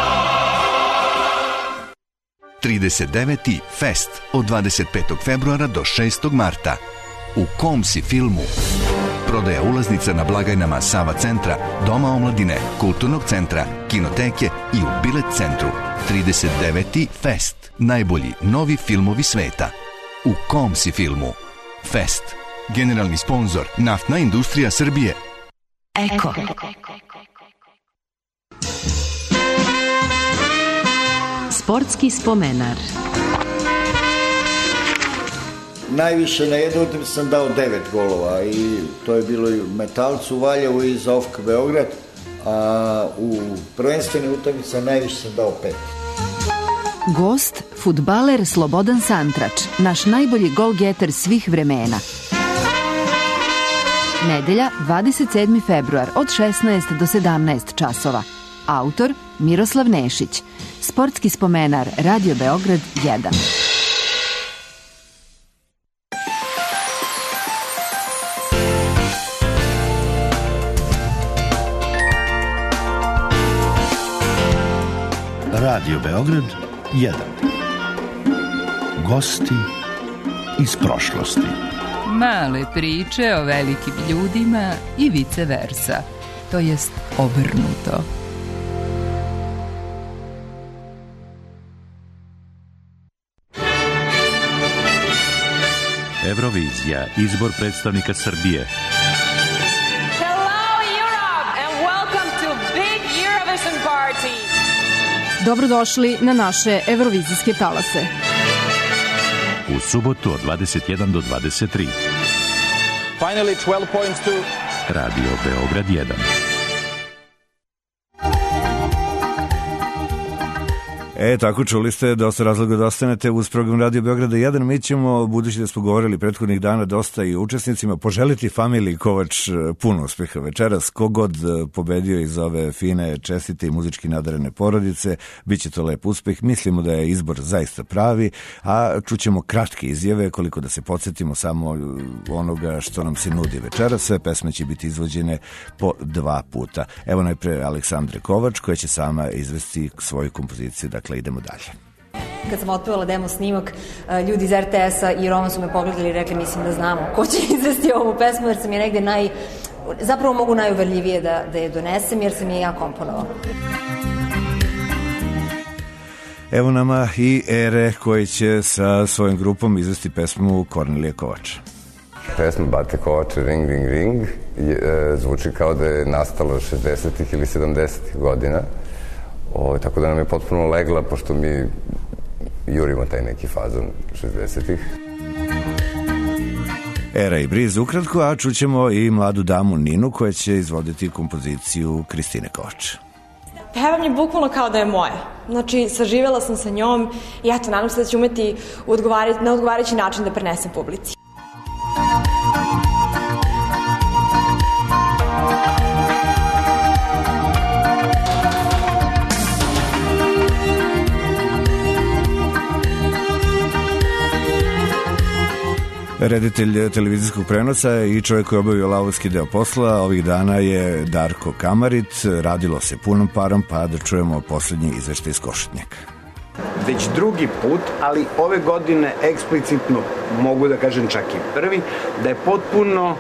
39. Fest od 25. februara do 6. marta. U Komsi filmu. Prodaja ulaznica na blagajnama Sava centra, Doma omladine, Kulturnog centra, Kinoteke i u Bilet centru. 39. Fest. Najbolji novi filmovi sveta. U Komsi filmu. Fest. Generalni sponzor Naftna industrija Srbije. Eko. Sportski spomenar. Najviše na jednu utakmicu sam dao 9 golova i to je bilo i u Metalcu u Valjevu i za OFK Beograd, a u prvenstvenim utakmicama najviše sam dao 5. Gost, fudbaler Slobodan Santrač, naš najbolji golgeter svih vremena. Nedelja, 27. februar od 16 do 17 časova. Autor Miroslav Nešić. Sportski spomenar Radio Beograd 1. Radio Beograd 1. Gosti iz prošlosti. Male priče o velikim ljudima i vice versa, to jest obrnuto. Eurovizija, izbor predstavnika Srbije. Hello Europe and welcome to Big Eurovision Party. Dobrodošli na naše evrovizijske talase. U subotu od 21 do 23. Finally 12 points to Radio Beograd 1. Tako čuli ste dosta razloga da ostanete uz program Radio Beograda 1. Mi ćemo, budući da smo govorili prethodnih dana dosta i učesnicima, poželiti familiji Kovač puno uspeha večeras. Kogod pobedio iz ove fine, čestite i muzički nadarene porodice, bit će to lep uspeh. Mislimo da je izbor zaista pravi, a čućemo kratke izjave, koliko da se podsjetimo samo onoga što nam se nudi večeras. Sve pesme će biti izvođene po 2 puta. Evo najpre Aleksandre Kovač, koja će sama izvesti svoju kompoziciju. Dakle, idemo dalje. Kad sam otpevala demo snimak, ljudi iz RTS-a i Roma su me pogledali i rekli, mislim da znamo ko će izvesti ovu pesmu, jer sam je negde zapravo mogu najuverljivije da je donesem, jer sam je ja komponovao. Evo nama i Ere, koji će sa svojom grupom izvesti pesmu Kornelije Kovača. Pesma Bate Kovača Ring, Ring, Ring zvuči kao da je nastalo 60. ili 70. godina. Tako da nam je potpuno legla, pošto mi jurimo taj neki fazon 60-ih. Era i Briz ukratko, a čućemo i mladu damu Ninu, koja će izvoditi kompoziciju Kristine Kovač. Pevam je bukvalno kao da je moja. Znači, saživela sam sa njom i eto, nadam se da ću umeti na odgovarajući način da prenesem publici. Reditelj televizijskog prenosa i čovjek koji je obavio lavovski deo posla ovih dana je Darko Kamarit. Radilo se punom parom, pa da čujemo poslednji izveštaj iz Košutnjaka. Već drugi put, ali ove godine eksplicitno mogu da kažem čak i prvi, da je potpuno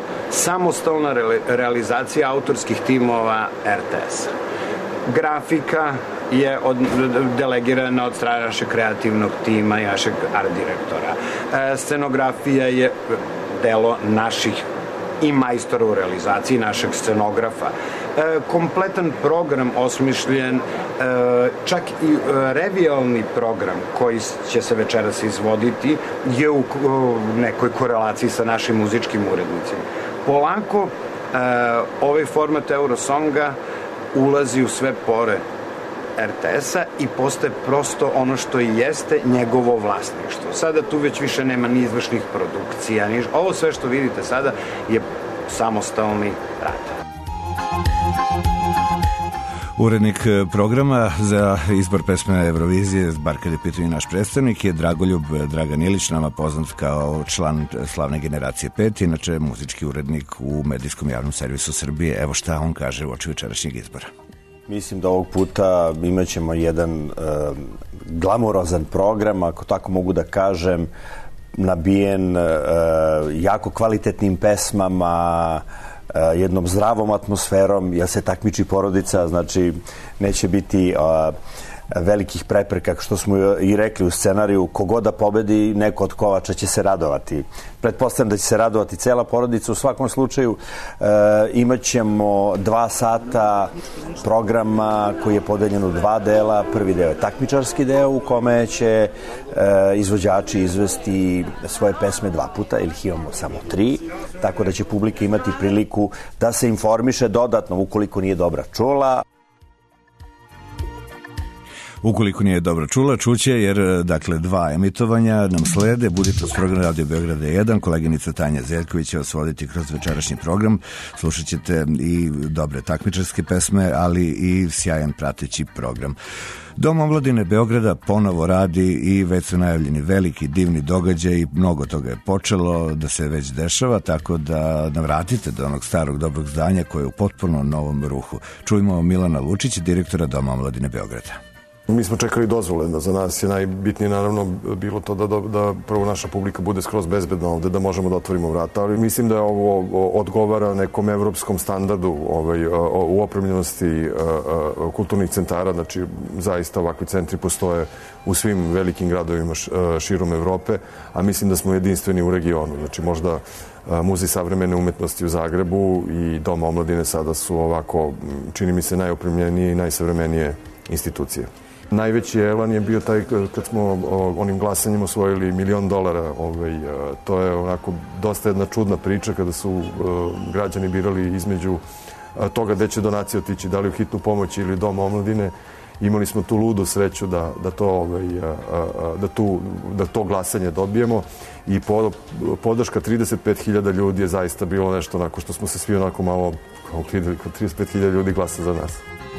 samostalna realizacija autorskih timova RTS-a. Grafika, je delegirana od strane našeg kreativnog tima i našeg art direktora. Scenografija je delo naših i majstora u realizaciji, našeg scenografa. Kompletan program osmišljen, čak i revijalni program koji će se večeras izvoditi je u nekoj korelaciji sa našim muzičkim urednicima. Polako ovaj format Eurosonga ulazi u sve pore RTS-a i postaje prosto ono što i jeste njegovo vlasništvo. Sada tu već više nema ni izvršnih produkcija, ovo sve što vidite sada je samostalni rad. Urednik programa za izbor pesme Eurovizije, bar kad je pitanje naš predstavnik, je Dragoljub Dragan Ilić, nama poznat kao član slavne generacije 5, inače muzički urednik u medijskom javnom servisu Srbije. Evo šta on kaže u oči večerašnjeg izbora. Mislim da ovog puta imat ćemo jedan glamurozan program, ako tako mogu da kažem, nabijen jako kvalitetnim pesmama, jednom zdravom atmosferom, jer se takmiči porodica, znači neće biti velikih prepreka, što smo i rekli u scenariju, kogod da pobedi, neko od kovača će se radovati. Pretpostavljam da će se radovati cela porodica. U svakom slučaju imat ćemo 2 sata programa koji je podeljen u 2 dela. Prvi deo je takmičarski deo u kome će izvođači izvesti svoje pesme 2 puta, ili ih imamo samo 3, tako da će publika imati priliku da se informiše dodatno ukoliko nije dobra čula. Ukoliko nije dobro čula, čuće, jer dakle 2 emitovanja nam slede. Budite uz program Radio Beograda 1. Koleginica Tanja Zeljković će vas voditi kroz večerašnji program. Slušat ćete i dobre takmičarske pesme, ali i sjajan prateći program. Dom omladine Beograda ponovo radi i već su najavljeni veliki divni događaj i mnogo toga je počelo da se već dešava, tako da navratite do onog starog dobrog zdanja koje je u potpuno novom ruhu. Čujmo Milana Lučića, direktora Doma omladine Beograda. Mi smo čekali dozvole, za nas je najbitnije naravno bilo to da prvo naša publika bude skroz bezbedna ovde, da možemo da otvorimo vrata, ali mislim da ovo odgovara nekom evropskom standardu u opremljenosti kulturnih centara, znači zaista ovakvi centri postoje u svim velikim gradovima širom Evrope, a mislim da smo jedinstveni u regionu, znači možda Muzej savremene umetnosti u Zagrebu i Dom omladine sada su ovako, čini mi se, najopremljenije i najsavremenije institucije. Najveći elan je bio taj kad smo onim glasanjem osvojili $1 milion. To je onako dosta jedna čudna priča kada su građani birali između toga gde će donacija otići, da li u hitnu pomoć ili Dom omladine. Imali smo tu ludu sreću da to glasanje dobijemo i podrška 35.000 ljudi je zaista bilo nešto onako što smo se svi onako malo, kao 35.000 ljudi glasa za nas.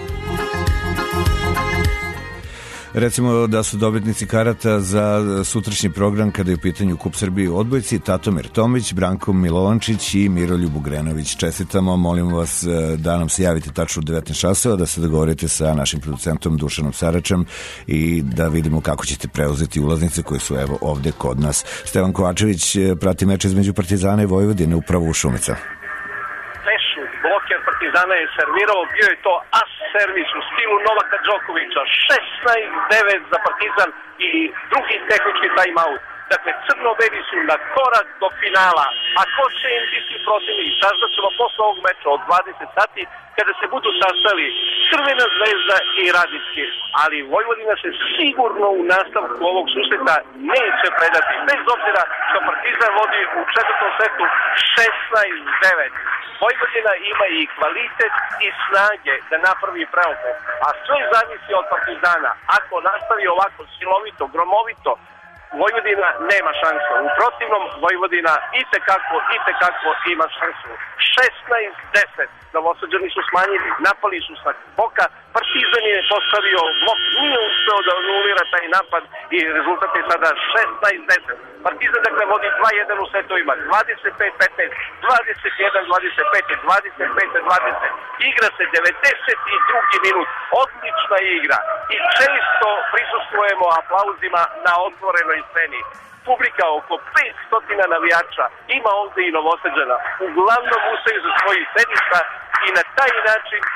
Recimo da su dobitnici karata za sutrašnji program kada je u pitanju Kup Srbije u odbojci Tatomir Tomić, Branko Milovančić i Miroljub Ugrenović. Čestitamo, molimo vas da nam se javite tačno u 19 časova, da se dogovorite sa našim producentom Dušanom Saračem i da vidimo kako ćete preuzeti ulaznice koje su evo ovde kod nas. Stevan Kovačević prati meč između Partizana i Vojvodine upravo u Šumica. Lešu, bloker Partizana je servirao, bio je to as servis u stilu Novaka Đokovića, 16-9 za Partizan i drugi tehnički time-out. Dakle, crno-beli su na korak do finala, a ko će im biti protivnik, saznaćemo posle ovog meča od 20 sati, kada se budu sastali Crvena zvezda i Radnički, ali Vojvodina se sigurno u nastavku ovog susreta neće predati, bez obzira što Partizan vodi u 4. setu 16-9. Vojvodina ima i kvalitet i snage da napravi preokret, a sve zavisi od Partizana. Ako nastavi ovako silovito, gromovito, Vojvodina nema šansu. U protivnom, Vojvodina itekako ima šansu. 16-10. Novosađani su smanjili, napali su sa boka, Partizan je postavio blok, nije uspeo da anulira taj napad i rezultat je sada 16-10. Partizan dakle vodi 2-1 u setovima, 25-15, 21-25, 25-20. Igra se 92. minut, odlična igra i često prisustvujemo aplauzima na otvorenoj sceni. Publika oko 500 navijača, ima ovde i Novosađana, uglavnom ustaju za svojih sedišta i na taj način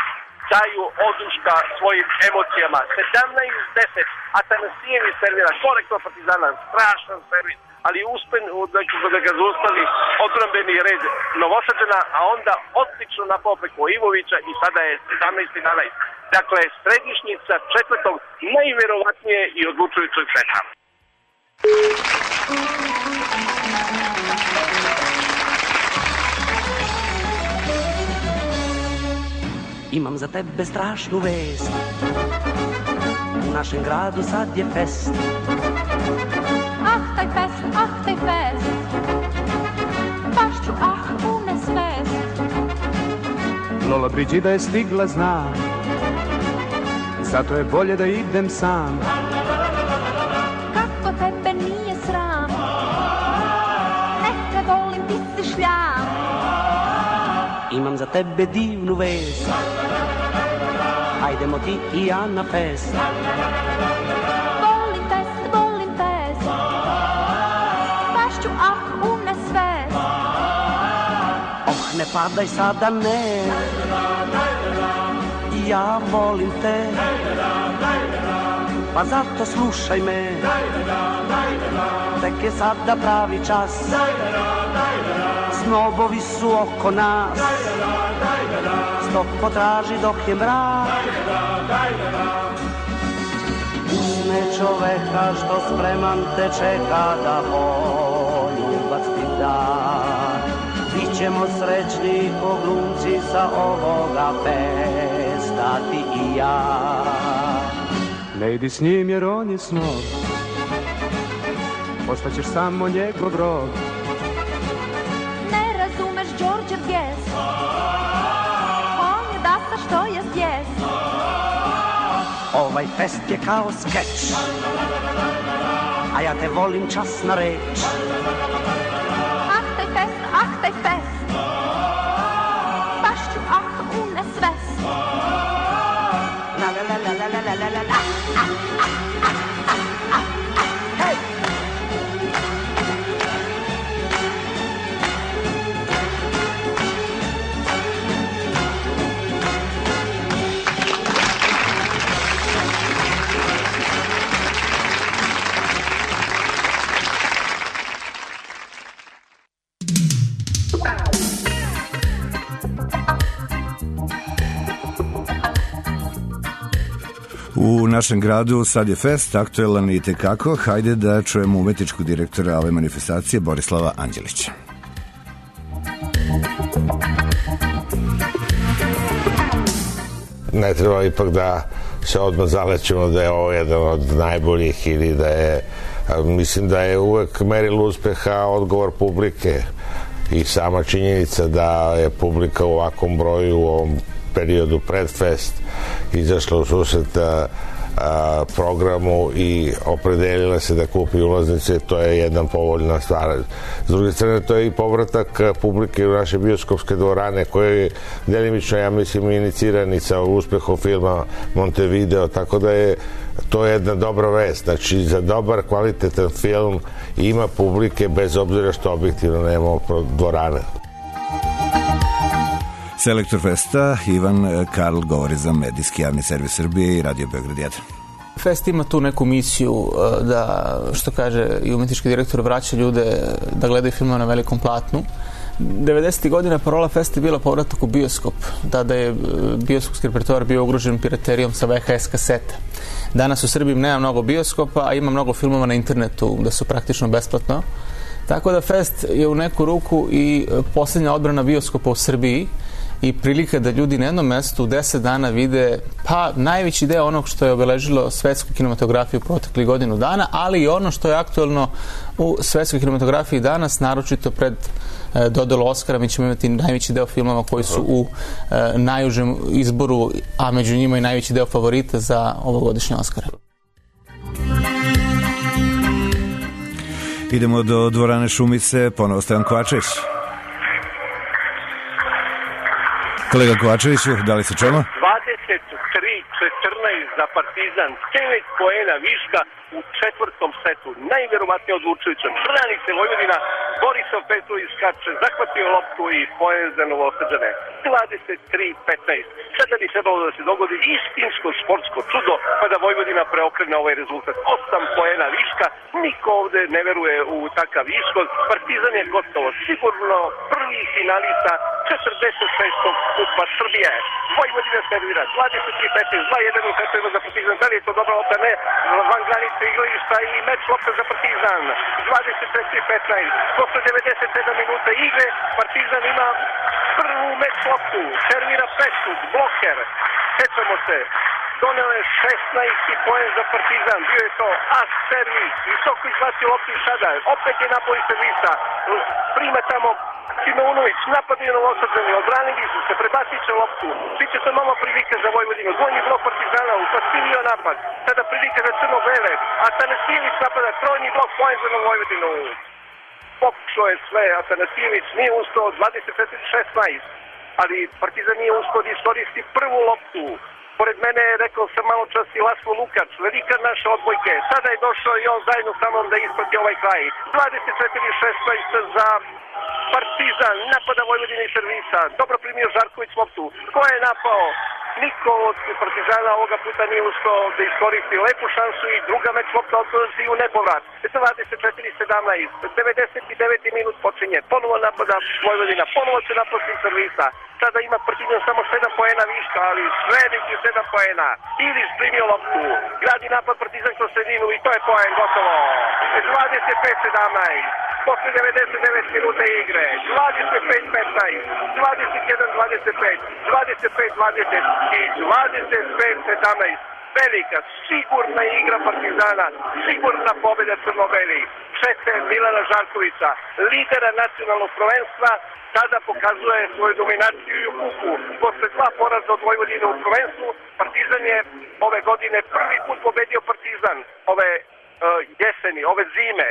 daju oduška svojim emocijama. 17-10, Atanasijević servira, korektor Partizana, strašan servis, ali uspen da ga zaustavi odbrambeni red Novosađana, a onda odlično napao preko Ivovića i sada je 17-11. Dakle, središnjica četvrtog najverovatnije i odlučujućeg seta. Imam za tebe strašnu vest, u našem gradu sad je fest. Ah, taj fest, baš ću u nesvest. Lola Brigida je stigla, znam, zato je bolje da idem sam. Kako tebe nije sram, ne te volim, ti si šljam. Imam za tebe divnu vest, hajdemo ti i ja na fest. Volim fest, baš ću u nesvest. Oh, ne padaj sada, ne, ja volim te, pa zato slušaj me, tek je sada pravi čas, snobovi su oko nas, stop potraži dok je mrak. Usne čoveka što spreman te čeka da poljubac ti da. Bićemo srećni ko glumci sa ovoga festa, ti i ja. Ne idi s njim jer on je snob, ostaćeš samo njegov rob. Ne razumeš Đorđev bijes, on je dasa što je svijes. Ovaj fest je kao skeč, a ja te volim čas na reč. Ah, taj fest, baš ću u nesvest. La la la la la la la la la. Hey! U našem gradu sad je fest, aktuelan i tekako. Hajde da čujemo umetničkog direktora ove manifestacije, Borislava Anđelića. Ne treba ipak da se odmah zalećemo da je ovo jedan od najboljih ili da je, mislim da je uvek merilo uspeha odgovor publike i sama činjenica da je publika u ovakvom broju u ovom periodu pred fest izašla u susret programu i opredelila se da kupi ulaznice, to je jedna povoljna stvar. S druge strane, to je i povratak publike u naše bioskopske dvorane, koje je delimično, ja mislim, iniciran i sa uspehom filma Montevideo, tako da je to jedna dobra vest. Znači, za dobar, kvalitetan film ima publike, bez obzira što objektivno nema dvorane. Selektor festa Ivan Karl govori za medijski javni servis Srbije i Radio Beograd 1. Fest ima tu neku misiju da, što kaže i umetnički direktor, vraća ljude da gledaju filmove na velikom platnu. 90. godina parola festa je bila povratak u bioskop. Tada je bioskopski repertoar bio ugrožen piraterijom sa VHS kasete. Danas u Srbiji nema mnogo bioskopa, a ima mnogo filmova na internetu da su praktično besplatno. Tako da fest je u neku ruku i posljednja odbrana bioskopa u Srbiji i prilika da ljudi na jednom mestu u 10 dana vide pa najveći deo onog što je obeležilo svetsku kinematografiju proteklih godinu dana, ali i ono što je aktuelno u svetskoj kinematografiji danas, naročito pred dodelu Oskara. Mi ćemo imati najveći deo filmova koji su u najužem izboru, a među njima i najveći deo favorita za ovogodišnje Oskare. Idemo do dvorane Šumice, ponovo Stojan Kovačević. Kolega Kovačeviću, da li se čujemo? 23-14 za Partizan, 9 poena viška u četvrtom setu, najverovatnije odlučujućem. Brani se Vojvodina Borisov Petrović skače, zahvatio loptu i poen za Novosađane. 23-15. Sada bi trebalo da se dogodi istinsko sportsko čudo pa da Vojvodina preokrene ovaj rezultat. 8 poena viška, niko ovde ne veruje u takav ishod. Partizan je gotovo sigurno prvi finalista 46. kupa Srbije. Vojvodina servira 23-15, 2-1 u centru za Partizan. Da li je to dobra lopta? Ne. Van granice igrališta i meč lopta za Partizan. 24-15. Posle 97 minuta igre Partizan ima prvu meč loptu. Servira Pesut, bloker. Sećamo se. Doneo je 16. poen za Partizan. Bio je to as servis. Visoko izbacio loptu i sada. Opet je napoli servisa. Prima tamo Simeunović, napadaju Novosađani, odbranili su se, prebacit će loptu. Biće to nova prilika za Vojvodinu. Dvojni blok Partizana, upastivio napad. Sada prilika za Crno-Bele. Atanasijević napada, trojni blok, poen za Vojvodinu. Pokušao je sve, Atanasijević nije ustao 24-16, ali Partizan nije ustao da iskoristi prvu loptu. Pored mene je, rekao sam malo čas, i Laslo Lukač, velika naša odbojke. Sada je došao i on zajedno sa mnom da isprati ovaj kraj. 24-16 za Partizan, napada Vojvodina i servisa. Dobro primio Žarković loptu. Ko je napao? Niko od Partizana ovoga puta nije uspeo da iskoristi lepu šansu i druga meč lopta odlazi u nepovrat. 24-17, 99. minut počinje. Ponovo napada Vojvodina, ponovo se napasti servisa. Sada ima Partizan samo 7 poena viška, ali veliki 7 poena. Ilić primio loptu, gradi napad Partizan kroz sredinu i to je poen, gotovo. 25-17. Posle 99 minuta igre, 25-15, 21-25, 25-20 i 25-17. Velika, sigurna igra Partizana, sigurna pobjeda Crno-Beli. Šete Milana Žarkovića, lidera nacionalnog prvenstva, sada pokazuje svoju dominaciju i u kupu. Posle 2 poraza od Vojvodine u prvenstvu, Partizan je ove godine prvi put pobedio Partizan. Ove jeseni, ove zime,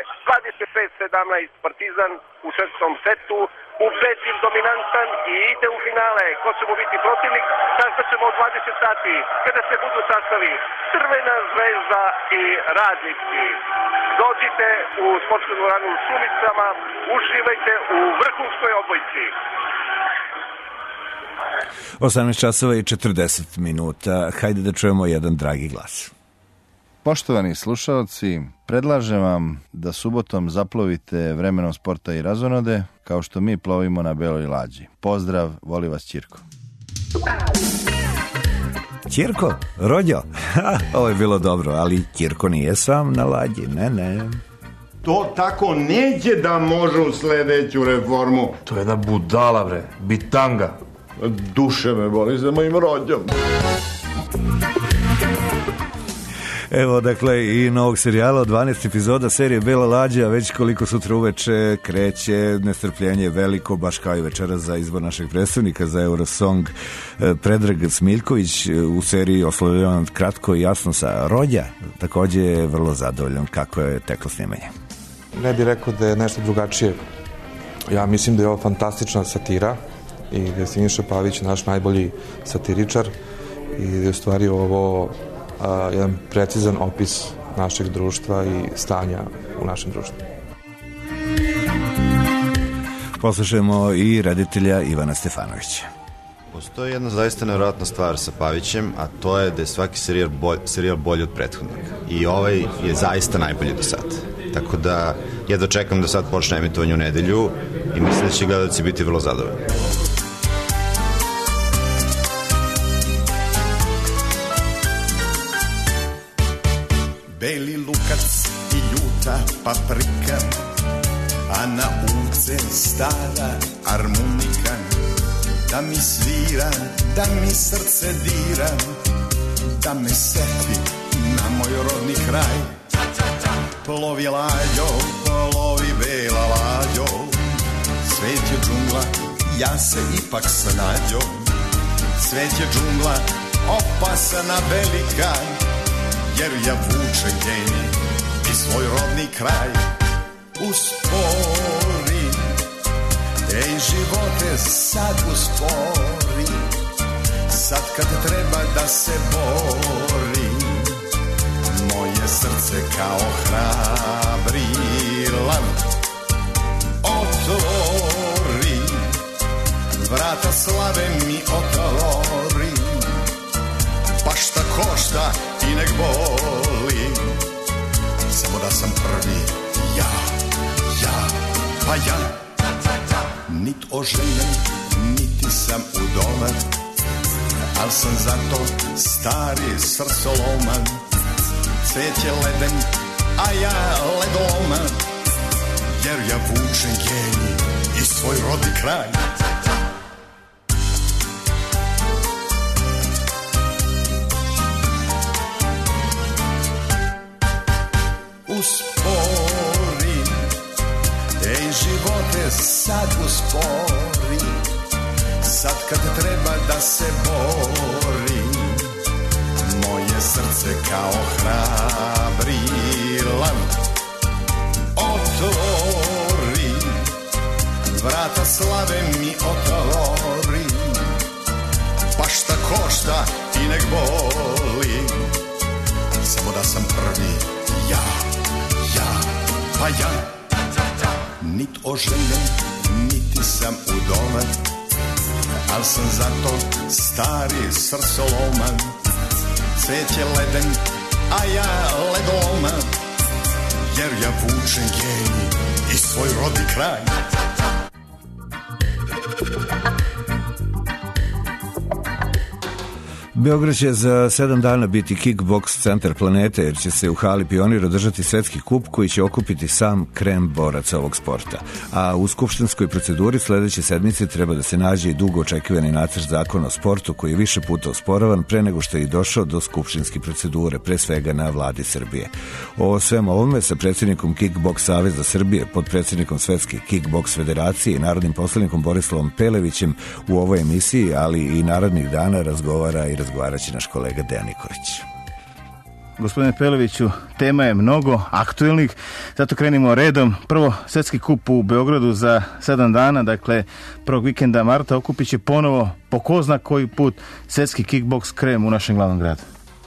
25-17 Partizan u 6. setu, ubedljiv, dominantan i ide u finale. Ko će mu biti protivnik, saznaćemo u 20 sati, kada se budu sastavi Crvena zvezda i Radnički. Dođite u sportsku dvoranu u Šumicama, uživajte u vrhunskoj odbojci. 18 časova i 40 minuta. Hajde da čujemo jedan dragi glas. Poštovani slušaoci, predlažem vam da subotom zaplovite Vremenom sporta i razonode, kao što mi plovimo na Beloj lađi. Pozdrav, voli vas Ćirko. Ćirko? Rođo? Ovo je bilo dobro, ali Ćirko nije sam na lađi, ne. To tako neće da može u sledeću reformu. To je jedna budala, bre, bitanga. Duše me boli za mojim rođom. Evo, dakle, i novog serijala od 12 epizoda serije Bela lađa, već koliko sutra uveče kreće nestrpljenje veliko, baš kao i večera za izbor našeg predstavnika za Eurosong. Predrag Smiljković u seriji oslovljavan kratko i jasno sa Rođa, takođe je vrlo zadovoljan kako je teklo snimanje. Ne bih rekao da je nešto drugačije. Ja mislim da je ovo fantastična satira i da je Siniša Pavić naš najbolji satiričar i da je u stvari ovo jedan precizan opis našeg društva i stanja u našem društvu. Poslušajmo i reditelja Ivana Stefanovića. Postoji jedna zaista nevjerojatna stvar sa Pavićem, a to je da je svaki serijal bolji od prethodnog. I ovaj je zaista najbolji do sad. Tako da jedva čekam da sad počne emitovanje u nedelju i mislim da će gledalci biti vrlo zadovoljni. Beli lukac i ljuta paprika, a na ulice stara harmonika. Da mi svira, da mi srce dira, da me seti na moj rodni kraj. Plovi lađo, plovi bela lađo, svet je džungla, ja se ipak snađo. Svet je džungla, opasana velika, jer ja vuče genije i svoj rodni kraj. Uspori, ej živote sad uspori, sad kad treba da se bori, moje srce kao hrabri lav vrata slave mi otvori, pa šta košta i nek boli, samo da sam prvi ja, pa ja. Nit oženjen, niti sam udoman, al sam zato stari srcoloman. Svet je leden, a ja ledoloman, jer ja vučem genij i svoj rod i kraj. Uspori, ej živote sad uspori, sad kad treba da se bori, moje srce kao hrabri lan otvori, vrata slave mi otvori, pa šta košta i nek boli, samo da sam prvi ja, pa ja. Nit oženjen, niti sam udoman, al sam zato stari srcoloman. Svet je leden, a ja ledoloman, jer ja vučem genij i svoj rod i kraj. Beograd će za 7 dana biti kickboks centar planete, jer će se u hali Pionir održati svetski kup koji će okupiti sam krem boraca ovog sporta. A u skupštinskoj proceduri sledeće sedmice treba da se nađe i dugo očekivani nacrt zakona o sportu koji je više puta osporavan pre nego što je i došao do skupštinske procedure, pre svega na vladi Srbije. O svem ovome sa predsjednikom Kickboks Saveza Srbije, podpredsjednikom Svetske kickboks federacije i narodnim poslanikom Borislavom Pelevićem u ovoj emisiji, ali i narednih dana razgovara i razgovarat će naš kolega Dejan Nikolić. Gospodine Peleviću, tema je mnogo aktuelnih, zato krenimo redom. Prvo, svetski kup u Beogradu za 7 dana, dakle prvog vikenda marta, okupit će ponovo po ko zna koji put svetski kickboks krem u našem glavnom gradu.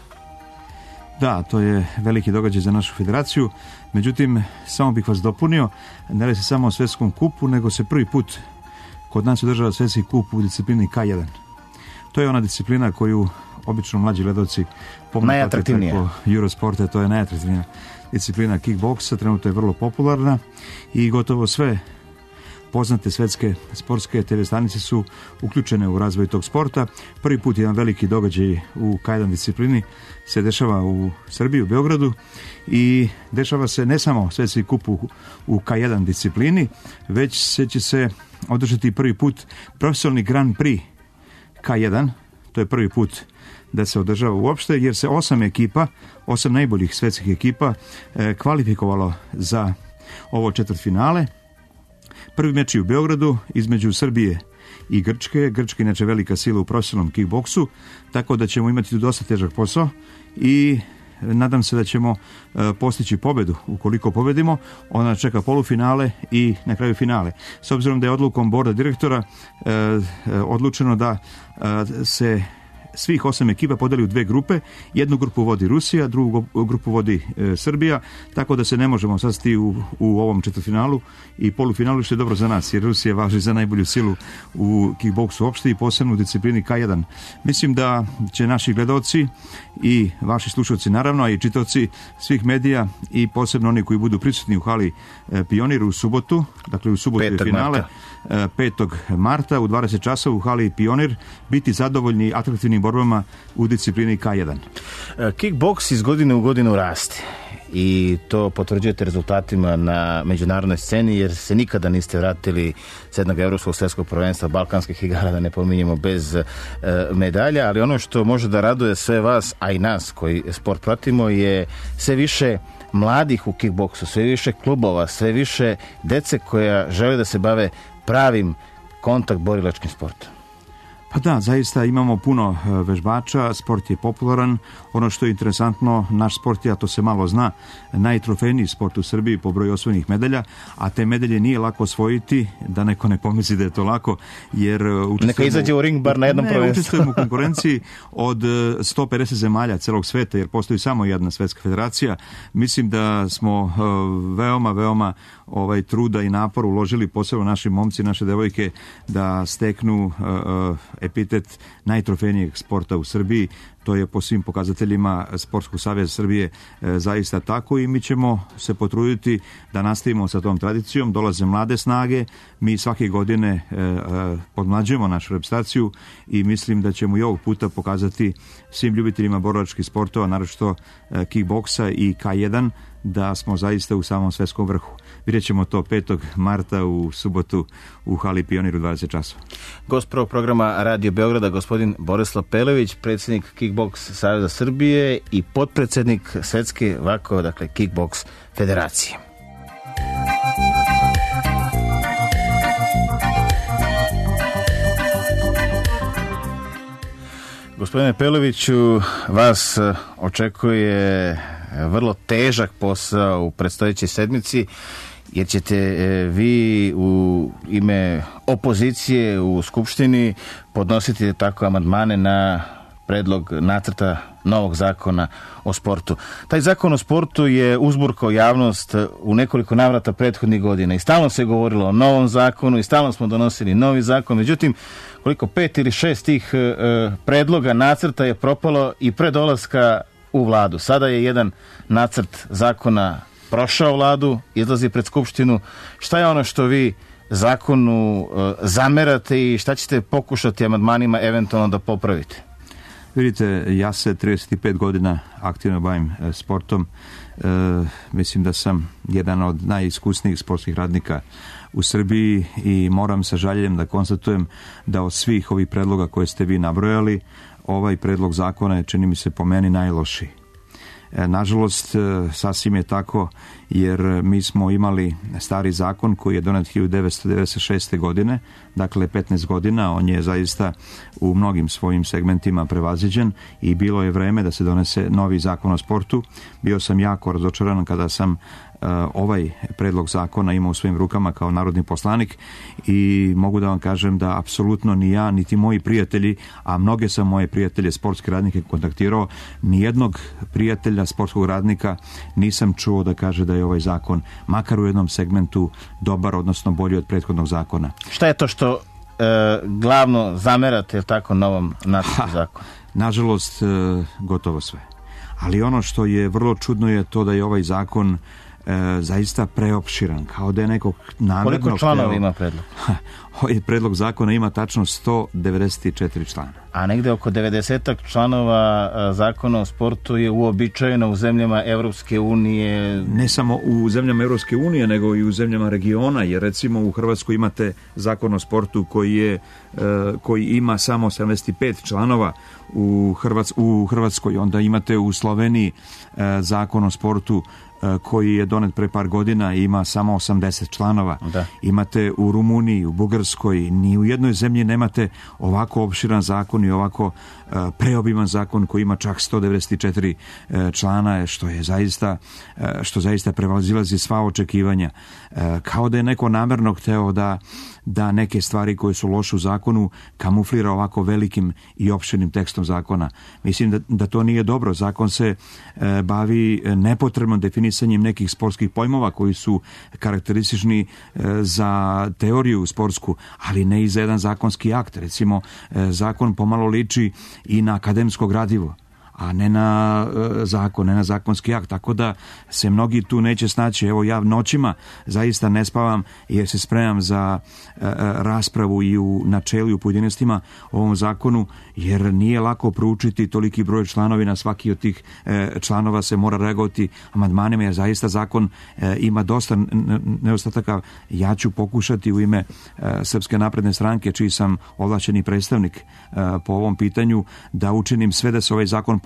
Da, to je veliki događaj za našu federaciju, međutim, samo bih vas dopunio, ne radi se samo o svetskom kupu, nego se prvi put kod nas održava svetski kup u disciplini K1. To je ona disciplina koju obično mlađi gledalci najatraktivnija. Eurosporta, to je najatraktivnija disciplina kickboksa, trenutno je vrlo popularna i gotovo sve poznate svetske sportske TV stanice su uključene u razvoj tog sporta. Prvi put jedan veliki događaj u K1 disciplini se dešava u Srbiji, u Beogradu, i dešava se ne samo svetski kup u K1 disciplini, već će se održati prvi put profesionalni Grand Prix K1, to je prvi put da se održava uopšte, jer se 8 najboljih svetskih ekipa kvalifikovalo za ovo četvrtfinale. Prvi meč je u Beogradu između Srbije i Grčke. Grčka je inače velika sila u profesionalnom kickboksu, tako da ćemo imati tu dosta težak posao i nadam se da ćemo postići pobedu. Ukoliko pobedimo, ona čeka polufinale i na kraju finale. S obzirom da je odlukom borda direktora odlučeno da se svih 8 ekipa podeli u 2 grupe. Jednu grupu vodi Rusija, drugu grupu vodi Srbija, tako da se ne možemo sastati u ovom četvrtfinalu i polufinalu, što je dobro za nas, jer Rusija važi za najbolju silu u kickboksu uopšte i posebno u disciplini K1. Mislim da će naši gledalci i vaši slušalci naravno, a i čitaoci svih medija i posebno oni koji budu prisutni u hali Pionir u subotu, dakle u subotu je finale, 5. marta u 20 časova u hali Pionir, biti zadovoljni atraktivnim borbama u disciplini K1. Kickboks iz godine u godinu raste i to potvrđujete rezultatima na međunarodnoj sceni, jer se nikada niste vratili s jednog evropskog svjetskog prvenstva, balkanskih igara, da ne pominjemo, bez medalja, ali ono što može da raduje sve vas, a i nas koji sport pratimo, je sve više mladih u kickboksu, sve više klubova, sve više dece koja žele da se bave pravim kontakt borilačkim sportom. Pa da, zaista imamo puno vežbača, sport je popularan. Ono što je interesantno, naš sport je, a to se malo zna, najtrofejniji sport u Srbiji po broju osvojenih medalja, a te medalje nije lako osvojiti, da neko ne pomisli da je to lako, jer neka izađe u ring bar na jednom prvenstvu. Učestvujemo u konkurenciji od 150 zemalja celog sveta, jer postoji samo jedna svetska federacija. Mislim da smo veoma truda i napor uložili, posebno naši momci, naše devojke, da steknu epitet najtrofejnijeg sporta u Srbiji. To je po svim pokazateljima Sportskog saveza Srbije zaista tako i mi ćemo se potruditi da nastavimo sa tom tradicijom. Dolaze mlade snage, mi svake godine podmlađujemo našu reprezentaciju i mislim da ćemo i ovog puta pokazati svim ljubiteljima borilačkih sportova, naročito kickboksa i K1, da smo zaista u samom svetskom vrhu. Vidjet ćemo to 5. marta u subotu u hali Pionir u 20 časova. Gost prvog programa Radio Beograda, gospodin Borislav Pelević, predsjednik Kickboks Saveza Srbije i potpredsjednik Svetske Kickboks Federacije. Gospodine Peleviću, vas očekuje vrlo težak posao u predstojećoj sedmici, jer ćete vi u ime opozicije u Skupštini podnositi tako amandmane na predlog nacrta novog zakona o sportu. Taj zakon o sportu je uzburkao javnost u nekoliko navrata prethodnih godina i stalno se govorilo o novom zakonu i stalno smo donosili novi zakon. Međutim, koliko 5 ili 6 tih predloga nacrta je propalo i pre dolaska u vladu. Sada je jedan nacrt zakona prošao vladu, izlazi pred Skupštinu. Šta je ono što vi zakonu zamerate i šta ćete pokušati amandmanima eventualno da popravite? Vidite, ja se 35 godina aktivno bavim sportom. Mislim da sam jedan od najiskusnijih sportskih radnika u Srbiji i moram sa žaljenjem da konstatujem da od svih ovih predloga koje ste vi nabrojali, ovaj predlog zakona je, čini mi se, po meni najlošiji. Nažalost, sasvim je tako, jer mi smo imali stari zakon koji je donet 1996. godine, dakle 15 godina, on je zaista u mnogim svojim segmentima prevaziđen i bilo je vreme da se donese novi zakon o sportu. Bio sam jako razočaran kada sam ovaj predlog zakona imao u svojim rukama kao narodni poslanik i mogu da vam kažem da apsolutno ni ja, niti moji prijatelji, a mnoge sam moje prijatelje sportske radnike kontaktirao, nijednog prijatelja sportskog radnika nisam čuo da kaže da je ovaj zakon, makar u jednom segmentu, dobar, odnosno bolji od prethodnog zakona. Šta je to što glavno zamerate tako novom nacrtu zakona? Nažalost, gotovo sve. Ali ono što je vrlo čudno je to da je ovaj zakon zaista preopširan, kao da je nekog namerno... Koliko članova ima predlog? Ovaj predlog zakona ima tačno 194 člana. A negde oko 90 članova zakona o sportu je uobičajeno u zemljama Evropske unije. Ne samo u zemljama Evropske unije, nego i u zemljama regiona, jer recimo u Hrvatskoj imate zakon o sportu koji ima samo 75 članova u Hrvatskoj, onda imate u Sloveniji zakon o sportu koji je donet pre par godina i ima samo 80 članova. Da. Imate u Rumuniji, u Bugarskoj, ni u jednoj zemlji nemate ovako opširan zakon i ovako preobiman zakon koji ima čak 194 člana, što zaista prevazilazi sva očekivanja. Kao da je neko namerno hteo da neke stvari koje su loše u zakonu kamuflira ovako velikim i opširnim tekstom zakona. Mislim da to nije dobro. Zakon se bavi nepotrebno definisanjem nekih sportskih pojmova koji su karakteristični za teoriju sportsku, ali ne i za jedan zakonski akt. Recimo, zakon pomalo liči i na akademsko gradivo, a ne na zakon, ne na zakonski akt, tako da se mnogi tu neće snaći. Evo, ja noćima zaista ne spavam jer se spremam za raspravu i u načelu i u pojedinostima o ovom zakonu, jer nije lako proučiti toliki broj članovi, na svaki od tih članova se mora reagovati amandmanima, jer zaista zakon ima dosta nedostataka. Ja ću pokušati u ime Srpske napredne stranke, čiji sam ovlašćeni predstavnik po ovom pitanju, da učinim sve da se ovaj zakon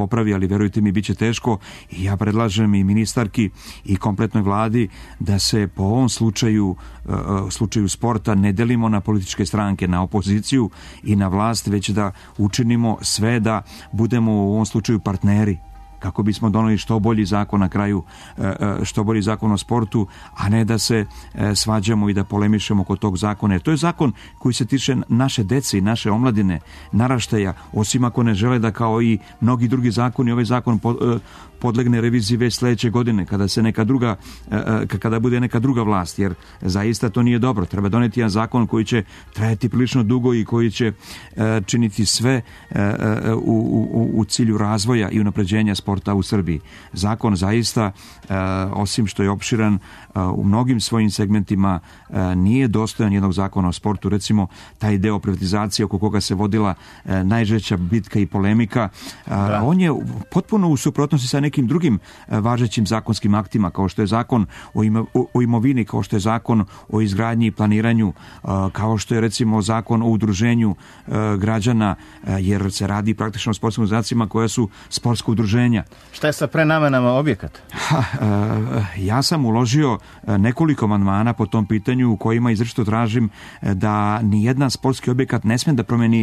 popravi, ali verujte mi, bit će teško i ja predlažem i ministarki i kompletnoj vladi da se po ovom slučaju sporta ne delimo na političke stranke, na opoziciju i na vlast, već da učinimo sve da budemo u ovom slučaju partneri, kako bismo doneli što bolji zakon na kraju, što bolji zakon o sportu, a ne da se svađamo i da polemišemo kod tog zakona. Jer to je zakon koji se tiče naše dece i naše omladine, naraštaja, osim ako ne žele da kao i mnogi drugi zakoni, ovaj zakon podlegne reviziji već sledeće godine, kada bude neka druga vlast, jer zaista to nije dobro. Treba doneti jedan zakon koji će trajati prilično dugo i koji će činiti sve u cilju razvoja i unapređenja sporta u Srbiji. Zakon zaista, osim što je opširan u mnogim svojim segmentima, nije dostojan jednog zakona o sportu. Recimo, taj deo privatizacije oko koga se vodila najžešća bitka i polemika, on je potpuno u suprotnosti sa nekim drugim važećim zakonskim aktima, kao što je zakon o imovini, kao što je zakon o izgradnji i planiranju, kao što je recimo zakon o udruženju građana, jer se radi praktično o sportskim organizacijama koja su sportska udruženja. Šta je sa prenamenama objekata? Ja sam uložio nekoliko amandmana po tom pitanju u kojima izričito tražim da nijedan sportski objekat ne sme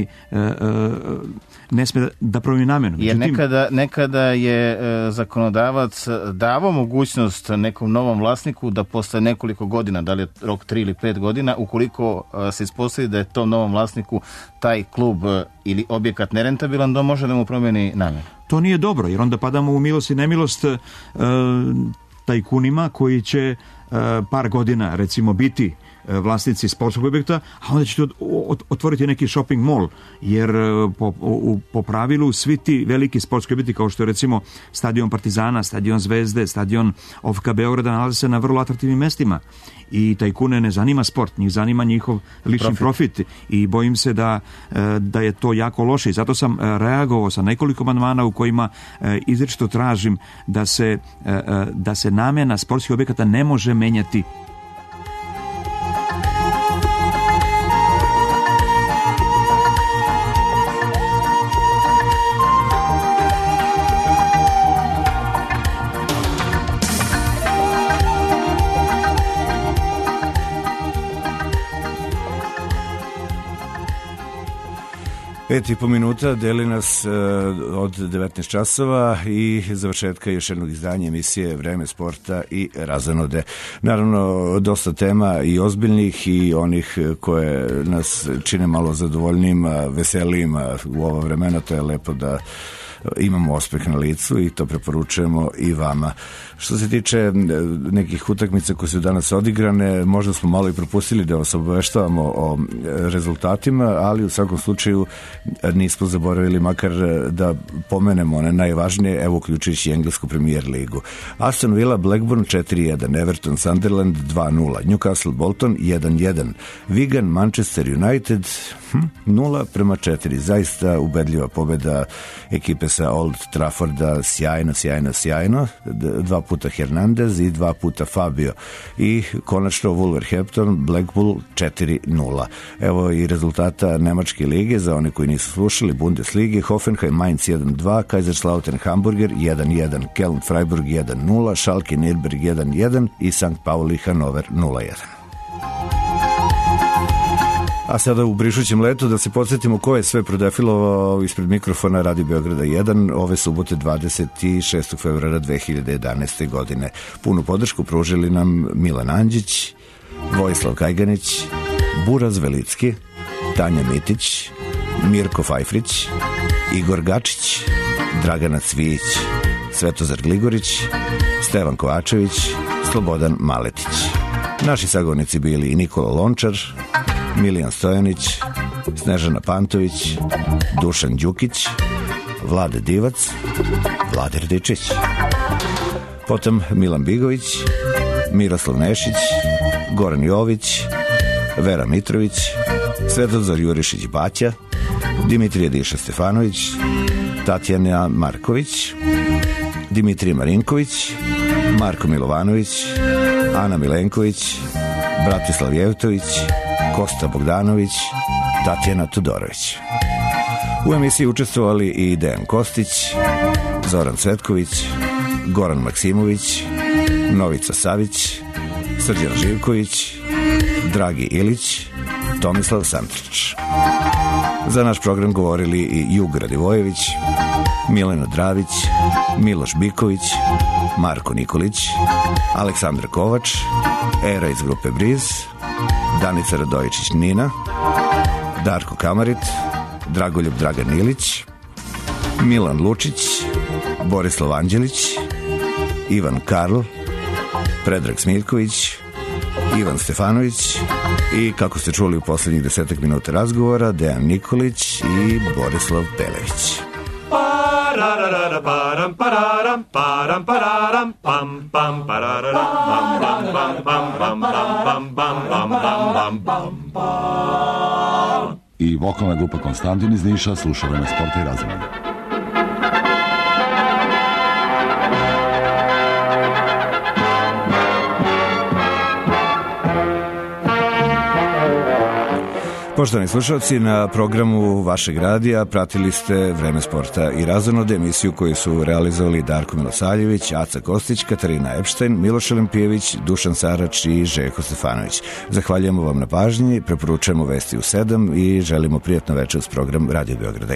da promeni namenu. Jer nekada je zakonodavac davao mogućnost nekom novom vlasniku da posle nekoliko godina, da li je rok 3 ili 5 godina, ukoliko se ispostavi da je tom novom vlasniku taj klub ili objekat nerentabilan, da može da mu promeni namenu. To nije dobro, jer onda padamo u milost i nemilost tajkunima koji će par godina recimo biti vlasnici sportskog objekta, a onda ćete otvoriti neki shopping mall, jer po pravilu svi ti veliki sportski objekti, kao što je recimo stadion Partizana, stadion Zvezde, stadion OFK Beograda, nalaze se na vrlo atraktivnim mestima i tajkune ne zanima sport, njih zanima njihov lični profit i bojim se da je to jako loše i zato sam reagovao sa nekoliko amandmana u kojima izričito tražim da se namena sportskih objekata ne može menjati. Pet i po minuta deli nas od 19 časova i završetka još jednog izdanja emisije Vreme sporta i razonode. Naravno, dosta tema i ozbiljnih i onih koje nas čine malo zadovoljnijim, veselijim u ova vremena. To je lepo da imamo ospeh na licu i to preporučujemo i vama. Što se tiče nekih utakmica koje su danas odigrane, možda smo malo i propustili da vas obaveštavamo o rezultatima, ali u svakom slučaju nismo zaboravili makar da pomenemo one najvažnije, evo uključujući englesku Premier ligu. Aston Villa Blackburn 4-1, Everton Sunderland 2-0, Newcastle Bolton 1-1, Wigan Manchester United 0-4. Zaista ubedljiva pobeda ekipe sa Old Trafforda, sjajno. 2 puta Hernandez i 2 puta Fabio. I konačno Wolverhampton Blackpool 4-0. Evo i rezultata Nemačke lige za one koji nisu slušali. Bundeslige, Hoffenheim Mainz 1-2, Kaiserslautern Hamburger 1-1, Kelm Freiburg 1-0, Schalke Nürnberg 1-1 i St. Pauli Hannover 0-1. A sada u brišućem letu da se podsjetimo ko je sve prodefilovao ispred mikrofona Radio Beograda 1 ove subote 26. februara 2011. godine. Punu podršku pružili nam Milan Andžić, Vojislav Kajganić, Buraz Velicki, Tanja Mitić, Mirko Fajfrić, Igor Gačić, Dragana Cvijić, Svetozar Gligorić, Stevan Kovačević, Slobodan Maletić. Naši sagovornici bili i Nikola Lončar, Milijan Stojanić, Snežana Pantović, Dušan Đukić, Vlade Divac, Vlade Rdičić, potom Milan Bigović, Miroslav Nešić, Goran Jović, Vera Mitrović, Svetozar Jurišić Baća, Dimitrije Diša Stefanović, Tatjana Marković, Dimitrije Marinković, Marko Milovanović, Ana Milenković, Bratislav Jevtović, Kosta Bogdanović, Tatjana Tudorović. U emisiji učestvovali i Dejan Kostić, Zoran Cvetković, Goran Maksimović, Novica Savić, Srđan Živković, Dragi Ilić, Tomislav Santrić. Za naš program govorili i Jug Radivojević, Milena Dravić, Miloš Biković, Marko Nikolić, Aleksandar Kovač, Era iz grupe Briz, Danica Radojičić Nina, Darko Kamarit, Dragoljub Dragan Ilić, Milan Lučić, Borislav Anđelić, Ivan Karl, Predrag Smiljković, Ivan Stefanović i, kako ste čuli u poslednjih 10 minuta razgovora, Dejan Nikolić i Borislav Pelević. I vokalna grupa Konstantin iz Niša sluša Vreme sporta i razonode. Poštovani slušalci, na programu vašeg radija pratili ste Vreme sporta i razonode, emisiju koju su realizovali Darko Milosavljević, Aca Kostić, Katarina Epštajn, Miloš Olimpijević, Dušan Sarač i Željko Stefanović. Zahvaljujemo vam na pažnji, preporučujemo Vesti u 7 i želimo prijatno večer uz program Radio Beograda 1.